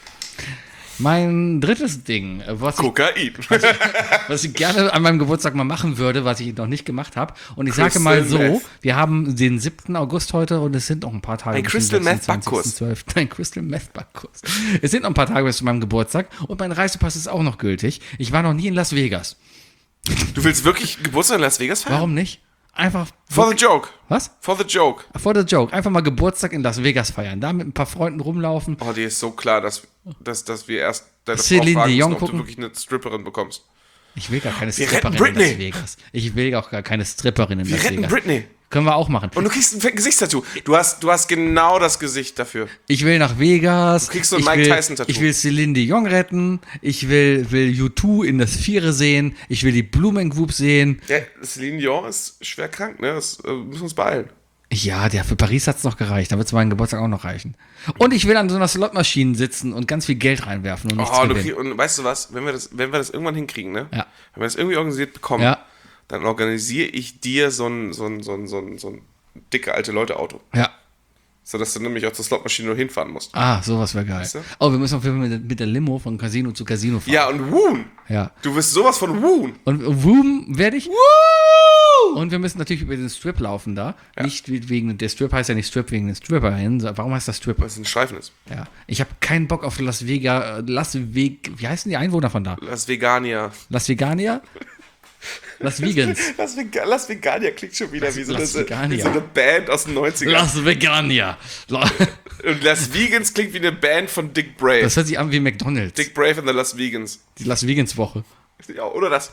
Mein drittes Ding, was ich, Kokain. was ich gerne an meinem Geburtstag mal machen würde, was ich noch nicht gemacht habe. Und ich sage mal so, Crystal Meth. wir haben den siebten August heute und es sind noch ein paar Tage Ein bis zum Crystal Meth sechsundzwanzigsten Backkurs. zwölften Ein Crystal Meth Backkurs. Es sind noch ein paar Tage bis zu meinem Geburtstag und mein Reisepass ist auch noch gültig. Ich war noch nie in Las Vegas. Du willst wirklich Geburtstag in Las Vegas feiern? Warum nicht? Einfach. For the joke. Was? For the joke. For the joke. Einfach mal Geburtstag in Las Vegas feiern. Da mit ein paar Freunden rumlaufen. Oh, dir ist so klar, dass, dass, dass wir erst deine Celine Frau fragen Dion müssen, ob gucken. du wirklich eine Stripperin bekommst. Ich will gar keine Wir Stripperin retten in Las Britney. Vegas. Ich will auch gar keine Stripperin in Wir Las retten Vegas. Britney. Können wir auch machen. Und du kriegst ein Gesichtstattoo. Du hast, du hast genau das Gesicht dafür. Ich will nach Vegas. Du kriegst so ein ich Mike will, Tyson-Tattoo. Ich will Celine Dion retten. Ich will, will U zwei in das Viere sehen. Ich will die Blumengrube sehen. Ja, Celine Dion ist schwer krank, ne? Das äh, müssen wir uns beeilen. Ja, der für Paris hat's noch gereicht. Da wird's meinen Geburtstag auch noch reichen. Und ich will an so einer Slotmaschine sitzen und ganz viel Geld reinwerfen und nichts Oh, du gewinnen. krieg, und weißt du was? Wenn wir das, wenn wir das irgendwann hinkriegen, ne? Ja. Wenn wir das irgendwie organisiert bekommen, Ja. dann organisiere ich dir so ein, so ein, so ein, so ein, so ein dicke alte Leute-Auto. Ja. Sodass du nämlich auch zur Slotmaschine nur hinfahren musst. Ah, sowas wäre geil. Weißt du? Oh, wir müssen auf jeden Fall mit, mit der Limo von Casino zu Casino fahren. Ja, und Woon. Ja. Du bist sowas von Woon. Und Room werde ich. Woo! Und wir müssen natürlich über den Strip laufen da. Nicht wegen, der Strip heißt ja nicht Strip wegen den Stripper hin. Warum heißt das Strip? Weil es ein Streifen ist. Ja. Ich habe keinen Bock auf Las Vegas. Las Vegas. Wie heißen die Einwohner von da? Las Vegania. Las Vegania? Las Vegans. Las, Vega Las Vegania klingt schon wieder Las- wie so, Las eine, Vegania. wie so eine Band aus den neunzigern. Las Vegania. La- Und Las Vegans klingt wie eine Band von Dick Brave. Das hört sich an wie McDonalds. Dick Brave and the Las Vegans. Die Las Vegans Woche. Ja, oder das?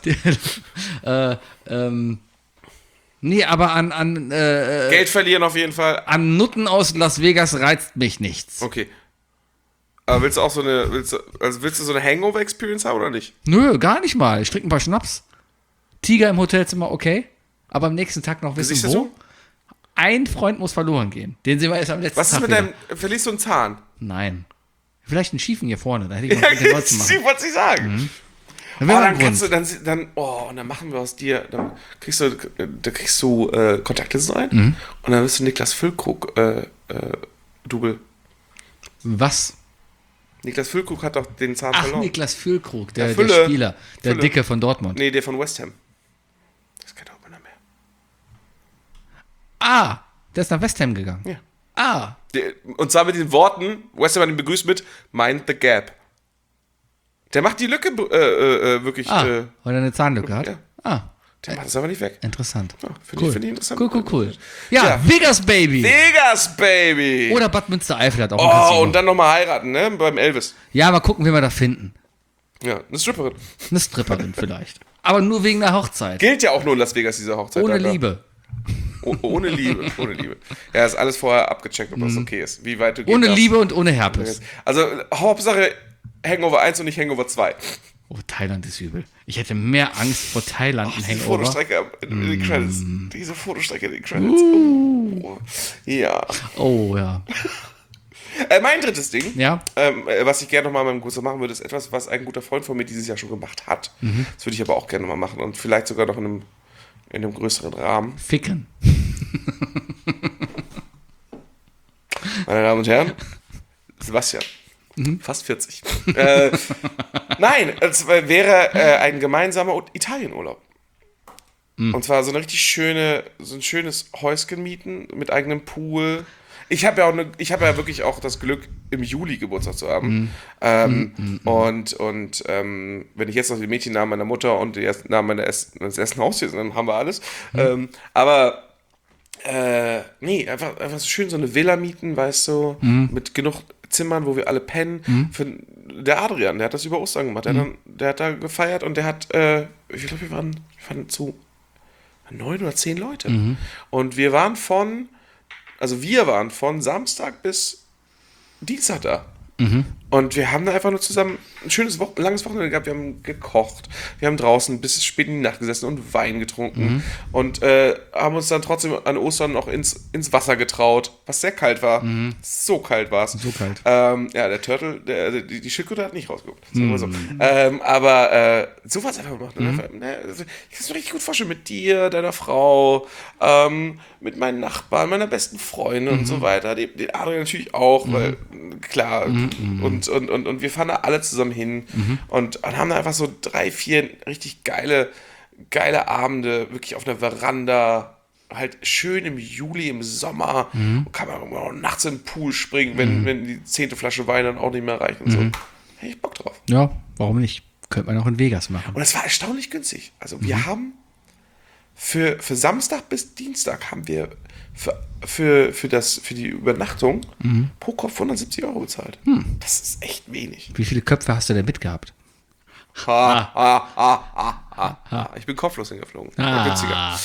äh, ähm. Nee, aber an, an, äh, Geld verlieren auf jeden Fall. an Nutten aus Las Vegas reizt mich nichts. Okay. Aber willst du auch so eine, willst du, also willst du so eine Hangover-Experience haben oder nicht? Nö, gar nicht mal. Ich trinke ein paar Schnaps. Tiger im Hotelzimmer, okay. Aber am nächsten Tag noch wissen, Gesichtstattoo? wo. Ein Freund muss verloren gehen. Den sehen wir erst am letzten Was ist Tag mit wieder. deinem, verlierst du einen Zahn? Nein. Vielleicht einen schiefen hier vorne. Da hätte ich Ja, noch mit den Leuten machen. ich wollte es nicht sagen. Dann Oh, wäre dann ein kannst du, Grund. dann, dann, oh, und dann machen wir aus dir, dann kriegst du, da kriegst du äh, Kontaktlinsen ein Mhm. und dann bist du Niklas Füllkrug, äh, äh, Double. Was? Niklas Füllkrug hat doch den Zahn Ach, verloren. Niklas Füllkrug, der, Ja, der Fülle. Spieler. Der Fülle. Dicke von Dortmund. Nee, der von West Ham. Das ist kein Dortmunder mehr. Ah, der ist nach West Ham gegangen. Ja. Ah, Der, und zwar mit den Worten, West Ham hat ihn begrüßt mit Mind the Gap. Der macht die Lücke äh, äh, äh, wirklich, ah, äh, weil er eine Zahnlücke hat. Ja. Ah, der macht es aber nicht weg. interessant. Ja, Finde cool. ich, find ich interessant. Cool, cool, cool. Ja, Ja. Vegas, Baby. Vegas, Baby! Oder Bad Münstereifel hat auch ein oh, Casino. und dann nochmal heiraten, ne? Beim Elvis. Ja, mal gucken, wie wir da finden. Ja, eine Stripperin. Eine Stripperin vielleicht. Aber nur wegen der Hochzeit. Gilt ja auch nur in Las Vegas, diese Hochzeit. Ohne da, Liebe. Oh, ohne Liebe, ohne Liebe. Ja, ist alles vorher abgecheckt, ob das okay ist. Wie weit du gehen Mhm. Ohne darfst. Liebe und ohne Herpes. Also, Hauptsache Hangover eins und nicht Hangover zwei. Oh, Thailand ist übel. Ich hätte mehr Angst vor Thailand und Diese Hangover. Mm. Fotostrecke in, in den Credits. Diese Fotostrecke in den Credits. Oh. Ja. Oh, ja. Äh, mein drittes Ding, Ja? ähm, äh, was ich gerne nochmal mit meinem Geburtstag machen würde, ist etwas, was ein guter Freund von mir dieses Jahr schon gemacht hat. Mhm. Das würde ich aber auch gerne mal machen und vielleicht sogar noch in einem, in einem größeren Rahmen. Ficken. Meine Damen und Herren, Sebastian, Mhm. fast vierzig. äh, nein, es wäre äh, ein gemeinsamer Italienurlaub. Mhm. Und zwar so eine richtig schöne, so ein schönes Häuschen mieten mit eigenem Pool. Ich habe ja auch eine, ich habe ja wirklich auch das Glück, im Juli Geburtstag zu haben. Mhm. Ähm, Und, und ähm, wenn ich jetzt noch die Mädchennamen meiner Mutter und die ersten Namen meiner ersten, meines ersten Haustiers, dann haben wir alles. Mhm. Ähm, aber äh, nee, einfach, einfach so schön so eine Villa mieten, weißt du, Mhm. mit genug Zimmern, wo wir alle pennen. Für, der Adrian, der hat das über Ostern gemacht. Der, Mhm. hat, dann, der hat da gefeiert und der hat, äh, ich glaube, wir waren, wir waren zu neun oder zehn Leute. Mhm. Und wir waren von, also wir waren von Samstag bis Dienstag da. Und wir haben da einfach nur zusammen ein schönes, Wo- langes Wochenende gehabt. Wir haben gekocht, wir haben draußen bis spät in die Nacht gesessen und Wein getrunken Mhm. und äh, haben uns dann trotzdem an Ostern noch ins, ins Wasser getraut, was sehr kalt war. So kalt war es. Mhm. So kalt. Ähm, ja, der Turtle, der, die, die Schildkröte hat nicht rausgeguckt. Sagen wir so. Mhm. Ähm, aber äh, sowas einfach gemacht. Und einfach, ne, also, ich kann es mir richtig gut vorstellen mit dir, deiner Frau, ähm, mit meinen Nachbarn, meiner besten Freundin und Mhm. so weiter. Den, den Adrian natürlich auch, weil klar. Und, und, und, und wir fahren da alle zusammen hin und, und haben da einfach so drei, vier richtig geile, geile Abende, wirklich auf einer Veranda. Halt schön im Juli, im Sommer. Und kann man auch nachts in den Pool springen, wenn, wenn die zehnte Flasche Wein dann auch nicht mehr reicht und so. Hätte ich Bock drauf. Ja, warum nicht? Könnte man auch in Vegas machen. Und es war erstaunlich günstig. Also wir haben für, für Samstag bis Dienstag haben wir für, für, für, das, für die Übernachtung pro Kopf hundertsiebzig Euro bezahlt. Das ist echt wenig. Wie viele Köpfe hast du denn mitgehabt? Ha, ha, ha, ha, ha, ha. Ich bin kopflos hingeflogen. War günstiger. Ah,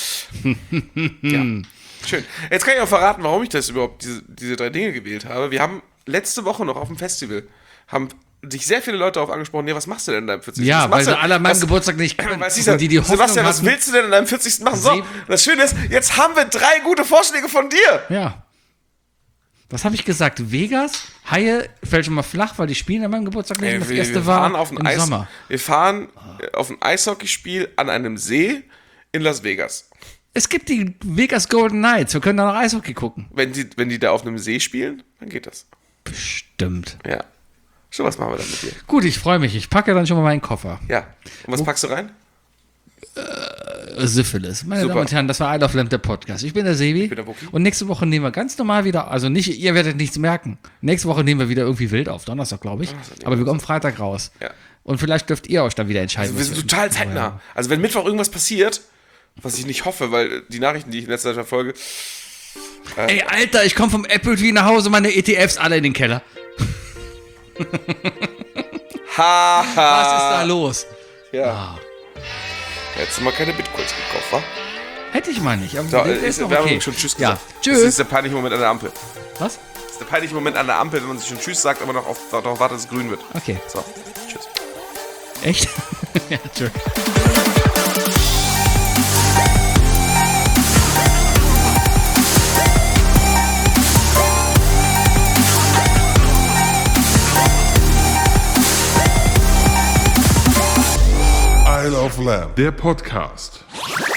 Ja. Schön. Jetzt kann ich auch verraten, warum ich das überhaupt, diese, diese drei Dinge gewählt habe. Wir haben letzte Woche noch auf dem Festival, haben sich sehr viele Leute darauf angesprochen, ja, was machst du denn an deinem vierzigsten ja, Was weil machst sie du- alle an meinem was- Geburtstag nicht können. Weißt Und du, die die Hoffnung Sebastian, was hatten- willst du denn an deinem vierzigsten machen? So, Sie- das Schöne ist, jetzt haben wir drei gute Vorschläge von dir. Ja. Was habe ich gesagt? Vegas? Haie fällt schon mal flach, weil die spielen an meinem Geburtstag nicht. Ey, das wir, erste wir war fahren auf ein im Eis, Sommer. Wir fahren äh, auf ein Eishockeyspiel an einem See in Las Vegas. Es gibt die Vegas Golden Knights. Wir können da noch Eishockey gucken. Wenn die, wenn die da auf einem See spielen, dann geht das. Bestimmt. Ja. So, was machen wir dann mit dir? Gut, ich freue mich. Ich packe dann schon mal meinen Koffer. Ja. Und was packst du rein? Äh, Syphilis. Meine Super. Damen und Herren, das war I Love Lamp, der Podcast. Ich bin der Sebi. Ich bin der Wookie. Und nächste Woche nehmen wir ganz normal wieder, also nicht, ihr werdet nichts merken. Nächste Woche nehmen wir wieder irgendwie wild auf. Donnerstag, glaube ich. Donnerstag nehmen Aber wir wir kommen Freitag raus. Ja. Und vielleicht dürft ihr euch dann wieder entscheiden. Wir was sind total zeitnah. Also wenn Mittwoch irgendwas passiert, was ich nicht hoffe, weil die Nachrichten, die ich in letzter Zeit verfolge, Ey, Alter, ich komme vom Apple Tree nach Hause, meine E T Fs alle in den Keller. haha. Was ist da los? Ja. Hättest du mal keine Bitcoins gekauft, wa? Hätte ich mal nicht. Aber So, der ist, ist noch wir haben okay. schon Tschüss Ja, gesagt. Das tschüss. ist der peinliche Moment an der Ampel. Was? Das ist der peinliche Moment an der Ampel, wenn man sich schon Tschüss sagt, aber noch auf, darauf wartet, dass es grün wird. Okay. So, tschüss. Echt? Ja, tschüss. Isle of Lamb, der Podcast.